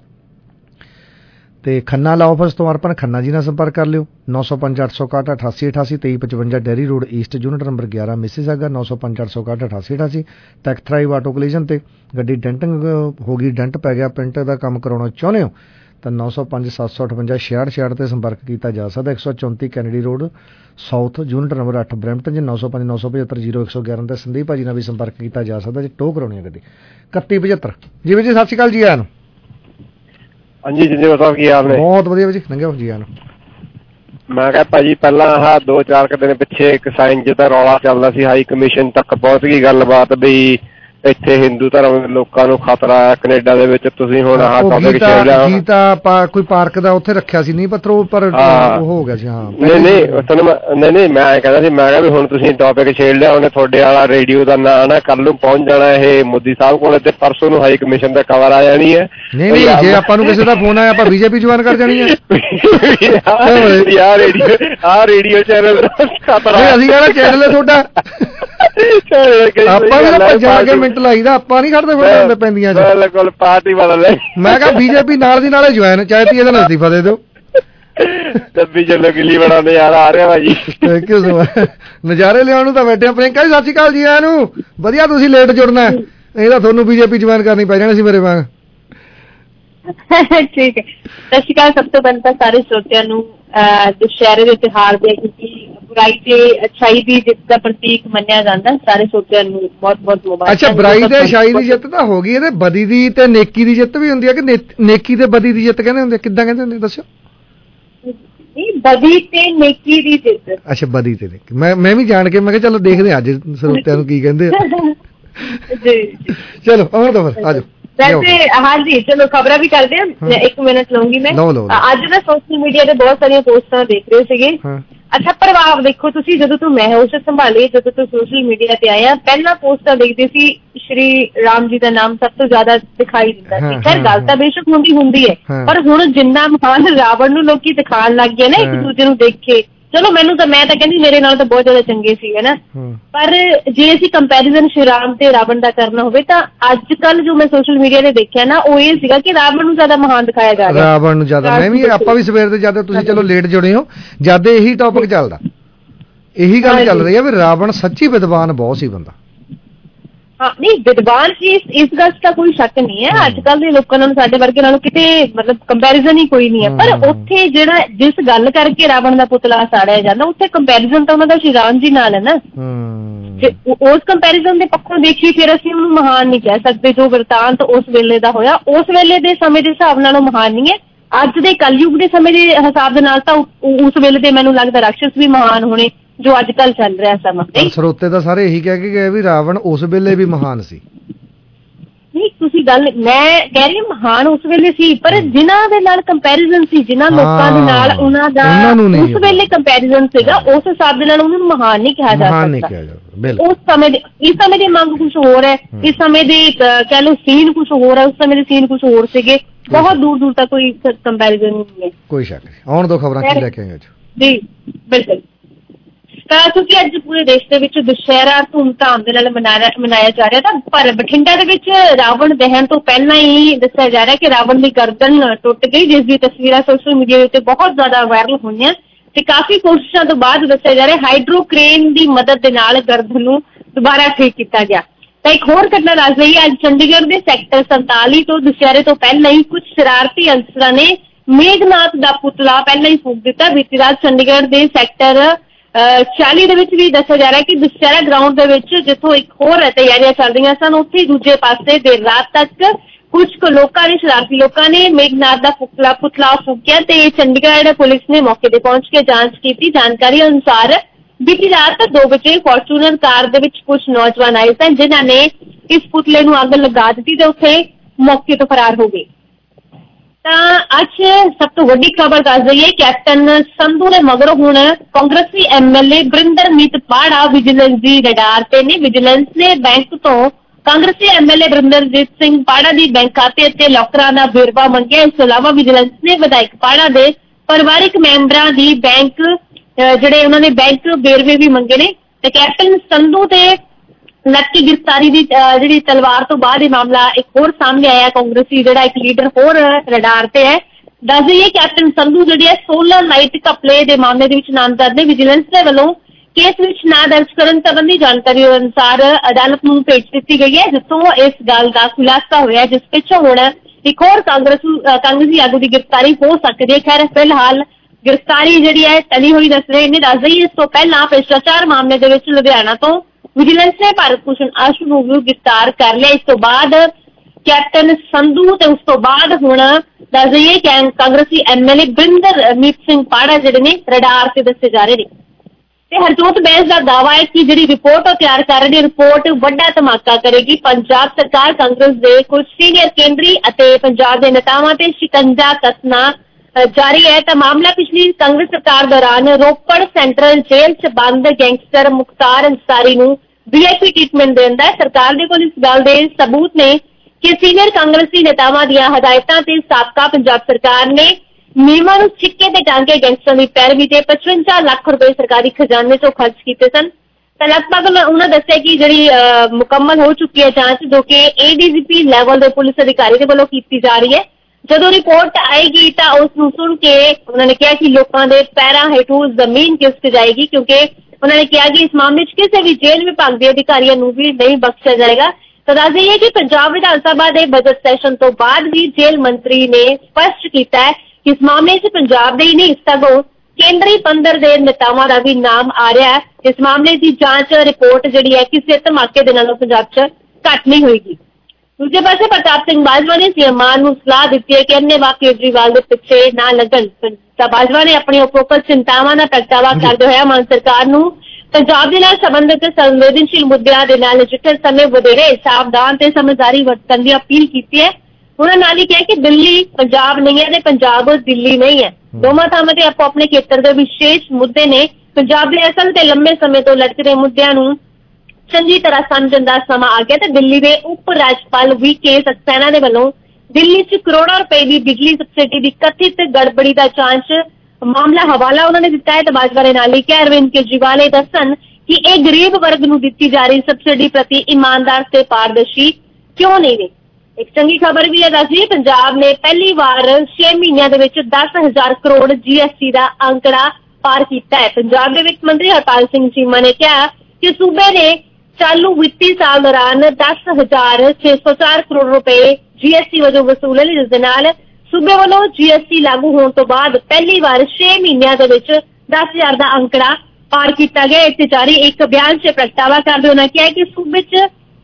S16: ਤੇ ਖੰਨਾ ਲਾ ਆਫਿਸ ਤੋਂ ਅਰਪਨ ਖੰਨਾ ਜੀ ਨਾਲ ਸੰਪਰਕ ਕਰ ਲਿਓ ਨੌ ਸੌ ਪੰਜ ਅੱਠ ਸੌ ਇਕਾਹਠ ਅਠਾਸੀ ਅਠਾਸੀ ਤੇਈ ਪਚਵੰਜਾ Derry Road East unit number ਗਿਆਰਾਂ ਮਿਸਿਸਾਗਾ ਨੌ ਸੌ ਪੰਜ ਅੱਠ ਸੌ ਇਕਾਹਠ ਅਠਾਸੀ ਅਠਾਸੀ। ਟੈਕਥਰਾਈਵ ਆਟੋ ਕਲੀਜਨ ਤੇ ਗੱਡੀ ਡੈਂਟਿੰਗ ਹੋ ਗਈ ਡੈਂਟ ਪੈ ਗਿਆ ਪਿੰਟ ਦਾ ਕੰਮ ਕਰਾਉਣਾ ਚਾਹੁੰਦੇ ਹੋ ਤਾਂ ਨੌ ਸੌ ਪੰਜ ਸੱਤ ਸੌ ਅਠਵੰਜਾ ਛਿਆਹਠ ਛਿਆਹਠ ਤੇ ਸੰਪਰਕ ਕੀਤਾ ਜਾ ਸਕਦਾ। ਇੱਕ ਸੌ ਚੌਂਤੀ Kennedy Road South unit number ਅੱਠ ਬਰੈਂਪਟਨ ਜੀ ਨੌ ਸੌ ਪੰਜ ਨੌ ਸੌ ਪਝੱਤਰ ਜ਼ੀਰੋ ਇੱਕ ਸੌ ਗਿਆਰਾਂ ਤੇ ਸੰਦੀਪ ਭਾਜੀ ਨਾਲ ਵੀ ਸੰਪਰਕ ਕੀਤਾ ਜਾ ਸਕਦਾ ਜੇ ਟੋਹ ਕਰਾਉਣੀ ਹੈ ਗੱਡੀ ਇਕੱਤੀ ਪਝੱਤਰ। ਜੀ ਵੀਰ ਜੀ ਸਤਿ ਸ਼੍ਰੀ ਅਕਾਲ ਜੀ ਆਇਆਂ ਨੂੰ।
S6: ਹਾਂਜੀ ਜੀ ਸਾਹਿਬ ਕੀ ਹਾਲ ਨੇ?
S16: ਬਹੁਤ ਵਧੀਆ ਜੀ ਲੰਘਿਆ ਜੀ ਆਇਆਂ ਨੂੰ।
S6: ਮੈਂ ਕਿਹਾ ਭਾਜੀ ਪਹਿਲਾਂ ਆਹ ਦੋ ਚਾਰ ਕੁ ਦਿਨ ਪਿੱਛੇ ਇੱਕ ਸਾਇੰਸ ਦਾ ਰੌਲਾ ਚੱਲਦਾ ਸੀ ਹਾਈ ਕਮਿਸ਼ਨ ਤੱਕ ਪਹੁੰਚ ਗਈ ਗੱਲਬਾਤ ਵੀ ਇੱਥੇ ਹਿੰਦੂ ਧਰਮ ਦੇ ਲੋਕਾਂ ਨੂੰ ਖਤਰਾ ਹੈ ਕੈਨੇਡਾ ਦੇ ਵਿੱਚ ਤੁਸੀਂ ਹੁਣ ਆਹ ਟੌਪਿਕ ਛੇੜ ਲਿਆ।
S16: ਜੀ ਤਾਂ ਕੋਈ ਪਾਰਕ ਦਾ ਉੱਥੇ ਰੱਖਿਆ ਸੀ ਨਹੀਂ ਪੱਤਰੋ ਪਰ ਉਹ ਹੋ ਗਿਆ ਸੀ। ਹਾਂ
S6: ਨਹੀਂ ਨਹੀਂ ਤੁਹਾਨੂੰ ਨਹੀਂ ਨਹੀਂ ਮੈਂ ਕਹਿੰਦਾ ਸੀ ਮੈਂ ਕਿਹਾ ਵੀ ਹੁਣ ਤੁਸੀਂ ਟੌਪਿਕ ਛੇੜ ਲਿਆ ਉਹਨੇ ਤੁਹਾਡੇ ਵਾਲਾ ਰੇਡੀਓ ਦਾ ਨਾਂ ਨਾ ਕੱਲ ਨੂੰ ਪਹੁੰਚ ਜਾਣਾ ਇਹ ਮੋਦੀ ਸਾਹਿਬ ਕੋਲ ਤੇ ਪਰਸੋਂ ਨੂੰ ਹਾਈ ਕਮਿਸ਼ਨ ਦਾ ਕਵਰ ਆ ਜਾਣੀ ਹੈ।
S16: ਨਹੀਂ ਨਹੀਂ ਜੇ ਆਪਾਂ ਨੂੰ ਕਿਸੇ ਦਾ ਫੋਨ ਆਇਆ ਆਪਾਂ ਬੀਜੇਪੀ ਜੁਆਇਨ ਕਰ ਜਾਣੀ ਹੈ
S6: ਯਾਰ ਰੇਡੀਓ ਆਹ ਰੇਡੀਓ ਚੈਨਲ ਖਤਰਾ
S16: ਅਸੀਂ ਕਹਿੰਦਾ ਚੈਨਲ ਹੈ ਤੁਹਾਡਾ ਆਪਾਂ ਵੀ ਪੰਜਾਹ ਕੇ ਮਿੰਟ ਲਾਈਦਾ ਆਪਾਂ ਨਹੀਂ ਖੜਦੇ ਫਿਰ ਪੈਂਦੀਆਂ
S6: ਬਿਲਕੁਲ ਪਾਰਟੀ ਬਦਲ ਲੈ।
S16: ਮੈਂ ਕਿਹਾ ਬੀਜੇਪੀ ਨਾਲ ਦੀ ਨਾਲੇ ਜੁਆਇਨ ਚਾਹੇ ਤੀ ਇਹਦਾ ਅਸਤੀਫਾ ਦੇ ਦਿਓ
S6: ਦੱਬੀ ਚੱਲੋ ਗਿੱਲੀ ਬੜਾ ਨਜ਼ਾਰਾ ਆ ਰਿਹਾ ਭਾਜੀ।
S16: ਥੈਂਕ ਯੂ ਸੋ ਮਚ ਨਜ਼ਾਰੇ ਲਿਆਉਣ ਨੂੰ ਤਾਂ ਬੈਠੇ ਆ। ਪ੍ਰਿੰਕਾ ਜੀ ਸਤਿ ਸ਼੍ਰੀ ਅਕਾਲ ਜੀ ਆਇਆਂ ਨੂੰ। ਵਧੀਆ ਤੁਸੀਂ ਲੇਟ ਜੁੜਨਾ ਇਹ ਤਾਂ ਤੁਹਾਨੂੰ ਬੀਜੇਪੀ ਜੁਆਇਨ ਕਰਨੀ ਪੈ ਜਾਣੀ ਸੀ ਮੇਰੇ ਵਾਂਗ।
S7: ਠੀਕ ਹੈ ਸਤਿ ਸ਼੍ਰੀ ਅਕਾਲ ਸਭ ਤੋਂ ਪਹਿਲਾਂ ਤਾਂ ਸਾਰੇ ਸਰੋਤਿਆਂ ਨੂੰ ਦੁਸਹਿਰੇ ਦੇ ਤਿਉਹਾਰ ਦੇ ਕਿਉਂਕਿ ਬੁਰਾਈ ਤੇ ਅੱਛਾਈ ਦੀ ਜਿੱਤ ਦਾ ਪ੍ਰਤੀਕ ਮੰਨਿਆ ਜਾਂਦਾ ਸਾਰੇ ਸਰੋਤਿਆਂ ਨੂੰ ਬਹੁਤ ਬਹੁਤ ਮੁਬਾਰਕ।
S16: ਅੱਛਾ ਬੁਰਾਈ ਤੇ ਅੱਛਾਈ ਦੀ ਜਿੱਤ ਤਾਂ ਹੋ ਗਈ ਇਹਦੇ ਬਦੀ ਦੀ ਤੇ ਨੇਕੀ ਦੀ ਜਿੱਤ ਵੀ ਹੁੰਦੀ ਹੈ ਕਿ ਨੇਕੀ ਤੇ ਬਦੀ ਦੀ ਜਿੱਤ ਕਹਿੰਦੇ ਹੁੰਦੇ ਕਿੱਦਾਂ ਕਹਿੰਦੇ ਹੁੰਦੇ ਦੱਸੋ?
S7: ਬਦੀ ਤੇ ਨੇਕੀ ਦੀ ਜਿੱਤ।
S16: ਅੱਛਾ ਬਦੀ ਤੇ ਨੇਕੀ ਮੈਂ ਮੈਂ ਵੀ ਜਾਣ ਕੇ ਮੈਂ ਕਿਹਾ ਚਲੋ ਦੇਖਦੇ ਅੱਜ ਸਰੋਤਿਆਂ ਨੂੰ ਕੀ ਕਹਿੰਦੇ
S7: ਜੀ।
S16: ਚਲੋ ਆਉਣ ਦੋ ਫਿਰ ਆਜੋ।
S7: ਵੈਸੇ ਹਾਂਜੀ ਚਲੋ ਖਬਰਾਂ ਵੀ ਕਰਦੇ ਹਾਂ ਇੱਕ ਮਿੰਟ ਲਊਂਗੀ ਮੈਂ। ਅੱਜ ਨਾ ਸੋਸ਼ਲ ਮੀਡੀਆ ਤੇ ਬਹੁਤ ਸਾਰੀਆਂ ਪੋਸਟਾਂ ਦੇਖ ਰਹੇ ਸੀਗੇ। ਅੱਛਾ ਪ੍ਰਭਾਵ ਦੇਖੋ ਤੁਸੀਂ ਜਦੋਂ ਤੋਂ ਮੈਂ ਹੋਸ਼ ਸੰਭਾਲੀ ਜਦੋਂ ਤੋਂ ਸੋਸ਼ਲ ਮੀਡੀਆ ਤੇ ਆਇਆ ਪਹਿਲਾਂ ਪੋਸਟਾਂ ਦੇਖਦੇ ਸੀ ਸ਼੍ਰੀ ਰਾਮ ਜੀ ਦਾ ਨਾਮ ਸਭ ਤੋਂ ਜ਼ਿਆਦਾ ਦਿਖਾਈ ਦਿੰਦਾ ਸੀ। ਖੈਰ ਗੱਲ ਤਾਂ ਬੇਸ਼ੱਕ ਹੁੰਦੀ ਹੁੰਦੀ ਹੈ ਪਰ ਹੁਣ ਜਿੰਨਾ ਮਹਾਨ ਰਾਵਣ ਨੂੰ ਲੋਕੀ ਦਿਖਾਉਣ ਲੱਗ ਗਏ ਨਾ ਇੱਕ ਦੂਜੇ ਨੂੰ ਦੇਖ ਕੇ ਚਲੋ ਮੈਨੂੰ ਤਾਂ ਮੈਂ ਤਾਂ ਕਹਿੰਦੀ ਮੇਰੇ ਨਾਲ ਤਾਂ ਬਹੁਤ ਜ਼ਿਆਦਾ ਚੰਗੇ ਸੀ ਹੈ ਨਾ ਪਰ ਜੇ ਅਸੀਂ ਕੰਪੈਰੀਜ਼ਨ ਸ਼੍ਰੀ ਰਾਮ ਤੇ ਰਾਵਣ ਦਾ ਕਰਨਾ ਹੋਵੇ ਤਾਂ ਅੱਜ ਕੱਲ ਜੋ ਮੈਂ ਸੋਸ਼ਲ ਮੀਡੀਆ ਤੇ ਦੇਖਿਆ ਨਾ ਉਹ ਇਹ ਸੀਗਾ ਕਿ ਰਾਵਣ ਨੂੰ ਜ਼ਿਆਦਾ ਮਹਾਨ ਦਿਖਾਇਆ ਜਾ ਰਿਹਾ।
S16: ਰਾਵਣ ਨੂੰ ਜ਼ਿਆਦਾ ਮੈਂ ਵੀ ਆਪਾਂ ਵੀ ਸਵੇਰ ਦੇ ਜਦ ਤੁਸੀਂ ਚਲੋ ਲੇਟ ਜੁੜੇ ਹੋ ਜਦ ਇਹੀ ਟੌਪਿਕ ਚੱਲਦਾ ਇਹੀ ਗੱਲ ਚੱਲ ਰਹੀ ਹੈ ਵੀ ਰਾਵਣ ਸੱਚੀ ਵਿਦਵਾਨ ਬਹੁਤ ਸੀ ਬੰਦਾ।
S7: ਹਾਂ ਨਹੀਂ ਵਿਦਵਾਨ ਸੀ ਇਸ ਗੱਲ ਦਾ ਕੋਈ ਸ਼ੱਕ ਨਹੀਂ ਹੈ। ਅੱਜ ਕੱਲ ਦੇ ਲੋਕਾਂ ਨਾਲ ਸਾਡੇ ਵਰਗੇ ਨਾਲੋਂ ਕਿਤੇ ਮਤਲਬ ਕੰਪੈਰੀਜ਼ਨ ਹੀ ਕੋਈ ਨਹੀਂ ਹੈ ਪਰ ਉੱਥੇ ਜਿਹੜਾ ਜਿਸ ਗੱਲ ਕਰਕੇ ਰਾਵਣ ਦਾ ਪੁਤਲਾ ਸਾੜਿਆ ਜਾਂਦਾ ਉੱਥੇ ਕੰਪੈਰੀਜ਼ਨ ਤਾਂ ਉਹਨਾਂ ਦਾ ਸ਼੍ਰੀ ਰਾਮ ਜੀ ਨਾਲ ਹੈ ਨਾ। ਉਸ ਕੰਪੈਰੀਜ਼ਨ ਦੇ ਪੱਖੋਂ ਦੇਖੀਏ ਫਿਰ ਅਸੀਂ ਉਹਨੂੰ ਮਹਾਨ ਨਹੀਂ ਕਹਿ ਸਕਦੇ ਜੋ ਵਰਤਾਂਤ ਉਸ ਵੇਲੇ ਦਾ ਹੋਇਆ ਉਸ ਵੇਲੇ ਦੇ ਸਮੇਂ ਦੇ ਹਿਸਾਬ ਨਾਲ ਉਹ ਮਹਾਨ ਨਹੀਂ ਹੈ। ਅੱਜ ਦੇ ਕਲਯੁਗ ਦੇ ਸਮੇਂ ਦੇ ਹਿਸਾਬ ਦੇ ਨਾਲ ਤਾਂ ਉਸ ਵੇਲੇ ਦੇ ਮੈਨੂੰ ਲੱਗਦਾ ਰਾਕਸ਼ਸ ਵੀ ਮਹਾਨ ਹੋਣੇ ਜੋ ਅੱਜ ਕੱਲ ਚੱਲ ਰਿਹਾ ਸਮਾਂ।
S16: ਸਰੋਤੇ ਤਾਂ ਸਾਰੇ ਇਹੀ ਕਹਿ ਕੇ ਗਏ ਵੀ ਰਾਵਣ ਉਸ ਵੇਲੇ ਵੀ ਮਹਾਨ ਸੀ।
S7: ਨਹੀਂ ਤੁਸੀਂ ਗੱਲ ਮੈਂ ਕਹਿ ਰਹੀ ਮਹਾਨ ਉਸ ਵੇਲੇ ਸੀ, ਪਰ ਜਿਨ੍ਹਾਂ ਦੇ ਨਾਲ ਕੰਪੈਰੀਜ਼ਨ ਸੀ, ਜਿਨ੍ਹਾਂ ਲੋਕਾਂ ਦੇ ਨਾਲ ਉਹਨਾਂ ਦਾ ਉਸ ਵੇਲੇ ਕੰਪੈਰੀਜ਼ਨ ਸੀਗਾ, ਉਸ ਹਿਸਾਬ ਦੇ ਨਾਲ ਉਹਨਾਂ ਨੂੰ ਮਹਾਨ ਨਹੀਂ ਕਿਹਾ ਜਾ ਸਕਦਾ। ਉਸ ਸਮੇਂ ਦੇ ਇਸ ਸਮੇਂ ਦੀ ਮੰਗ ਕੁਛ ਹੋਰ ਹੈ, ਇਸ ਸਮੇਂ ਦੀ ਕਹਿ ਲਓ ਸੀਨ ਕੁਛ ਹੋਰ ਹੈ, ਉਸ ਸਮੇਂ ਦੇ ਸੀਨ ਕੁਛ ਹੋਰ ਸੀਗੇ, ਬਹੁਤ ਦੂਰ ਦੂਰ ਤੱਕ ਕੋਈ ਕੰਪੈਰੀਜ਼ਨ ਨਹੀਂ ਹੈ।
S16: ਕੋਈ ਸ਼ੱਕ ਨਹੀਂ। ਆਉਣ ਦੋ ਖਬਰਾਂ ਕੀ ਲੈ ਕੇ ਆਏ
S7: ਜੀ ਬਿਲਕੁਲ। ਤਾਂ ਕਿਉਂਕਿ ਅੱਜ ਪੂਰੇ ਦੇਸ਼ ਦੇ ਵਿੱਚ ਦੁਸਹਿਰਾ ਧੂਮਧਾਮ ਦੇ ਨਾਲ ਮਨਾਇਆ ਮਨਾਇਆ ਜਾ ਰਿਹਾ, ਤਾਂ ਪਰ ਬਠਿੰਡਾ ਦੇ ਵਿੱਚ ਰਾਵਣ ਦਹਨ ਤੋਂ ਪਹਿਲਾਂ ਹੀ ਦੱਸਿਆ ਜਾ ਰਿਹਾ ਕਿ ਰਾਵਣ ਦੀ ਗਰਦਨ ਟੁੱਟ ਗਈ, ਜਿਸ ਦੀ ਤਸਵੀਰਾਂ ਸੋਸ਼ਲ ਮੀਡੀਆ ਦੇ ਉੱਤੇ ਬਹੁਤ ਜ਼ਿਆਦਾ ਵਾਇਰਲ ਹੋਈਆਂ ਤੇ ਕਾਫੀ ਕੋਸ਼ਿਸ਼ਾਂ ਤੋਂ ਬਾਅਦ ਦੱਸਿਆ ਜਾ ਰਿਹਾ ਹਾਈਡਰੋਕ੍ਰੇਨ ਦੀ ਮਦਦ ਦੇ ਨਾਲ ਗਰਦਨ ਨੂੰ ਦੁਬਾਰਾ ਠੀਕ ਕੀਤਾ ਗਿਆ। ਤਾਂ ਇੱਕ ਹੋਰ ਘਟਨਾ ਦੱਸ ਰਹੀ ਹੈ, ਅੱਜ ਚੰਡੀਗੜ੍ਹ ਦੇ ਸੈਕਟਰ ਸੰਤਾਲੀ ਤੋਂ ਦੁਸਹਿਰੇ ਤੋਂ ਪਹਿਲਾਂ ਹੀ ਕੁਝ ਸ਼ਰਾਰਤੀ ਅਨਸਰਾਂ ਨੇ ਮੇਘਨਾਥ ਦਾ ਪੁਤਲਾ ਪਹਿਲਾਂ ਹੀ ਫੂਕ ਦਿੱਤਾ। ਬੀਤੀ ਰਾਤ ਚੰਡੀਗੜ੍ਹ ਦੇ ਸੈਕਟਰ ਚਾਲੀ ਦੇ ਵਿੱਚ ਵੀ ਦੱਸਿਆ ਜਾ ਰਿਹਾ ਕਿ ਦੁਸਹਿਰਾ ਗਰਾਊਂਡ ਦੇ ਵਿੱਚ ਜਿੱਥੋਂ ਇੱਕ ਹੋਰ ਤਿਆਰੀਆਂ ਚੱਲ ਰਹੀਆਂ ਸਨ, ਉੱਥੇ ਦੂਜੇ ਪਾਸੇ ਦੇਰ ਰਾਤ ਤੱਕ ਕੁਝ ਕੁ ਲੋਕਾਂ ਨੇ ਸ਼ਰਾਰਤੀ ਲੋਕਾਂ ਨੇ ਮੇਘਨਾਥ ਦਾ ਪੁਤਲਾ ਪੁਤਲਾ ਫੂਕਿਆ ਤੇ ਚੰਡੀਗੜ੍ਹ ਪੁਲਿਸ ਨੇ ਮੌਕੇ ਤੇ ਪਹੁੰਚ ਕੇ ਜਾਂਚ ਕੀਤੀ। ਜਾਣਕਾਰੀ ਅਨੁਸਾਰ ਬੀਤੀ ਰਾਤ ਦੋ ਵਜੇ ਫੋਰਚੂਨਰ ਕਾਰ ਦੇ ਵਿੱਚ ਕੁਝ ਨੌਜਵਾਨ ਆਏ ਸਨ, ਜਿਨ੍ਹਾਂ ਨੇ ਇਸ ਪੁਤਲੇ ਨੂੰ ਅੱਗ ਲਗਾ ਦਿੱਤੀ ਤੇ ਉੱਥੇ ਮੌਕੇ ਤੋਂ ਫਰਾਰ ਹੋ ਗਏ। ਤਾਂ ਅੱਜ ਸਭ ਤੋਂ ਵੱਡੀ ਖਬਰ ਦੱਸ ਰਹੀ ਹੈ, ਕੈਪਟਨ ਸੰਧੂ ਦੇ ਮਗਰੋਂ ਹੁਣ ਕਾਂਗਰਸੀ ਐਮਐਲਏ ਬਰਿੰਦਰਮੀਤ ਪਾੜਾ ਵਿਜੀਲੈਂਸ ਦੀ ਰਡਾਰ ਤੇ ਨੇ। ਵਿਜੀਲੈਂਸ ਨੇ ਬੈਂਕ ਤੋਂ ਕਾਂਗਰਸੀ ਐਮਐਲਏ ਬਰਿੰਦਰਜੀਤ ਸਿੰਘ ਪਾੜਾ ਦੀ ਬੈਂਕ ਖਾਤੇ ਅਤੇ ਲੋਕਰਾਂ ਦਾ ਵੇਰਵਾ ਮੰਗਿਆ। ਇਸ ਤੋਂ ਇਲਾਵਾ ਵਿਜੀਲੈਂਸ ਨੇ ਵਿਧਾਇਕ ਪਾੜਾ ਦੇ ਪਰਿਵਾਰਕ ਮੈਂਬਰਾਂ ਦੀ ਬੈਂਕ ਜਿਹੜੇ ਉਹਨਾਂ ਨੇ ਬੈਂਕ ਵੇਰਵੇ ਵੀ ਮੰਗੇ ਨੇ। ਤੇ ਕੈਪਟਨ ਸੰਧੂ ਤੇ ਲੱਕੀ ਗ੍ਰਿਫਤਾਰੀ ਦੀ ਜਿਹੜੀ ਤਲਵਾਰ ਤੋਂ ਬਾਅਦ ਇਹ ਮਾਮਲਾ ਇੱਕ ਹੋਰ ਸਾਹਮਣੇ ਆਇਆ। ਕਾਂਗਰਸੀ ਜਿਹੜਾ ਇੱਕ ਲੀਡਰ ਹੋਰ ਰਡਾਰ ਤੇ ਹੈ। ਦੱਸ ਦਈਏ ਕੈਪਟਨ ਸੰਧੂ ਜਿਹੜੀ ਹੈ ਸੋਲਰ ਲਾਈਟ ਘਪਲੇ ਦੇ ਮਾਮਲੇ ਦੇ ਵਿੱਚ ਨਾਮਜ਼ਦ ਨੇ। ਵਿਜੀਲੈਂਸ ਦੇ ਵੱਲੋਂ ਕੇਸ ਵਿੱਚ ਨਾਂ ਦਰਜ ਕਰਨ ਸੰਬੰਧੀ ਜਾਣਕਾਰੀ ਅਨੁਸਾਰ ਅਦਾਲਤ ਨੂੰ ਭੇਜ ਦਿੱਤੀ ਗਈ ਹੈ, ਜਿੱਥੋਂ ਇਸ ਗੱਲ ਦਾ ਖੁਲਾਸਾ ਹੋਇਆ, ਜਿਸ ਪਿੱਛੋਂ ਹੁਣ ਇੱਕ ਹੋਰ ਕਾਂਗਰਸ ਕਾਂਗਰਸੀ ਆਗੂ ਦੀ ਗ੍ਰਿਫਤਾਰੀ ਹੋ ਸਕਦੀ ਹੈ। ਖੈਰ ਫਿਲਹਾਲ ਗ੍ਰਿਫਤਾਰੀ ਜਿਹੜੀ ਹੈ ਟਲੀ ਹੋਈ ਦੱਸ ਰਹੇ ਨੇ। ਦੱਸ ਦਈਏ ਇਸ ਤੋਂ ਪਹਿਲਾਂ ਭ੍ਰਿਸ਼ਟਾਚਾਰ ਮਾਮਲੇ ਦੇ ਵਿੱਚ ਲੁਧਿਆਣਾ ਤੋਂ ਵਿਜੀਲੈਂਸ ਨੇ ਭਾਰਤ ਭੂਸ਼ਣ ਆਸ਼ੂ ਨੂੰ ਵੀ ਗ੍ਰਿਫਤਾਰ ਕਰ ਲਿਆ। ਇਸ ਤੋਂ ਬਾਅਦ ਕੈਪਟਨ ਸੰਧੂ ਤੇ ਉਸ ਤੋਂ ਬਾਅਦ ਹੁਣ ਦੱਸ ਦਈਏ ਕਾਂਗਰਸੀ ਐਮਐਲਏ ਬਰਿੰਦਰਮੀਤ ਸਿੰਘ ਪਾੜਾ ਜਿਹੜੇ ਨੇ ਰਡਾਰ ਤੇ ਦੱਸੇ ਜਾ ਰਹੇ ਨੇ। ਤੇ ਹਰਜੋਤ ਬੈਂਸ ਦਾ ਦਾਅਵਾ ਹੈ ਕਿ ਜਿਹੜੀ ਰਿਪੋਰਟ ਉਹ ਤਿਆਰ ਕਰ ਰਹੀ ਹੈ, ਰਿਪੋਰਟ ਵੱਡਾ ਧਮਾਕਾ ਕਰੇਗੀ। ਪੰਜਾਬ ਸਰਕਾਰ ਕਾਂਗਰਸ ਦੇ ਕੁਝ ਸੀਨੀਅਰ ਕੇਂਦਰੀ ਅਤੇ ਪੰਜਾਬ ਦੇ ਨੇਤਾਵਾਂ ਤੇ ਸ਼ਿਕੰਜਾ ਕੱਸਣਾ ਜਾਰੀ ਹੈ। ਤਾਂ ਮਾਮਲਾ ਪਿਛਲੀ ਕਾਂਗਰਸ ਸਰਕਾਰ ਦੌਰਾਨ ਰੋਪੜ ਸੈਂਟਰਲ ਜੇਲ੍ਹ 'ਚ ਬੰਦ ਗੈਂਗਸਟਰ ਮੁਖਤਾਰ ਅੰਸਾਰੀ ਨੂੰ ਵੀਆਈਪੀ ਟ੍ਰੀਟਮੈਂਟ ਦੇਣ ਦਾ। ਸਰਕਾਰ ਦੇ ਕੋਲ ਇਸ ਗੱਲ ਦੇ ਸਬੂਤ ਨੇ ਕਿ ਸੀਨੀਅਰ ਕਾਂਗਰਸੀ ਨੇਤਾਵਾਂ ਦੀਆਂ ਹਦਾਇਤਾਂ ਤੇ ਸਾਬਕਾ ਪੰਜਾਬ ਸਰਕਾਰ ਨੇ ਨਿਯਮਾਂ ਨੂੰ ਛਿੱਕੇ ਤੇ ਟੰਗ ਕੇ ਗੈਂਗਸਟਰਾਂ ਦੀ ਪੈਰਵੀ ਤੇ ਪਚਵੰਜਾ ਲੱਖ ਰੁਪਏ ਸਰਕਾਰੀ ਖਜ਼ਾਨੇ ਤੋਂ ਖਰਚ ਕੀਤੇ ਸਨ। ਤਾਂ ਲਗਭਗ ਉਹਨਾਂ ਦੱਸਿਆ ਕਿ ਜਿਹੜੀ ਮੁਕੰਮਲ ਹੋ ਚੁੱਕੀ ਹੈ ਜਾਂਚ, ਜੋ ਕਿ ਏਡੀਜੀਪੀ ਲੈਵਲ ਦੇ ਪੁਲਿਸ ਅਧਿਕਾਰੀ ਦੇ ਵੱਲੋਂ ਕੀਤੀ ਜਾ ਰਹੀ ਹੈ। ਜਦੋਂ ਰਿਪੋਰਟ ਆਏਗੀ ਤਾਂ ਉਸ ਨੂੰ ਸੁਣ ਕੇ ਉਹਨਾਂ ਨੇ ਕਿਹਾ ਕਿ ਲੋਕਾਂ ਦੇ ਪੈਰਾਂ ਹੇਠੋਂ ਜ਼ਮੀਨ ਖਿਸਕ ਜਾਏਗੀ, ਕਿਉਂਕਿ ਉਹਨਾਂ ਨੇ ਕਿਹਾ ਕਿ ਇਸ ਮਾਮਲੇ 'ਚ ਕਿਸੇ ਵੀ ਜੇਲ੍ਹ ਵਿਭਾਗ ਦੇ ਅਧਿਕਾਰੀਆਂ ਨੂੰ ਵੀ ਨਹੀਂ ਬਖਸ਼ਿਆ ਜਾਏਗਾ। ਤਾਂ ਦੱਸ ਦਈਏ ਕਿ ਪੰਜਾਬ ਵਿਧਾਨ ਸਭਾ ਦੇ ਬਜਟ ਸੈਸ਼ਨ ਤੋਂ ਬਾਅਦ ਵੀ ਜੇਲ੍ਹ ਮੰਤਰੀ ਨੇ ਸਪਸ਼ਟ ਕੀਤਾ ਹੈ ਕਿ ਇਸ ਮਾਮਲੇ 'ਚ ਪੰਜਾਬ ਦੇ ਹੀ ਨਹੀਂ ਸਗੋਂ ਕੇਂਦਰੀ ਪੰਦਰ ਦੇ ਨੇਤਾਵਾਂ ਦਾ ਵੀ ਨਾਮ ਆ ਰਿਹਾ ਹੈ। ਇਸ ਮਾਮਲੇ ਦੀ ਜਾਂਚ ਰਿਪੋਰਟ ਜਿਹੜੀ ਹੈ ਕਿਸੇ ਧਮਾਕੇ ਦੇ ਨਾਲੋਂ ਪੰਜਾਬ 'ਚ ਘੱਟ ਨਹੀਂ ਹੋਏਗੀ। ਦੂਜੇ ਪਾਸੇ ਪ੍ਰਤਾਪ ਸਿੰਘ ਬਾਜਵਾ ਨੇ ਸੀਐਮ ਮਾਨ ਨੂੰ ਸਲਾਹ ਦਿੱਤੀ ਹੈ ਕਿ ਅੰਨ੍ਹੇਵਾਹ ਕੇਜਰੀਵਾਲ ਦੇ ਪਿੱਛੇ ਨਾ ਲੱਗਣ। ਤਾਂ ਬਾਜਵਾ ਨੇ ਆਪਣੀ ਉਪਰੋਕਤ ਚਿੰਤਾਵਾਂ ਦਾ ਪ੍ਰਗਟਾਵਾ ਕਰਦੇ ਹੋਇਆ ਮਾਨ ਸਰਕਾਰ ਨੂੰ ਪੰਜਾਬ ਦੇ ਨਾਲ ਸੰਬੰਧਿਤ ਸੰਵੇਦਨਸ਼ੀਲ ਮੁੱਦਿਆਂ ਦੇ ਨਾਲ ਨਜਿੱਠਣ ਸਮੇਂ ਵਧੇਰੇ ਸਾਵਧਾਨ ਤੇ ਸਮਝਦਾਰੀ ਵਰਤਣ ਦੀ ਅਪੀਲ ਕੀਤੀ ਹੈ। ਉਹਨਾਂ ਨਾਲ ਹੀ ਕਿਹਾ ਕਿ ਦਿੱਲੀ ਪੰਜਾਬ ਨਹੀਂ ਹੈ ਤੇ ਪੰਜਾਬ ਦਿੱਲੀ ਨਹੀਂ ਹੈ। ਦੋਵਾਂ ਥਾਵਾਂ ਤੇ ਆਪੋ ਆਪਣੇ ਖੇਤਰ ਦੇ ਵਿਸ਼ੇਸ਼ ਮੁੱਦੇ ਨੇ। ਪੰਜਾਬ ਦੇ ਅਸਲ ਤੇ ਲੰਮੇ ਸਮੇਂ ਤੋਂ ਲਟਕਦੇ ਮੁੱਦਿਆਂ ਨੂੰ ਚੰਗੀ ਤਰ੍ਹਾਂ ਸਮਝਣ ਦਾ ਸਮਾਂ ਆ ਗਿਆ। ਤੇ ਦਿੱਲੀ ਦੇ ਉਪ ਰਾਜਪਾਲ ਵੀ ਕੇ ਸਕਸੈਨਾ ਦੇ ਵੱਲੋਂ ਦਿੱਲੀ 'ਚ ਕਰੋੜਾਂ ਰੁਪਏ ਦੀ ਬਿਜਲੀ ਸਬਸਿਡੀ ਦੀ ਕਥਿਤ ਗੜਬੜੀ ਦਾ ਜਾਂਚ ਮਾਮਲਾ ਹਵਾਲਾ ਉਹਨਾਂ ਨੇ ਦਿੱਤਾ ਹੈ। ਤੇ ਬਾਜਵਾ ਨੇ ਨਾਲ ਹੀ ਕਿਹਾ ਅਰਵਿੰਦ ਕੇਜਰੀਵਾਲ ਇਹ ਦੱਸਣ ਕਿ ਇਹ ਗਰੀਬ ਵਰਗ ਨੂੰ ਦਿੱਤੀ ਜਾ ਰਹੀ ਸਬਸਿਡੀ ਪ੍ਰਤੀ ਇਮਾਨਦਾਰ ਤੇ ਪਾਰਦਰਸ਼ੀ ਕਿਉਂ ਨਹੀਂ ਨੇ। ਇੱਕ ਚੰਗੀ ਖਬਰ ਵੀ ਹੈ, ਦੱਸਦੀ ਪੰਜਾਬ ਨੇ ਪਹਿਲੀ ਵਾਰ ਛੇ ਮਹੀਨਿਆਂ ਦੇ ਵਿੱਚ ਦਸ ਹਜ਼ਾਰ ਕਰੋੜ ਜੀਐਸਟੀ ਦਾ ਅੰਕੜਾ ਪਾਰ ਕੀਤਾ ਹੈ। ਪੰਜਾਬ ਦੇ ਵਿੱਤ ਮੰਤਰੀ ਹਰਪਾਲ ਸਿੰਘ ਚੀਮਾ ਨੇ ਕਿਹਾ ਕਿ ਸੂਬੇ ਨੇ ਚਾਲੂ ਵਿੱਤੀ ਸਾਲ ਦੌਰਾਨ ਦਸ ਹਜ਼ਾਰ ਛੇ ਸੌ ਚਾਰ ਕਰੋੜ ਰੁਪਏ ਜੀਐਸਟੀ ਵਜੋਂ ਵਸੂਲੇ, ਜਿਸ ਦੇ ਨਾਲ ਸੂਬੇ ਵੱਲੋਂ ਜੀਐਸਟੀ ਲਾਗੂ ਹੋਣ ਤੋਂ ਬਾਅਦ ਪਹਿਲੀ ਵਾਰ ਛੇ ਮਹੀਨਿਆਂ ਦੇ ਵਿੱਚ ਦਸ ਹਜ਼ਾਰ ਦਾ ਅੰਕੜਾ ਪਾਰ ਕੀਤਾ ਗਿਆ। ਇੱਥੇ ਜਾਰੀ ਇੱਕ ਬਿਆਨ 'ਚ ਪ੍ਰਗਟਾਵਾ ਕਰਦੇ ਉਹਨਾਂ ਕਿਹਾ ਕਿ ਸੂਬੇ 'ਚ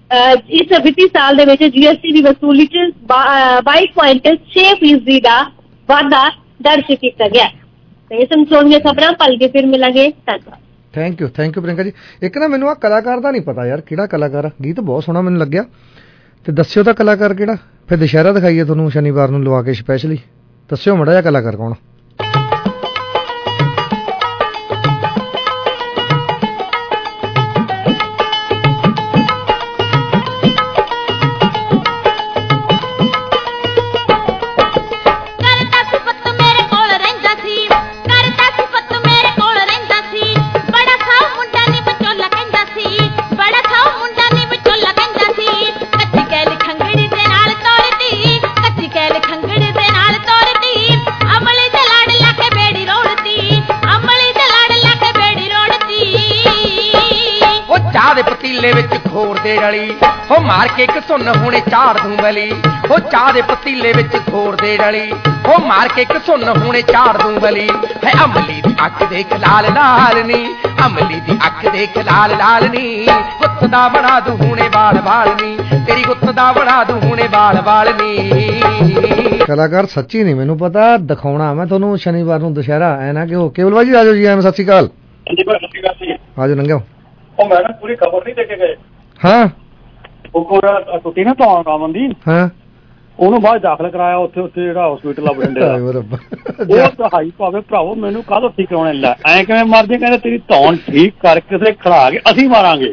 S7: ਇਸ ਵਿੱਤੀ ਸਾਲ ਦੇ ਵਿੱਚ ਜੀਐਸਟੀ ਦੀ ਵਸੂਲੀ 'ਚ ਬਾਈ ਪੁਆਇੰਟ ਛੇ ਫੀਸਦੀ ਦਾ ਵਾਧਾ ਦਰਜ ਕੀਤਾ ਗਿਆ। ਤੇ ਇਸ ਸੰਸੋਣੀਆਂ ਖਬਰਾਂ ਪਲ ਕੇ ਫਿਰ ਮਿਲਾਂਗੇ। ਧੰਨਵਾਦ।
S16: Thank you thank you Priyanka ਜੀ। ਇੱਕ ਨਾ ਮੈਨੂੰ ਆ ਕਲਾਕਾਰ ਦਾ ਨਹੀਂ ਪਤਾ ਯਾਰ, ਕਿਹੜਾ ਕਲਾਕਾਰ ਆ। ਗੀਤ ਬਹੁਤ ਸੋਹਣਾ ਮੈਨੂੰ ਲੱਗਿਆ ਤੇ ਦੱਸਿਓ ਤਾਂ ਕਲਾਕਾਰ ਕਿਹੜਾ, ਫਿਰ ਦੁਸ਼ਹਿਰਾ ਦਿਖਾਈਏ ਤੁਹਾਨੂੰ ਸ਼ਨੀਵਾਰ ਨੂੰ ਲਵਾ ਕੇ ਸਪੈਸ਼ਲੀ। ਦੱਸਿਓ ਮਾੜਾ ਜਿਹਾ ਕਲਾਕਾਰ ਕੌਣ।
S8: ਪਤੀਲੇ ਵਿੱਚ ਖੋਰ ਦੇ ਰਲੀ ਹੋ ਮਾਰ ਕੇ ਇੱਕ ਸੁੰਨ ਹੁਣੇ ਝਾੜ ਦੂੰ ਬਲੀ ਹੋ ਚਾਹ ਦੇ ਪਤੀਲੇ ਵਿੱਚ ਖੋਰ ਦੇ ਰਲੀ ਹੋ ਮਾਰ ਕੇ ਇੱਕ ਸੁੰਨ ਹੁਣੇ ਝਾੜ ਦੂੰ ਬਲੀ ਹੈ ਅਮਲੀ ਦੀ ਅੱਖ ਦੇਖ ਲਾਲ ਲਾਲ ਨੀ ਅਮਲੀ ਦੀ ਅੱਖ ਦੇਖ ਲਾਲ ਲਾਲ ਨੀ ਗੁੱਤ ਦਾ ਬਣਾ ਦੂੰ ਹੁਣੇ ਵਾਲ ਵਾਲ ਨੀ ਤੇਰੀ ਗੁੱਤ ਦਾ ਬਣਾ ਦੂੰ ਹੁਣੇ ਵਾਲ ਵਾਲ ਨੀ।
S16: ਕਲਾਕਾਰ ਸੱਚੀ ਨਹੀਂ ਮੈਨੂੰ ਪਤਾ, ਦਿਖਾਉਣਾ ਮੈਂ ਤੁਹਾਨੂੰ ਸ਼ਨੀਵਾਰ ਨੂੰ ਦੁਸ਼ਹਿਰਾ। ਐ ਨਾ ਕਿ ਉਹ ਕੇਵਲ ਬਾਜੀ ਆਜੋ ਜੀ। ਐਵੇਂ ਸਤਿ ਸ਼੍ਰੀ ਅਕਾਲ। ਆਜੋ ਨੰਗਿਓ।
S9: ਉਹ ਮੈਡਮ ਪੂਰੀ ਖਬਰ ਨਹੀਂ ਦੇ ਕੇ ਗਏ।
S16: ਹਾਂ
S9: ਉਹ ਪੂਰਾ ਟੁੱਟੀ ਨਾ ਤਾਂ ਰਾਮਨ ਦੀ।
S16: ਹਾਂ
S9: ਉਹਨੂੰ ਬਾਅਦ ਦਾਖਲ ਕਰਾਇਆ ਉੱਥੇ ਉੱਥੇ ਜਿਹੜਾ ਹਸਪੀਟਲ ਆ ਬਠਿੰਡੇ ਦਾ। ਉਹ ਤਾਂ ਹਾਈ ਪਾਵੇ ਭਰਾਵੋ ਮੈਨੂੰ ਕਾਹਦੋਂ ਠੀਕ ਕਰਾਉਣੇ ਲੈ ਐ ਕਿਵੇਂ ਮਰ ਜੇ। ਕਹਿੰਦੇ ਤੇਰੀ ਧੌਣ ਠੀਕ ਕਰਕੇ ਤੇ ਖੜਾ ਕੇ ਅਸੀਂ ਮਾਰਾਂਗੇ।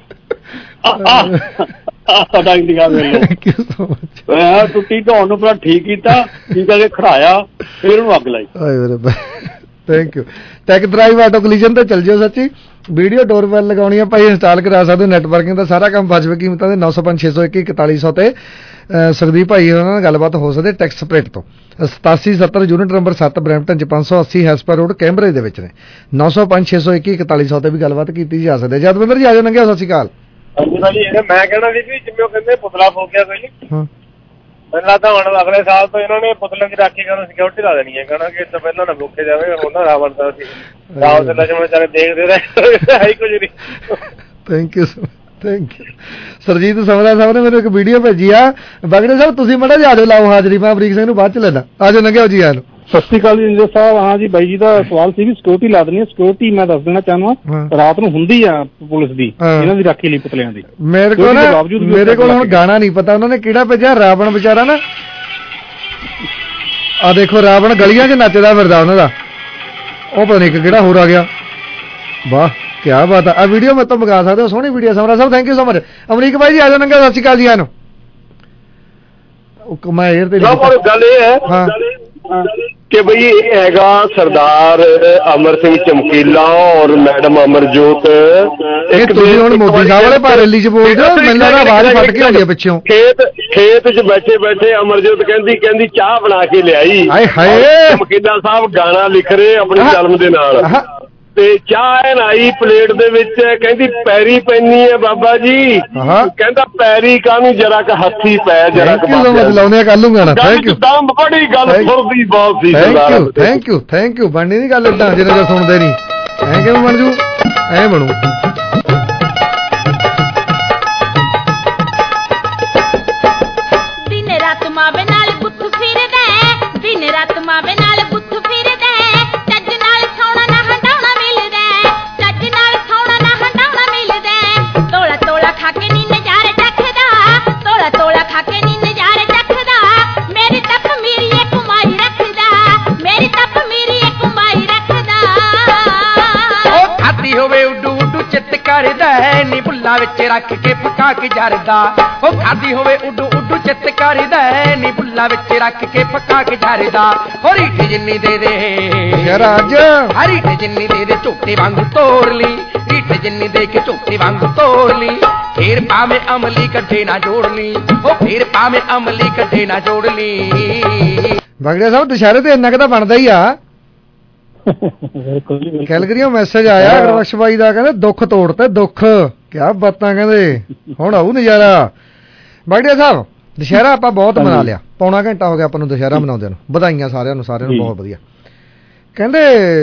S9: ਸਾਡਾ ਇੰਡੀਆ ਵੇਲੋ ਟੁੱਟੀ ਧੌਣ ਨੂੰ ਪੂਰਾ ਠੀਕ ਕੀਤਾ, ਠੀਕ ਕਰਕੇ ਖੜਾਇਆ, ਫਿਰ ਉਹਨੂੰ ਅੱਗ ਲਾਈ।
S16: Thank you. Tech Drive Auto collision ਤੇ ਚੱਲ ਜਾਓ। ਸੱਚੀ ਵੀਡੀਓ ਡੋਰਬੈਲ ਲਗਾਉਣੀ ਆ ਭਾਈ, ਇੰਸਟਾਲ ਕਰਾ ਸਕਦੇ ਹੋ। ਨੈਟਵਰਕਿੰਗ ਦਾ ਸਾਰਾ ਕੰਮ ਵਾਜਬ ਕੀਮਤਾਂ ਦੇ ਨੌ ਸੌ ਪੰਜ ਛੇ ਸੌ ਇੱਕ ਇਕਤਾਲੀ ਸੌ ਤੇ ਸੁਖਦੀਪ ਭਾਈ ਉਹਨਾਂ ਨਾਲ ਗੱਲਬਾਤ ਹੋ ਸਕਦੀ ਟੈਕਸ ਸਪਰੇਟ ਤੋਂ। ਸਤਾਸੀ ਸੱਤਰ ਯੂਨਿਟ ਨੰਬਰ ਸੱਤ ਬਰੈਂਪਟਨ ਚ ਪੰਜ ਸੌ ਅੱਸੀ ਹੈਸਪਰ ਰੋਡ ਕੈਂਬਰੇਜ ਦੇ ਵਿੱਚ ਨੇ। ਨੌ ਸੌ ਪੰਜ ਛੇ ਸੌ ਇੱਕ ਇਕਤਾਲੀ ਸੌ ਤੇ ਵੀ ਗੱਲਬਾਤ ਕੀਤੀ ਜਾ ਸਕਦੀ ਹੈ। ਜਦਵਿੰਦਰ ਜੀ ਆਜੋ ਨੰਗਿਆ। ਸਤਿ ਸ਼੍ਰੀ ਅਕਾਲ।
S1: ਮੈਂ ਕਹਿਣਾ ਸੀ ਵੀ ਜਿਵੇਂ ਕਹਿੰਦੇ ਪੁਤਲਾ ਫੂਕ ਗਿਆ ਕੋਈ ਨਹੀਂ, ਮੈਨੂੰ ਲੱਗਦਾ ਹੁਣ ਅਗਲੇ ਸਾਲ ਤੋਂ ਇਹਨਾਂ ਨੇ ਪੁਤਲਿਆਂ ਦੀ ਰਾਖੀ ਕਰਨ ਸਿਕਿਉਰਿਟੀ ਲਾ ਦੇਣੀ ਹੈ। ਕਹਿਣਾ ਕਿ ਇਸ ਤੋਂ ਪਹਿਲਾਂ ਨਾ ਫੂਕੇ ਜਾਵੇ। ਹੁਣ ਨਾ ਰਾਵਣ ਦਾ ਸੀ ਰਾਵਣ ਤੇ ਲక్ష్మణ ਵਿਚਾਰੇ ਦੇਖਦੇ ਰਹੇ ਹੈ ਕੁਝ ਨਹੀਂ।
S16: Thank you thank you. Surjit Samra ਸਾਹਿਬ ਨੇ ਮੈਨੂੰ ਇੱਕ ਵੀਡੀਓ ਭੇਜੀ ਆ। ਬਾਗੜੇ ਸਾਹਿਬ ਤੁਸੀਂ ਮਾੜਾ ਜਿਹਾ ਆਜੋ ਲਾਓ ਹਾਜ਼ਰੀ, ਮੈਂ ਅਮਰੀਕ ਸਿੰਘ ਨੂੰ ਬਾਅਦ ਚ ਲੈਣਾ। ਆਜੋ ਨੰਗਿਓ ਜੀ। ਆਜੋ।
S9: ਸਤਿ ਸ਼੍ਰੀ ਅਕਾਲ ਜੀ ਇੰਦਰ ਸਾਹਿਬ। ਹਾਂ ਜੀ ਬਾਈ ਜੀ ਦਾ ਸਵਾਲ ਸੀ ਵੀ ਸਿਕਿਉਰਿਟੀ ਲਾ ਦੇਣੀ ਹੈ। ਸਿਕਿਉਰਿਟੀ ਮੈਂ ਦੱਸ ਦੇਣਾ ਚਾਹੁੰਦਾ ਰਾਤ ਨੂੰ ਹੁੰਦੀ ਆ ਪੁਲਿਸ ਦੀ ਇਹਨਾਂ ਦੀ ਰਾਖੀ ਲਈ ਪੁਤਲਿਆਂ ਦੀ।
S16: ਮੇਰੇ ਕੋਲ ਮੇਰੇ ਕੋਲ ਹੁਣ ਗਾਣਾ ਨਹੀਂ ਪਤਾ ਉਹਨਾਂ ਨੇ ਕਿਹੜਾ ਭੇਜਿਆ। ਰਾਵਣ ਵਿਚਾਰਾ ਨਾ ਆ ਦੇਖੋ ਰਾਵਣ ਗਲੀਆਂ 'ਚ ਨੱਚਦਾ ਫਿਰਦਾ ਉਹਨਾਂ ਦਾ। ਉਹ ਪਤਾ ਨਹੀਂ ਕਿਹੜਾ ਹੋਰ ਆ ਗਿਆ। ਵਾਹ ਕਿਆ ਬਾਤ ਆ। ਵੀਡੀਓ ਮੈਂ ਤੋਂ ਮੰਗਾ ਸਕਦੇ ਹੋ। ਸੋਹਣੀ ਵੀਡੀਓ ਸਮਰਾ ਸਾਹਿਬ thank you so much. Amrik ਭਾਈ ਜੀ ਆਜੋ ਨੰਗਾ। ਸਤਿ ਸ਼੍ਰੀ ਅਕਾਲ ਜੀ। ਆਨੂੰ ਮੈਂ ਏਅਰ ਤੇ
S22: ਗੱਲ ਇਹ ਹੈ ਕਿ ਬਈ ਇਹ ਹੈਗਾ ਸਰਦਾਰ ਅਮਰ ਸਿੰਘ ਚਮਕੀਲਾ ਔਰ ਮੈਡਮ ਅਮਰਜੋਤ।
S16: ਇੱਕ ਤੁਸੀਂ ਹੁਣ ਮੋਦੀ ਸਾਹਿਬ ਵਾਲੇ ਪਾ ਰੈਲੀ 'ਚ ਬੋਲਦੇ ਹੋ, ਮੈਨੂੰ ਲੱਗਦਾ ਆਵਾਜ਼ ਫਟ ਕੇ ਆਉਂਦੀ ਹੈ ਪਿੱਛੋਂ।
S22: ਖੇਤ ਖੇਤ 'ਚ ਬੈਠੇ ਬੈਠੇ ਅਮਰਜੋਤ ਕਹਿੰਦੀ ਕਹਿੰਦੀ ਚਾਹ ਬਣਾ ਕੇ ਲਿਆਈ।
S16: ਹਾਏ ਹਾਏ।
S22: ਚਮਕੀਲਾ ਸਾਹਿਬ ਗਾਣਾ ਲਿਖ ਰਹੇ ਆਪਣੀ ਕਲਮ ਦੇ ਨਾਲ ਤੇ ਚਾਹ ਐਨ ਆਈ ਪਲੇਟ ਦੇ ਵਿੱਚ। ਕਹਿੰਦੀ ਪੈਰੀ ਪੈਣੀ ਹੈ ਬਾਬਾ ਜੀ। ਕਹਿੰਦਾ ਪੈਰੀ ਕਾਹਨੂੰ ਜਰਾ ਕ ਹੱਥੀ ਪੈ ਜਰਾ ਕ
S16: ਲਾਉਂਦੇ ਕਰ ਲੂੰਗਾ ਨਾ। Thank you.
S22: ਬੜੀ ਗੱਲ ਸੁਣਦੀ ਬਹੁਤ ਸੀ।
S16: Thank you thank you thank you. ਬਣਨੀ ਨਹੀਂ ਗੱਲ ਏਦਾਂ ਜਿਹਨੇ ਜੋ ਸੁਣਦੇ ਨਹੀਂ। ਐਂ ਕਿਵੇਂ ਬਣ ਜੂ? ਐਂ ਬਣੂ।
S10: ਦਿਨ ਰਾਤ ਮਾਵੇ ਨਾਲ ਗੁੱਥ ਫਿਰਦਾ, ਦਿਨ ਰਾਤ ਮਾਵੇ ਨਾਲ ਗੁੱਥ ਫਿਰਦਾ। ਚੱਜ ਨਾਲ ਸੌਣਾ ਨਾ ਹਟਾਉਣਾ ਮਿਲਦਾ, ਚੱਜ ਨਾਲ ਸੌਣਾ ਨਾ ਹਟਾਉਣਾ ਮਿਲਦਾ। ਤੋਲਾ ਤੋਲਾ ਖਾ ਕੇ ਨੀ ਨਜ਼ਾਰੇ ਚੱਖਦਾ, ਤੋਲਾ ਤੋਲਾ ਖਾ ਕੇ ਨੀ ਨਜ਼ਾਰੇ ਚੱਖਦਾ। ਮੇਰੀ ਤੱਕ ਮੇਰੀ ਇਹ ਕਮਾਈ ਰੱਖਦਾ, ਮੇਰੀ ਤੱਕ ਮੇਰੀ ਇਹ ਕਮਾਈ ਰੱਖਦਾ।
S8: ਉਹ ਖਾਦੀ ਹੋਵੇ ਉੱਡੂ ਉੱਡੂ ਚਿੱਤ ਕਰਦਾ ਨੀ ਬੁੱਲਾ ਵਿੱਚ ਰੱਖ ਕੇ ਪਕਾ ਕੇ ਜਰਦਾ। ਉਹ ਖਾਦੀ ਹੋਵੇ ਉੱਡੂ ਉੱਡੂ ਚਿੱਤ ਕਰਦਾ ਨੀ ਬੁੱਲਾ ਵਿੱਚ ਰੱਖ ਕੇ ਪਕਾ ਕੇ ਜਰਦਾ। ਹੋ ਰੀਠ ਜਿੰਨੀ ਦੇ ਦੇ
S16: ਰਾਜ
S8: ਰੀਠ ਜਿੰਨੀ ਦੇ ਦੇ ਝੋਟੇ ਵਾਂਗੂ ਤੋੜ ਲਈ, ਰੀਠ ਜਿੰਨੀ ਦੇ ਕੇ ਝੋਟੇ ਵਾਂਗੂ ਤੋੜ ਲਈ। ਫੇਰ ਭਾਵੇਂ ਅਮਲੀ ਕੱਢੇ ਨਾ ਜੋੜ ਲਈ, ਉਹ ਫੇਰ ਭਾਵੇਂ ਅਮਲੀ ਕੱਢੇ ਨਾ ਜੋੜ ਲਈ।
S16: ਬਾਗੜਿਆ ਸਾਹਿਬ ਦੁਸ਼ਹਿਰੇ ਤੇ ਇੰਨਾ ਕੁ ਤਾਂ ਬਣਦਾ ਹੀ ਆ। ਕੈਲਗਰੀਓ ਮੈਸੇਜ ਆਇਆ ਗੁਰਬਖਸ਼ ਬਾਈ ਦਾ, ਕਹਿੰਦੇ ਦੁੱਖ ਤੋੜ ਤੇ ਦੁੱਖ। ਕਿਆ ਬਾਤਾਂ ਕਹਿੰਦੇ ਹੁਣ ਆਊ ਨਜ਼ਾਰਾ। ਬਾਗੜਿਆ ਸਾਹਿਬ ਦੁਸ਼ਹਿਰਾ ਆਪਾਂ ਬਹੁਤ ਮਨਾ ਲਿਆ, ਪੌਣਾ ਘੰਟਾ ਹੋ ਗਿਆ ਆਪਾਂ ਨੂੰ ਦੁਸ਼ਹਿਰਾ ਮਨਾਉਂਦੇ ਨੂੰ। ਵਧਾਈਆਂ ਸਾਰਿਆਂ ਨੂੰ, ਸਾਰਿਆਂ ਨੂੰ ਬਹੁਤ ਵਧੀਆ। ਕਹਿੰਦੇ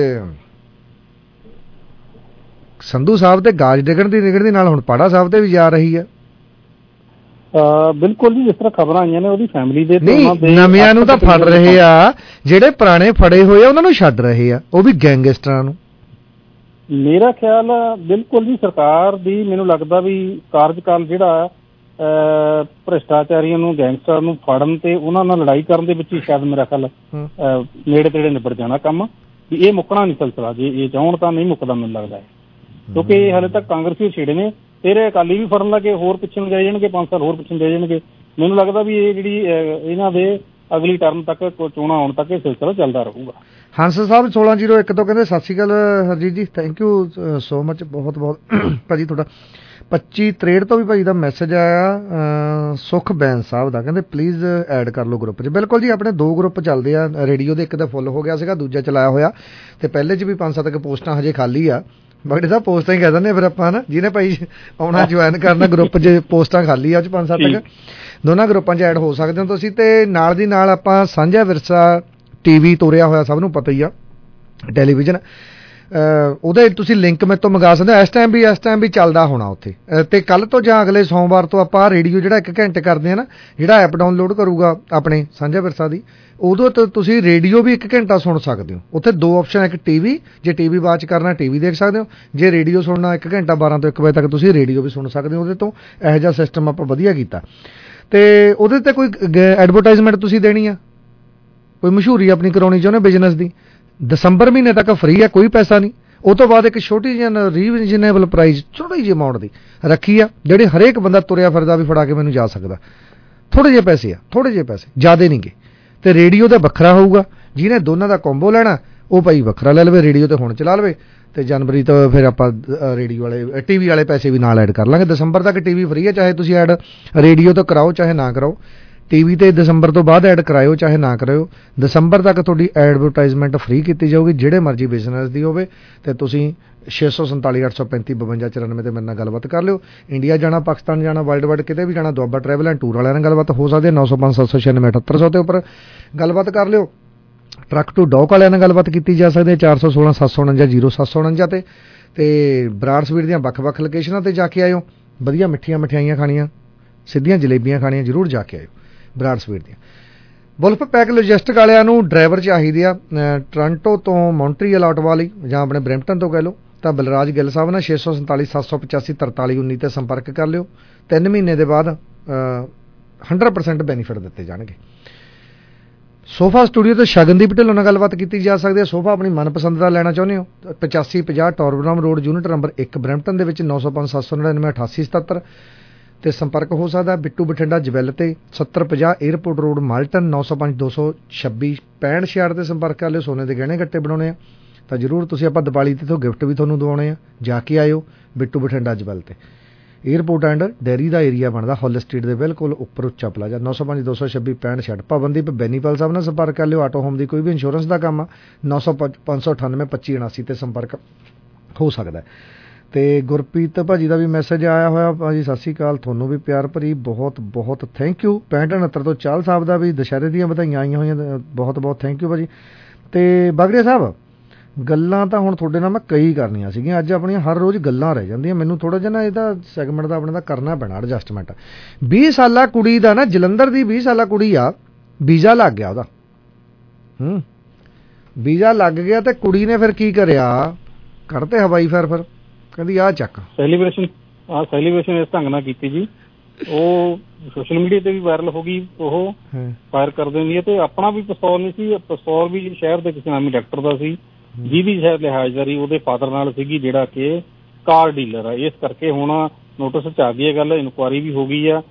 S16: ਸੰਧੂ ਸਾਹਿਬ ਤੇ ਗਾਜ ਡਿੱਗਣ ਦੀ ਨਿਗੜ ਦੀ ਨਾਲ ਹੁਣ ਪਾੜਾ ਸਾਹਿਬ ਤੇ ਵੀ ਜਾ ਰਹੀ ਹੈ।
S9: ਬਿਲਕੁਲ ਜੀ, ਜਿਸ ਤਰ੍ਹਾਂ ਖਬਰਾਂ ਆਈਆਂ ਨੇ ਉਹਦੀ ਫੈਮਿਲੀ ਦੇ
S16: ਨਹੀਂ, ਨਵਿਆਂ ਨੂੰ ਤਾਂ ਫੜ ਰਹੇ ਆ, ਜਿਹੜੇ ਪੁਰਾਣੇ ਫੜੇ ਹੋਏ ਆ ਉਹਨਾਂ ਨੂੰ ਛੱਡ ਰਹੇ ਆ, ਉਹ ਵੀ ਗੈਂਗਸਟਰਾਂ ਨੂੰ।
S9: ਮੇਰਾ ਖਿਆਲ ਬਿਲਕੁਲ ਜੀ ਸਰਕਾਰ ਦੀ ਮੈਨੂੰ ਲੱਗਦਾ ਵੀ ਕਾਰਜਕਾਲ ਜਿਹੜਾ
S4: ਭ੍ਰਿਸ਼ਟਾਚਾਰੀਆਂ ਨੂੰ, ਗੈਂਗਸਟਰ ਨੂੰ ਫੜਨ ਤੇ ਉਹਨਾਂ ਨਾਲ ਲੜਾਈ ਕਰਨ ਦੇ ਵਿੱਚ ਹੀ ਸ਼ਾਇਦ ਮੇਰਾ ਖਿਆਲ ਨੇੜੇ ਤੇੜੇ ਨਿਬੜ ਜਾਣਾ ਕੰਮ, ਵੀ ਇਹ ਮੁੱਕਣਾ ਨਹੀਂ ਸਿਲਸਿਲਾ। ਜੇ ਇਹ ਚਾਹੁਣ ਤਾਂ ਨਹੀਂ ਮੁੱਕਦਾ ਮੈਨੂੰ ਲੱਗਦਾ ਹੈ, ਕਿਉਂਕਿ ਹਾਲੇ ਤੱਕ ਕਾਂਗਰਸੀ ਛੇੜੇ ਨੇ, ਤੇਰੇ ਅਕਾਲੀ ਵੀ ਫੜਨ ਲੱਗੇ, ਹੋਰ ਪਿੱਛੇ ਨੂੰ ਜਾਈ ਜਾਣਗੇ, ਪੰਜ ਸਾਲ ਹੋਰ ਪਿੱਛੇ ਨੂੰ ਜਾਈ ਜਾਣਗੇ। ਮੈਨੂੰ ਲੱਗਦਾ ਵੀ ਇਹ ਜਿਹੜੀ ਇਹਨਾਂ ਦੇ ਅਗਲੀ ਟਰਮ ਤੱਕ ਚੋਣਾਂ ਆਉਣ ਤੱਕ ਇਹ ਸਿਲਸਿਲਾ ਚੱਲਦਾ ਰਹੂਗਾ।
S16: ਹੰਸ ਸਾਹਿਬ ਸੋਲਾਂ ਜ਼ੀਰੋ ਇੱਕ ਤੋਂ ਕਹਿੰਦੇ ਸਤਿ ਸ਼੍ਰੀ ਅਕਾਲ ਹਰਜੀਤ ਜੀ, ਥੈਂਕ ਯੂ ਸੋ ਮਚ, ਬਹੁਤ ਬਹੁਤ ਭਾਜੀ ਤੁਹਾਡਾ। ਪੱਚੀ ਤਰੇੜ ਤੋਂ ਵੀ ਭਾਜੀ ਦਾ ਮੈਸੇਜ ਆਇਆ ਸੁਖ ਬੈਨ ਸਾਹਿਬ ਦਾ, ਕਹਿੰਦੇ ਪਲੀਜ਼ ਐਡ ਕਰ ਲਓ ਗਰੁੱਪ 'ਚ। ਬਿਲਕੁਲ ਜੀ, ਆਪਣੇ ਦੋ ਗਰੁੱਪ ਚੱਲਦੇ ਆ ਰੇਡੀਓ ਦੇ, ਇੱਕ ਤਾਂ ਫੁੱਲ ਹੋ ਗਿਆ ਸੀਗਾ, ਦੂਜਾ ਚਲਾਇਆ ਹੋਇਆ, ਤੇ ਪਹਿਲੇ 'ਚ ਵੀ ਪੰਜ ਸੱਤ ਕੁ ਪੋਸਟਾਂ ਹਜੇ ਖਾਲੀ ਆ। ਬਗੜੇ ਸਾਹਿਬ ਪੋਸਟਾਂ ਹੀ ਕਹਿ ਦਿੰਦੇ ਫਿਰ ਆਪਾਂ ਨਾ, ਜਿਹਨੇ ਭਾਈ ਆਉਣਾ ਜੁਆਇਨ ਕਰਨਾ ਗਰੁੱਪ 'ਚ ਪੋਸਟਾਂ ਖਾਲੀ ਆ, ਉਹ 'ਚ ਪੰਜ ਸੱਤ ਕੁ ਦੋਨਾਂ ਗਰੁੱਪਾਂ 'ਚ ਐਡ ਹੋ ਸਕਦੇ ਹੋ ਤੁਸੀਂ। ਤੇ ਨਾਲ ਦੀ ਨਾਲ ਆਪਾਂ ਸਾਂਝਾ ਵਿਰਸਾ ਟੀ ਵੀ ਤੋਰਿਆ ਹੋਇਆ, ਸਭ ਨੂੰ ਪਤਾ ਹੀ ਆ, ਟੈਲੀਵਿਜ਼ਨ, ਉਹਦੇ ਤੁਸੀਂ ਲਿੰਕ ਮੇਰੇ ਤੋਂ ਮੰਗਾ ਸਕਦੇ ਹੋ। ਇਸ ਟਾਈਮ ਵੀ ਇਸ ਟਾਈਮ ਵੀ ਚੱਲਦਾ ਹੋਣਾ ਉੱਥੇ, ਤੇ ਕੱਲ ਤੋਂ ਜਾਂ ਅਗਲੇ ਸੋਮਵਾਰ ਤੋਂ ਆਪਾਂ ਰੇਡੀਓ ਜਿਹੜਾ ਇੱਕ ਘੰਟੇ ਕਰਦੇ ਆ ਨਾ, ਜਿਹੜਾ ਐਪ ਡਾਊਨਲੋਡ ਕਰੂਗਾ ਆਪਣੇ ਸਾਂਝਾ ਵਿਰਸਾ ਦੀ, ਉਦੋਂ ਤੋਂ ਤੁਸੀਂ ਰੇਡੀਓ ਵੀ ਇੱਕ ਘੰਟਾ ਸੁਣ ਸਕਦੇ ਹੋ। ਉੱਥੇ ਦੋ ਆਪਸ਼ਨ, ਇੱਕ ਟੀ ਵੀ, ਜੇ ਟੀ ਵੀ ਵਾਚ ਕਰਨਾ ਟੀ ਵੀ ਦੇਖ ਸਕਦੇ ਹੋ, ਜੇ ਰੇਡੀਓ ਸੁਣਨਾ ਇੱਕ ਘੰਟਾ ਬਾਰਾਂ ਤੋਂ ਇੱਕ ਵਜੇ ਤੱਕ ਤੁਸੀਂ ਰੇਡੀਓ ਵੀ ਸੁਣ ਸਕਦੇ ਹੋ ਉਹਦੇ ਤੋਂ। ਇਹੋ ਜਿਹਾ ਸਿਸਟਮ ਆਪਾਂ ਵਧੀਆ ਕੀਤਾ। ਤੇ ਉਹਦੇ ਤੇ ਕੋਈ ਐਡਵਰਟਾਈਜ਼ਮੈਂਟ ਤੁਸੀਂ ਦੇਣੀ ਆ, ਕੋਈ ਮਸ਼ਹੂਰੀ ਆਪਣੀ ਕਰਾਉਣੀ ਚਾਹੁੰਦੇ ਬਿਜ਼ਨਸ ਦੀ, ਦਸੰਬਰ ਮਹੀਨੇ ਤੱਕ ਫ੍ਰੀ ਆ, ਕੋਈ ਪੈਸਾ ਨਹੀਂ। ਉਹ ਤੋਂ ਬਾਅਦ ਇੱਕ ਛੋਟੀ ਜਿਹੀ ਰੀਜਨੇਬਲ ਪ੍ਰਾਈਸ, ਛੋਟੀ ਜਿਹੀ ਅਮਾਊਂਟ ਦੀ ਰੱਖੀ ਆ, ਜਿਹੜੇ ਹਰੇਕ ਬੰਦਾ ਤੁਰਿਆ ਫਿਰਦਾ ਵੀ ਫੜਾ ਕੇ ਮੈਨੂੰ ਜਾ ਸਕਦਾ। ਥੋੜ੍ਹੇ ਜਿਹੇ ਪੈਸੇ ਆ, ਥੋੜ੍ਹੇ ਜਿਹੇ ਪੈਸੇ, ਜ਼ਿਆਦਾ ਨਹੀਂ ਗੇ। ਤੇ ਰੇਡੀਓ ਦਾ ਵੱਖਰਾ ਹੋਊਗਾ, ਜਿਹਨੇ ਦੋਨਾਂ ਦਾ ਕੰਬੋ ਲੈਣਾ ਉਹ ਭਾਈ ਵੱਖਰਾ ਲੈ ਲਵੇ, ਰੇਡੀਓ ਤੇ ਹੁਣ ਚਲਾ ਲਵੇ, ਤੇ ਜਨਵਰੀ ਤੋਂ ਫਿਰ ਆਪਾਂ ਰੇਡੀਓ ਵਾਲੇ ਟੀ ਵੀ ਵਾਲੇ ਪੈਸੇ ਵੀ ਨਾਲ ਐਡ ਕਰ ਲਾਂਗੇ। ਦਸੰਬਰ ਤੱਕ ਟੀ ਵੀ ਫ੍ਰੀ ਹੈ, ਚਾਹੇ ਤੁਸੀਂ ਐਡ ਰੇਡੀਓ ਤੋਂ ਕਰਾਓ ਚਾਹੇ ਨਾ ਕਰਾਓ। ਟੀ ਵੀ ਤੇ ਦਸੰਬਰ ਤੋਂ ਬਾਅਦ ਐਡ ਕਰਾਇਓ ਚਾਹੇ ਨਾ ਕਰਾਇਓ, ਦਸੰਬਰ ਤੱਕ ਤੁਹਾਡੀ ਐਡਵਰਟਾਈਜ਼ਮੈਂਟ ਫ੍ਰੀ ਕੀਤੀ ਜਾਊਗੀ, ਜਿਹੜੇ ਮਰਜ਼ੀ ਬਿਜ਼ਨਸ ਦੀ ਹੋਵੇ। ਤੇ ਤੁਸੀਂ ਛੇ ਸੌ ਸੰਤਾਲੀ ਅੱਠ ਸੌ ਪੈਂਤੀ ਬਵੰਜਾ ਚੁਰਾਨਵੇਂ ਤੇ ਮੇਰੇ ਨਾਲ ਗੱਲਬਾਤ ਕਰ ਲਿਓ। ਇੰਡੀਆ ਜਾਣਾ, ਪਾਕਿਸਤਾਨ ਜਾਣਾ, ਵਰਲਡ ਵਾਈਡ ਕਿਤੇ ਵੀ ਜਾਣਾ, ਦੁਆਬਾ ਟਰੈਵਲ ਐਂਡ ਟੂਰ ਵਾਲਿਆਂ ਨਾਲ ਗੱਲਬਾਤ ਹੋ ਸਕਦੀ ਹੈ। ਨੌ ਸੌ ਪੰਜ ਸੱਤ ਸੌ ਛਿਆਨਵੇਂ ਅਠੱਤਰ ਸੌ ਤੇ ਉੱਪਰ ਗੱਲਬਾਤ ਕਰ ਲਿਓ। ਟਰੱਕ ਟੂ ਡੌਕ ਵਾਲਿਆਂ ਨਾਲ ਗੱਲਬਾਤ ਕੀਤੀ ਜਾ ਸਕਦੀ ਹੈ, ਚਾਰ ਸੌ ਸੋਲਾਂ ਸੱਤ ਸੌ ਉਣੰਜਾ ਜ਼ੀਰੋ ਸੱਤ ਸੌ ਉਣੰਜਾ ਤੇ ਤੇ ਬਰਾੜ ਸਵੀਟ ਦੀਆਂ ਵੱਖ-ਵੱਖ ਲੋਕੇਸ਼ਨਾਂ ਤੇ ਜਾ ਕੇ ਆਇਓ। ਵਧੀਆ ਮਿੱਠੀਆਂ ਮਠਿਆਈਆਂ ਖਾਣੀਆਂ, ਸਿੱਧੀਆਂ ਜਲੇਬੀਆਂ ਖਾਣੀਆਂ, ਜ਼ਰੂਰ ਜਾ ਕੇ ਆਇਓ ਬਰਾੜ ਸਵੀਟ ਦੀਆਂ। ਵੁਲਫ ਪੈਕ ਲੌਜਿਸਟਿਕ ਵਾਲਿਆਂ ਨੂੰ ਡਰਾਈਵਰ ਚਾਹੀਦੇ ਆ, ਟੋਰਾਂਟੋ ਤੋਂ ਮੌਂਟਰੀਅਲ ਆਟੋਵਾ ਲਈ ਜਾਂ ਆਪਣੇ ਬਰੈਂਪਟਨ ਤੋਂ ਕਹਿ ਲਓ, ਤਾਂ ਬਲਰਾਜ ਗਿੱਲ ਸਾਹਿਬ ਨਾਲ ਛੇ ਸੌ ਸੰਤਾਲੀ ਸੱਤ ਸੌ ਪਚਾਸੀ ਤਰਤਾਲੀ ਉੱਨੀ ਤੇ ਸੰਪਰਕ ਕਰ ਲਿਓ। ਤਿੰਨ ਮਹੀਨੇ ਦੇ ਬਾਅਦ ਹੰਡਰਡ ਪਰਸੈਂਟ ਬੈਨੀਫਿਟ ਦਿੱਤੇ ਜਾਣਗੇ। ਸੋਫਾ ਸਟੂਡੀਓ ਤੋਂ ਸ਼ਗਨਦੀਪ ਢਿੱਲੋਂ ਨਾਲ ਗੱਲਬਾਤ ਕੀਤੀ ਜਾ ਸਕਦੀ ਹੈ। ਸੋਫਾ ਆਪਣੀ ਮਨਪਸੰਦ ਦਾ ਲੈਣਾ ਚਾਹੁੰਦੇ ਹੋ, ਪਚਾਸੀ ਪੰਜਾਹ ਟੋਰਬਰਾਮ ਰੋਡ, ਯੂਨਿਟ ਨੰਬਰ ਇੱਕ, ਬਰੈਂਪਟਨ ਦੇ ਵਿੱਚ, ਨੌ ਸੌ ਪੰਜ ਸੱਤ ਸੌ ਨੜਿਨਵੇਂ ਅਠਾਸੀ ਸਤੱਤਰ ਤੇ ਸੰਪਰਕ ਹੋ ਸਕਦਾ। ਬਿੱਟੂ ਬਠਿੰਡਾ ਜਵੈਲ ਤੇ ਸੱਤਰ ਪੰਜਾਹ ਏਅਰਪੋਰਟ ਰੋਡ ਮਾਲਟਨ, ਨੌ ਸੌ ਪੰਜ ਦੋ ਸੌ ਛੱਬੀ ਪੈਂਹਠ ਛਿਆਹਠ ਤੇ ਸੰਪਰਕ ਕਰ ਲਿਓ। ਸੋਨੇ ਦੇ ਗਹਿਣੇ ਗੱਟੇ ਬਣਾਉਣੇ ਆ ਤਾਂ ਜ਼ਰੂਰ ਤੁਸੀਂ, ਆਪਾਂ ਦੀਵਾਲੀ ਤੇ ਤੋਂ ਗਿਫਟ ਵੀ ਤੁਹਾਨੂੰ ਦਵਾਉਣੇ ਆ, ਜਾ ਕੇ ਆਇਓ ਬਿੱਟੂ ਬਠਿੰਡਾ ਜਵੈਲ ਤੇ। ਏਅਰਪੋਰਟ ਐਂਡ ਡੈਰੀ ਦਾ ਏਰੀਆ ਬਣਦਾ ਹੌਲ ਸਟਰੀਟ ਦੇ ਬਿਲਕੁਲ ਉੱਪਰ, ਉੱਚਾ ਪਲਾਜ਼ਾ, ਨੌ ਸੌ ਪੰਜ ਦੋ ਸੌ ਛੱਬੀ ਪੈਂਹਠ ਛਿਆਹਠ। ਪਾਬੰਦੀਪ ਬੈਨੀਪਾਲ ਸਾਹਿਬ ਨਾਲ ਸੰਪਰਕ ਕਰ ਲਿਓ। ਆਟੋ ਹੋਮ ਦੀ ਕੋਈ ਵੀ ਇੰਸ਼ੋਰੈਂਸ ਦਾ ਕੰਮ ਆ, ਨੌ ਸੌ ਪੰਜ ਸੌ ਅਠਾਨਵੇਂ ਪੱਚੀ ਉਣਾਸੀ ਤੇ ਸੰਪਰਕ ਹੋ ਸਕਦਾ। ਤੇ ਗੁਰਪ੍ਰੀਤ ਭਾਜੀ ਦਾ ਵੀ ਮੈਸੇਜ ਆਇਆ ਹੋਇਆ, ਭਾਜੀ ਸਤਿ ਸ਼੍ਰੀ ਅਕਾਲ, ਤੁਹਾਨੂੰ ਵੀ ਪਿਆਰ ਭਰੀ ਬਹੁਤ ਬਹੁਤ ਥੈਂਕ ਯੂ। ਪੈਂਹਠ ਉਣੱਤਰ ਤੋਂ ਚਾਲ ਸਾਹਿਬ ਦਾ ਵੀ ਦੁਸ਼ਹਿਰੇ ਦੀਆਂ ਵਧਾਈਆਂ ਆਈਆਂ ਹੋਈਆਂ, ਬਹੁਤ ਬਹੁਤ ਥੈਂਕ ਯੂ ਭਾਜੀ। ਤੇ ਬਾਗੜੇ ਸਾਹਿਬ, ਗੱਲਾਂ ਤਾਂ ਹੁਣ ਤੁਹਾਡੇ ਨਾਲ ਮੈਂ ਕਈ ਕਰਨੀਆਂ ਸੀਗੀਆਂ, ਅੱਜ ਆਪਣੀਆਂ ਹਰ ਰੋਜ਼ ਗੱਲਾਂ ਰਹਿ ਜਾਂਦੀਆਂ। ਮੈਨੂੰ ਥੋੜਾ ਜਿਹਾ ਨਾ ਇਹਦਾ ਸੈਗਮੈਂਟ ਦਾ ਆਪਣੇ ਦਾ ਕਰਨਾ ਪੈਣਾ ਐਡਜਸਟਮੈਂਟ। ਵੀਹ ਸਾਲਾ ਕੁੜੀ ਦਾ ਨਾ, ਜਲੰਧਰ ਦੀ ਵੀਹ ਸਾਲਾ ਕੁੜੀ ਆ, ਵੀਜ਼ਾ ਲੱਗ ਗਿਆ ਉਹਦਾ। ਹੂੰ ਵੀਜ਼ਾ ਲੱਗ ਗਿਆ ਤੇ ਕੁੜੀ ਨੇ ਫਿਰ ਕੀ ਕਰਿਆ, ਕਰਤੇ ਹਵਾਈ ਫੇਰ, ਫਿਰ ਕਹਿੰਦੀ ਆਹ ਚੱਕ
S4: ਸੈਲੀਬ੍ਰੇਸ਼ਨ। ਆਹ ਸੈਲੀਬ੍ਰੇਸ਼ਨ ਇਸ ਢੰਗ ਨਾਲ ਕੀਤੀ ਜੀ, ਉਹ ਸੋਸ਼ਲ ਮੀਡੀਆ ਤੇ ਵੀ ਵਾਇਰਲ ਹੋ ਗਈ। ਉਹ ਫਾਇਰ ਕਰ ਦਿੰਦੀ ਹੈ, ਤੇ ਆਪਣਾ ਵੀ ਪਿਸਤੌਲ ਨਹੀਂ ਸੀ, ਪਿਸਤੌਲ ਵੀ ਸ਼ਹਿਰ ਦੇ ਕਿਸੇ ਨਾਮੀ ਡਾਕਟਰ ਦਾ ਸੀ, ਜਿਹਦੀ ਸ਼ਾਇਦ ਲਿਹਾਜ਼ਦਾਰੀ ਉਹਦੇ ਫਾਦਰ ਨਾਲ ਸੀਗੀ, ਜਿਹੜਾ ਕਿ ਕਾਰ ਡੀਲਰ ਆ। ਇਸ ਕਰਕੇ ਹੁਣ ਨੋਟਿਸ 'ਚ ਆ ਗਈ ਹੈ ਗੱਲ, ਇਨਕੁਆਇਰੀ ਵੀ ਹੋ ਗਈ ਆ।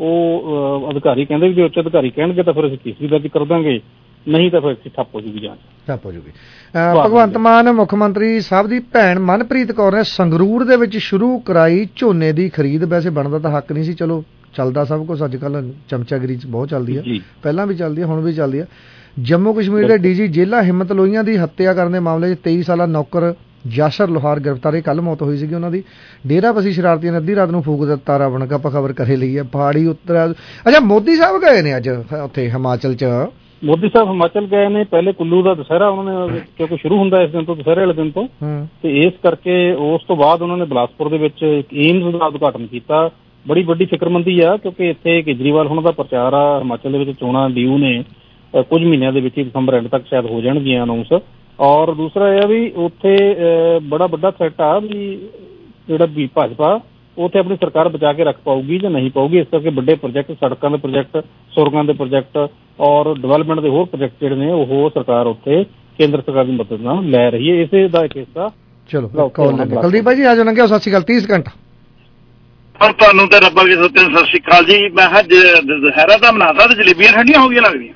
S4: ਉਹ ਅਧਿਕਾਰੀ ਕਹਿੰਦੇ ਵੀ ਜੇ ਉੱਚ ਅਧਿਕਾਰੀ ਕਹਿਣਗੇ ਤਾਂ ਫਿਰ ਅਸੀਂ ਕੇਸ ਵੀ ਦਰਜ ਕਰ ਦਾਂਗੇ, ਨਹੀਂ ਤਾਂ ਫਿਰ ਠੱਪ ਹੋ ਜੂਗੀ ਜਾਂਚ,
S16: ਠੱਪ ਹੋ ਜੂਗੀ। ਭਗਵੰਤ ਮਾਨ ਮੁੱਖ ਮੰਤਰੀ ਸਾਹਿਬ ਦੀ ਭੈਣ ਮਨਪ੍ਰੀਤ ਕੌਰ ਨੇ ਸੰਗਰੂਰ ਦੇ ਵਿੱਚ ਸ਼ੁਰੂ ਕਰਾਈ ਝੋਨੇ ਦੀ ਖਰੀਦ। ਵੈਸੇ ਬਣਦਾ ਤਾਂ ਹੱਕ ਨਹੀਂ ਸੀ, ਚਲੋ ਚੱਲਦਾ ਸਭ ਕੁਛ ਅੱਜ ਕੱਲ੍ਹ, ਚਮਚਾਗਿਰੀ 'ਚ ਬਹੁਤ ਚੱਲਦੀ ਹੈ, ਪਹਿਲਾਂ ਵੀ ਚੱਲਦੀ ਹੈ, ਹੁਣ ਵੀ ਚੱਲਦੀ ਹੈ। ਜੰਮੂ ਕਸ਼ਮੀਰ ਦੇ ਡੀ ਜੀ ਜੇਲਾ ਹਿੰਮਤ ਲੋਹੀਆਂ ਦੀ ਹੱਤਿਆ ਕਰਨ ਦੇ ਮਾਮਲੇ 'ਚ ਤੇਈ ਸਾਲਾ ਨੌਕਰ ਯਾਸਰ ਲੋਹਾਰ ਗ੍ਰਿਫਤਾਰ। ਕੱਲ੍ਹ ਮੌਤ ਹੋਈ ਸੀਗੀ ਉਹਨਾਂ ਦੀ। ਡੇਰਾ ਬਸੀ ਸ਼ਰਾਰਤੀਆਂ ਨੇ ਅੱਧੀ ਰਾਤ ਨੂੰ ਫੂਕ ਦਿੱਤਾ ਰਾਵਣ, ਆਪਾਂ ਖਬਰ ਕਰੇ ਲਈ ਹੈ। ਪਹਾੜੀ ਉੱਤਰ, ਅੱਛਾ ਮੋਦੀ ਸਾਹਿਬ ਗਏ ਨੇ ਅੱਜ ਉੱਥੇ ਹਿਮਾਚਲ 'ਚ।
S4: ਮੋਦੀ ਸਾਹਿਬ ਹਿਮਾਚਲ ਗਏ ਨੇ, ਪਹਿਲੇ ਕੁੱਲੂ ਦਾ ਦੁਸਹਿਰਾ ਉਹਨਾਂ ਨੇ, ਕਿਉਂਕਿ ਸ਼ੁਰੂ ਹੁੰਦਾ ਇਸ ਦਿਨ ਤੋਂ, ਦੁਸਹਿਰੇ ਵਾਲੇ ਦਿਨ ਤੋਂ, ਤੇ ਇਸ ਕਰਕੇ ਉਸ ਤੋਂ ਬਾਅਦ ਉਹਨਾਂ ਨੇ ਬਿਲਾਸਪੁਰ ਦੇ ਵਿੱਚ ਏਮਜ਼ ਦਾ ਉਦਘਾਟਨ ਕੀਤਾ। ਬੜੀ ਵੱਡੀ ਫਿਕਰਮੰਦੀ ਆ, ਕਿਉਂਕਿ ਇੱਥੇ ਕੇਜਰੀਵਾਲ ਹੁਣ ਦਾ ਪ੍ਰਚਾਰ ਆ, ਹਿਮਾਚਲ ਦੇ ਵਿੱਚ ਚੋਣਾਂ ਡਿਊ ਨੇ, ਕੁਝ ਮਹੀਨਿਆਂ ਦੇ ਵਿੱਚ ਹੀ ਦਸੰਬਰ ਐਂਡ ਤੱਕ ਸ਼ਾਇਦ ਹੋ ਜਾਣਗੀਆਂ ਅਨਾਊਂਸ। ਔਰ ਦੂਸਰਾ ਇਹ ਆ ਵੀ ਉੱਥੇ ਬੜਾ ਵੱਡਾ ਥ੍ਰੈਟ ਆ ਵੀ ਜਿਹੜਾ ਵੀ ਭਾਜਪਾ ਉੱਥੇ ਆਪਣੀ ਸਰਕਾਰ ਬਚਾ ਕੇ ਰੱਖ ਪਾਊਗੀ ਜਾਂ ਨਹੀਂ ਪਾਊਗੀ। ਇਸ ਕਰਕੇ ਵੱਡੇ ਪ੍ਰੋਜੈਕਟ, ਸੜਕਾਂ ਦੇ ਪ੍ਰੋਜੈਕਟ, ਸੁਰੰਗਾਂ ਦੇ ਪ੍ਰੋਜੈਕਟ ਔਰ ਡਿਵੈਲਪਮੈਂਟ ਦੇ ਹੋਰ ਪ੍ਰੋਜੈਕਟ ਜਿਹੜੇ ਨੇ ਉਹ ਸਰਕਾਰ ਉੱਥੇ ਕੇਂਦਰ ਸਰਕਾਰ ਦੀ ਮਦਦ ਨਾਲ ਲੈ ਰਹੀ ਹੈ। ਇਸੇ ਦਾ ਇੱਕ ਹਿੱਸਾ।
S16: ਚਲੋ ਕੁਲਦੀਪ ਭਾਈ ਜੀ ਆ ਜਾਓ, ਲੰਘਿਆ ਸਤਿ ਸ਼੍ਰੀ ਅਕਾਲ। ਤੀਹ ਸਕਿੰਟ
S5: ਪਰ ਤੁਹਾਨੂੰ ਤੇ ਰੱਬਾ ਕੇ ਸੱਤੇ ਸਤਿ ਸ਼੍ਰੀ ਅਕਾਲ ਜੀ। ਮੈਂ ਕਿਹਾ ਦੁਸਹਿਰਾ ਤਾਂ ਮਨਾਤਾ ਤੇ ਜਲੇਬੀਆਂ ਠੰਡੀਆਂ ਹੋ ਗਈਆਂ ਲੱਗਦੀਆਂ।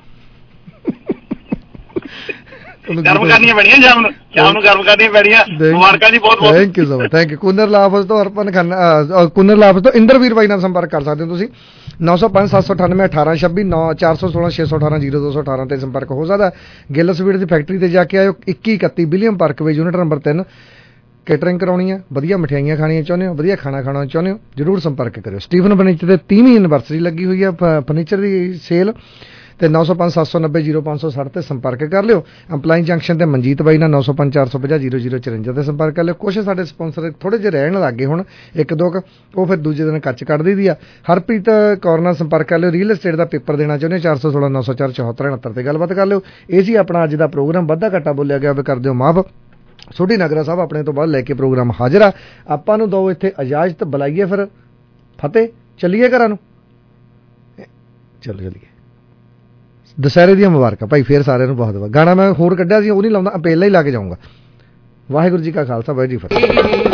S5: ਗਰਮ ਕਰਨੀਆਂ ਪੈਣੀਆਂ ਸ਼ਾਮ ਨੂੰ, ਸ਼ਾਮ ਨੂੰ ਗਰਮ ਕਰਨੀਆਂ ਪੈਣੀਆਂ। ਮੁਬਾਰਕਾਂ ਜੀ ਬਹੁਤ ਬਹੁਤ।
S16: Thank you so much, thank you. ਕੁਨਰ ਲਾਫਜ਼ ਤੋਂ ਅਰਪਨ ਖੰਨਾ, ਕੁਨਰ ਲਾਫਜ਼ ਤੋਂ ਇੰਦਰਵੀਰ ਬਾਈ ਨਾਲ ਸੰਪਰਕ ਕਰ ਸਕਦੇ ਹੋ ਤੁਸੀਂ। ਨੌ ਸੌ ਪੰਜ ਸੱਤ ਸੌ ਅਠਾਨਵੇਂ ਅਠਾਰਾਂ ਛੱਬੀ ਨੌ ਚਾਰ ਸੌ ਸੋਲਾਂ ਛੇ ਸੌ ਅਠਾਰਾਂ ਜੀਰੋ ਦੋ ਸੌ ਅਠਾਰਾਂ ਤੇ ਸੰਪਰਕ ਹੋ ਸਕਦਾ। ਗਿੱਲ ਸਵੀਟ ਦੀ ਫੈਕਟਰੀ ਤੇ ਜਾ ਕੇ ਆਇਓ। ਇੱਕੀ ਇਕੱਤੀ ਵਿਲੀਅਮ ਪਾਰਕਵੇ ਯੂਨਿਟ ਨੰਬਰ ਤਿੰਨ। ਕੇਟਰਿੰਗ ਕਰਾਉਣੀ ਹੈ, ਵਧੀਆ ਮਠਿਆਈਆਂ ਖਾਣੀਆਂ ਚਾਹੁੰਦੇ ਹੋ, ਵਧੀਆ ਖਾਣਾ ਖਾਣਾ ਚਾਹੁੰਦੇ ਹੋ, ਜ਼ਰੂਰ ਸੰਪਰਕ ਕਰਿਓ। ਸਟੀਫਨ ਫਰਨੀਚਰ ਤੇ ਤੀਹਵੀਂ ਐਨਵਰਸਰੀ ਲੱਗੀ ਹੋਈ ਹੈ ਫਰਨੀਚਰ ਦੀ ਸੇਲ ਤੇ ਨੌ ਸੌ ਪੰਜ ਸੱਤ ਸੌ ਨੱਬੇ ਜੀਰੋ ਪੰਜ ਸੌ ਸੱਠ ਤੇ ਸੰਪਰਕ ਕਰ ਲਿਓ। ਅੰਪਲਾਈ ਜੰਕਸ਼ਨ ਤੇ ਮਨਜੀਤ ਬਾਈ ਨਾਲ ਨੌ ਸੌ ਪੰਜ ਚਾਰ ਸੌ ਪੰਜਾਹ ਜੀਰੋ ਜੀਰੋ ਚੁਰੰਜਾ ਤੇ ਸੰਪਰਕ ਕਰ ਲਿਓ। ਕੁਛ ਸਾਡੇ ਸਪਾਂਸਰ ਥੋੜੇ ਜਿਹੇ ਰਹਿਣ ਲੱਗੇ ਹੁਣ, ਇੱਕ ਦੋ ਕੁ ਉਹ ਫਿਰ ਦੂਜੇ ਦਿਨ ਕੱਚ ਕੱਢ ਦੀ ਆ। ਹਰਪ੍ਰੀਤ ਕੌਰ ਨਾਲ ਸੰਪਰਕ ਕਰ ਲਿਓ। ਰੀਅਲ ਐਸਟੇਟ ਦਾ ਪੇਪਰ ਦੇਣਾ ਚਾਹੁੰਦੇ ਹੋ, ਚਾਰ ਸੌ ਸੋਲਾਂ ਨੌ ਸੌ ਚਾਰ ਚੌਹੱਤਰ ਉਣਹੱਤਰ ਤੇ ਗੱਲਬਾਤ ਕਰ ਲਿਓ। ਇਹ ਸੀ ਆਪਣਾ ਅੱਜ ਦਾ ਪ੍ਰੋਗਰਾਮ। ਵੱਧਾ ਘੱਟਾ ਬੋਲਿਆ ਗਿਆ ਹੋਵੇ ਕਰ ਦਿਓ ਮਾਫ। ਸੋਢੀ ਨਾਗਰਾ ਸਾਹਿਬ ਆਪਣੇ ਤੋਂ ਬਾਅਦ ਲੈ ਕੇ ਪ੍ਰੋਗਰਾਮ ਹਾਜ਼ਰ ਆ। ਆਪਾਂ ਨੂੰ ਦੋ ਇੱਥੇ ਇਜਾਜ਼ਤ, ਬੁਲਾਈਏ ਫਿਰ ਫਤਿਹ, ਚੱਲੀਏ ਘਰਾਂ ਨੂੰ। ਚਲੋ ਚੱਲੀਏ। ਦੁਸਹਿਰੇ ਦੀਆਂ ਮੁਬਾਰਕਾਂ ਭਾਈ ਫੇਰ ਸਾਰਿਆਂ ਨੂੰ ਬਹੁਤ ਬਹੁਤ। ਗਾਣਾ ਮੈਂ ਹੋਰ ਕੱਢਿਆ ਸੀ ਉਹ ਨਹੀਂ ਲਾਉਂਦਾ, ਪਹਿਲਾਂ ਹੀ ਲਾ ਕੇ ਜਾਊਂਗਾ। ਵਾਹਿਗੁਰੂ ਜੀ ਕਾ ਖਾਲਸਾ, ਵਾਹਿਗੁਰੂ ਜੀ ਕੀ ਫਤਿਹ।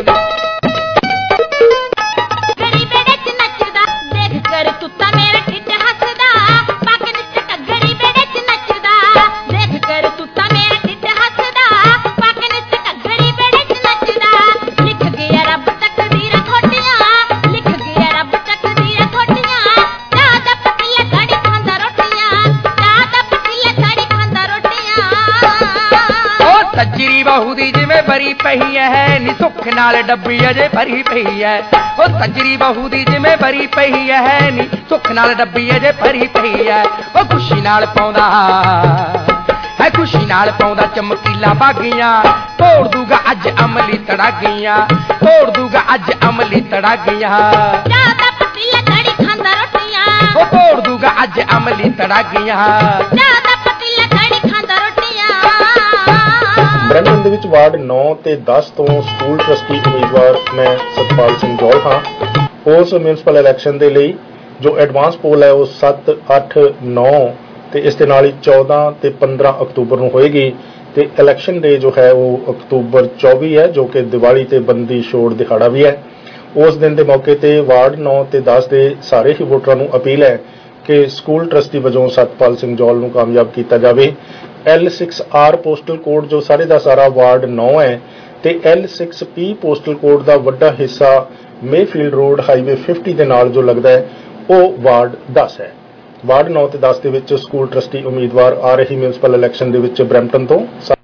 S8: ਬਹੂ ਦੀ ਜਿਵੇਂ ਭਰੀ ਪਈ ਐ ਨੀ ਸੁੱਖ ਨਾਲ ਡੱਬੀ ਅਜੇ ਭਰੀ ਪਈ ਐ। ਉਹ ਸੱਜਰੀ ਬਹੂ ਦੀ ਜਿਵੇਂ ਭਰੀ ਪਈ ਐ ਨੀ ਸੁੱਖ ਨਾਲ ਡੱਬੀ ਅਜੇ ਭਰੀ ਪਈ ਐ। ਉਹ ਖੁਸ਼ੀ ਨਾਲ ਪਾਉਂਦਾ ਹੈ, ਖੁਸ਼ੀ ਨਾਲ ਪਾਉਂਦਾ ਚਮਕੀਲਾ ਬਾਗੀਆਂ। ਤੋੜ ਦੂਗਾ ਅੱਜ ਅਮਲੀ ਤੜਾਗੀਆਂ, ਤੋੜ ਦੂਗਾ ਅੱਜ ਅਮਲੀ ਤੜਾਗੀਆਂ। ਜਿਆਦਾ ਪਤੀਲਾ ਕੜੀ ਖਾਂਦਾ ਰੋਟੀਆਂ, ਉਹ ਤੋੜ ਦੂਗਾ ਅੱਜ ਅਮਲੀ ਤੜਾਗੀਆਂ। ਜਿਆਦਾ ਪਤੀਲਾ ਕੜੀ ਖਾਂਦਾ ਰੋਟੀਆਂ।
S11: ਬ੍ਰੈਂਪਟਨ ਦੇ ਵਿੱਚ ਵਾਰਡ ਨੌ ਤੇ ਦਸ ਤੋਂ ਸਕੂਲ ਟਰਸਟੀ ਉਮੀਦਵਾਰ ਮੈਂ ਸਤਪਾਲ ਸਿੰਘ ਜੌਲ ਹਾਂ। ਉਸ ਮਿਊਨਿਸਪਲ ਇਲੈਕਸ਼ਨ ਦੇ ਲਈ ਜੋ ਐਡਵਾਂਸ ਪੋਲ ਹੈ ਉਹ ਸੱਤ ਅੱਠ ਨੌ ਤੇ ਇਸ ਦੇ ਨਾਲ ਹੀ ਚੌਦਾਂ ਤੇ ਪੰਦਰਾਂ ਅਕਤੂਬਰ ਨੂੰ ਹੋਏਗੀ ਤੇ ਇਲੈਕਸ਼ਨ ਡੇ ਜੋ ਹੈ ਉਹ ਅਕਤੂਬਰ ਚੌਵੀ ਹੈ, ਜੋ ਕਿ ਦੀਵਾਲੀ ਤੇ ਬੰਦੀ ਛੋੜ ਦਿਹਾੜਾ ਵੀ ਹੈ। ਉਸ ਦਿਨ ਦੇ ਮੌਕੇ ਤੇ ਵਾਰਡ ਨੌ ਤੇ ਦਸ ਦੇ ਸਾਰੇ ਹੀ ਵੋਟਰਾਂ ਨੂੰ ਅਪੀਲ ਹੈ ਕਿ ਸਕੂਲ ਟਰਸਟੀ ਵਜੋਂ ਸਤਪਾਲ ਸਿੰਘ ਜੌਲ ਨੂੰ ਕਾਮਯਾਬ ਕੀਤਾ ਜਾਵੇ। L six R postal code ਜੋ ਸਾਰੇ ਦਾ ਸਾਰਾ ਵਾਰਡ ਨੌ ਹੈ ਤੇ L six P postal code ਦਾ ਵੱਡਾ ਹਿੱਸਾ ਮੇਫੀਲਡ ਰੋਡ ਹਾਈਵੇ ਪਚਾਸ ਦੇ ਨਾਲ ਜੋ ਲੱਗਦਾ ਹੈ ਉਹ ਵਾਰਡ ਦਸ ਹੈ। ਵਾਰਡ ਨੌ ਤੇ ਦਸ ਦੇ ਵਿੱਚ ਸਕੂਲ ਟਰਸਟੀ ਉਮੀਦਵਾਰ ਆ ਰਹੀ ਮਿਊਨਿਸਪਲ ਇਲੈਕਸ਼ਨ ਦੇ ਵਿੱਚ ਬਰੈਂਪਟਨ ਤੋਂ।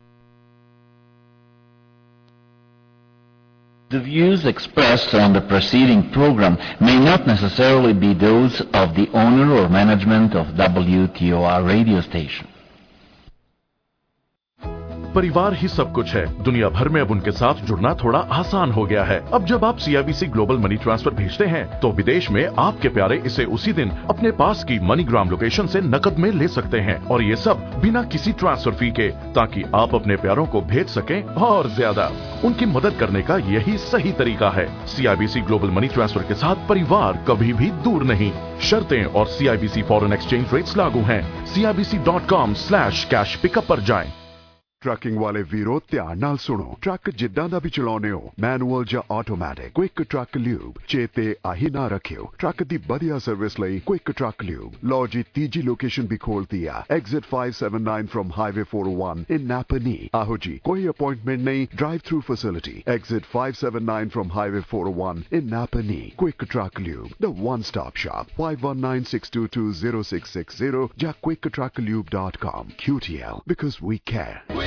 S13: The views expressed on the preceding program may not necessarily be those of the owner or management of W T O R radio station.
S24: परिवार ही सब कुछ है। दुनिया भर में अब उनके साथ जुड़ना थोड़ा आसान हो गया है। अब जब आप सीआईबीसी ग्लोबल मनी ट्रांसफर भेजते हैं तो विदेश में आपके प्यारे इसे उसी दिन अपने पास की मनीग्राम लोकेशन से नकद में ले सकते हैं, और ये सब बिना किसी ट्रांसफर फी के, ताकि आप अपने प्यारों को भेज सकें और ज्यादा। उनकी मदद करने का यही सही तरीका है। सीआईबीसी ग्लोबल मनी ट्रांसफर के साथ परिवार कभी भी दूर नहीं। शर्तें और सीआईबीसी फॉरेन एक्सचेंज रेट्स लागू हैं। CIBC dot com slash cash pickup पर जाएं।
S14: ट्रकिंग वाले वीरो ध्यान नाल सुनो। ट्रक जिद्दां दा भी चलाउने हो, मैनुअल या ऑटोमैटिक, क्विक ट्रक ल्यूब चेते आही ना रखियो। ट्रक दी बढ़िया सर्विस लई क्विक ट्रक ल्यूब। लो जी तीजी लोकेशन भी खोल दिया, exit five seven nine from highway four oh one in Napanee. आहो जी कोई अपॉइंटमेंट नहीं, drive through facility, exit five seven nine from highway four oh one in Napanee. Quick truck lube, the one stop shop. Five one nine six two two zero six six zero या quick truck lube dot com. Q T L because we care।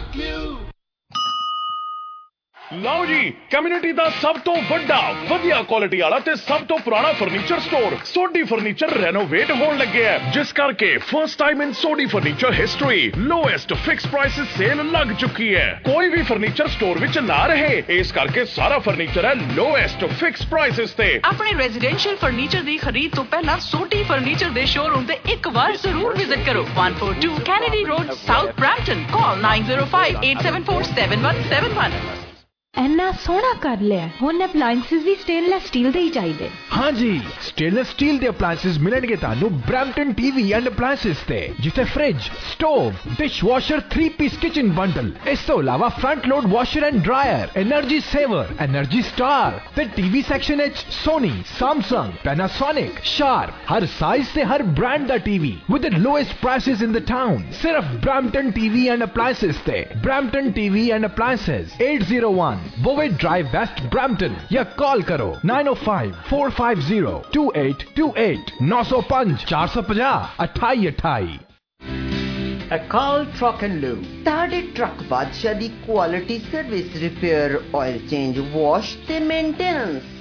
S15: ਲਓ ਜੀ, community ਦਾ ਸਭ ਤੋਂ ਵੱਡਾ ਵਧੀਆ quality ਵਾਲਾ ਤੇ ਸਭ ਤੋਂ ਪੁਰਾਣਾ furniture store Sodhi furniture renovate ਹੋਣ ਲੱਗਿਆ ਹੈ, ਜਿਸ ਕਰਕੇ first time in Sodhi furniture history lowest fix prices sale ਲੱਗ ਚੁੱਕੀ ਹੈ। ਕੋਈ ਵੀ ਫਰਨੀਚਰ ਸਟੋਰ ਵਿੱਚ ਨਾ ਰਹੇ, ਇਸ ਕਰਕੇ ਸਾਰਾ ਫਰਨੀਚਰ ਹੈ ਲੋਐਸਟ ਫਿਕਸ ਪ੍ਰਾਈਸਿਸ ਤੇ।
S25: ਆਪਣੇ ਰੈਜ਼ੀਡੈਂਸ਼ੀਅਲ ਫਰਨੀਚਰ ਦੀ ਖਰੀਦ ਤੋਂ ਪਹਿਲਾਂ ਸੋਢੀ ਫਰਨੀਚਰ ਦੇ ਸ਼ੋਰੂਮ ਤੇ ਇੱਕ ਵਾਰ ਜ਼ਰੂਰ ਵਿਜ਼ਿਟ ਕਰੋ। one forty-two Kennedy Road, South Brampton. Call nine zero five eight seven four seven one seven one.
S17: ਇੰਨਾ ਸੋਹਣਾ ਕਰ ਲਿਆ। ਹੁਣ ਅਪਲਾਈਐਂਸਿਸ ਵੀ ਸਟੇਨਲੈਸ ਸਟੀਲ ਦੇ ਹੀ ਚਾਹੀਦੇ।
S18: ਹਾਂਜੀ, ਸਟੇਨਲੈਸ ਸਟੀਲ ਦੇ ਅਪਲਾਈਐਂਸਿਸ ਮਿਲਣਗੇ ਤੁਹਾਨੂੰ ਬ੍ਰੈਂਪਟਨ ਟੀਵੀ ਐਂਡ ਅਪਲਾਈਐਂਸਿਸ ਤੇ, ਜਿੱਥੇ fridge, stove, dishwasher, three piece kitchen bundle, ਇਸ ਤੋਂ ਇਲਾਵਾ front load washer and dryer, energy saver, energy star ਤੇ ਟੀਵੀ ਸੈਕਸ਼ਨ ਵਿੱਚ ਸੋਨੀ, ਸੈਮਸੰਗ, ਪੈਨਾਸੋਨਿਕ, ਸ਼ਾਰਪ, ਹਰ ਸਾਈਜ਼ ਤੇ ਹਰ ਬ੍ਰਾਂਡ ਦਾ TV with the lowest prices in the town. ਸਿਰਫ ਬ੍ਰੈਂਪਟਨ ਟੀਵੀ ਐਂਡ ਅਪਲਾਈਐਂਸਿਸ ਤੇ। Brampton TV and appliances eight oh one Bovet Drive, West Brampton, या call करो nine oh five, four five zero, two eight two eight, nine oh five, four five zero, eight eight eight eight।
S20: Akal truck and lube ਤੁਹਾਡੇ truck ਬਾਦਸ਼ਾਹ ਦੀ quality service, repair, oil change, wash ਤੇ maintenance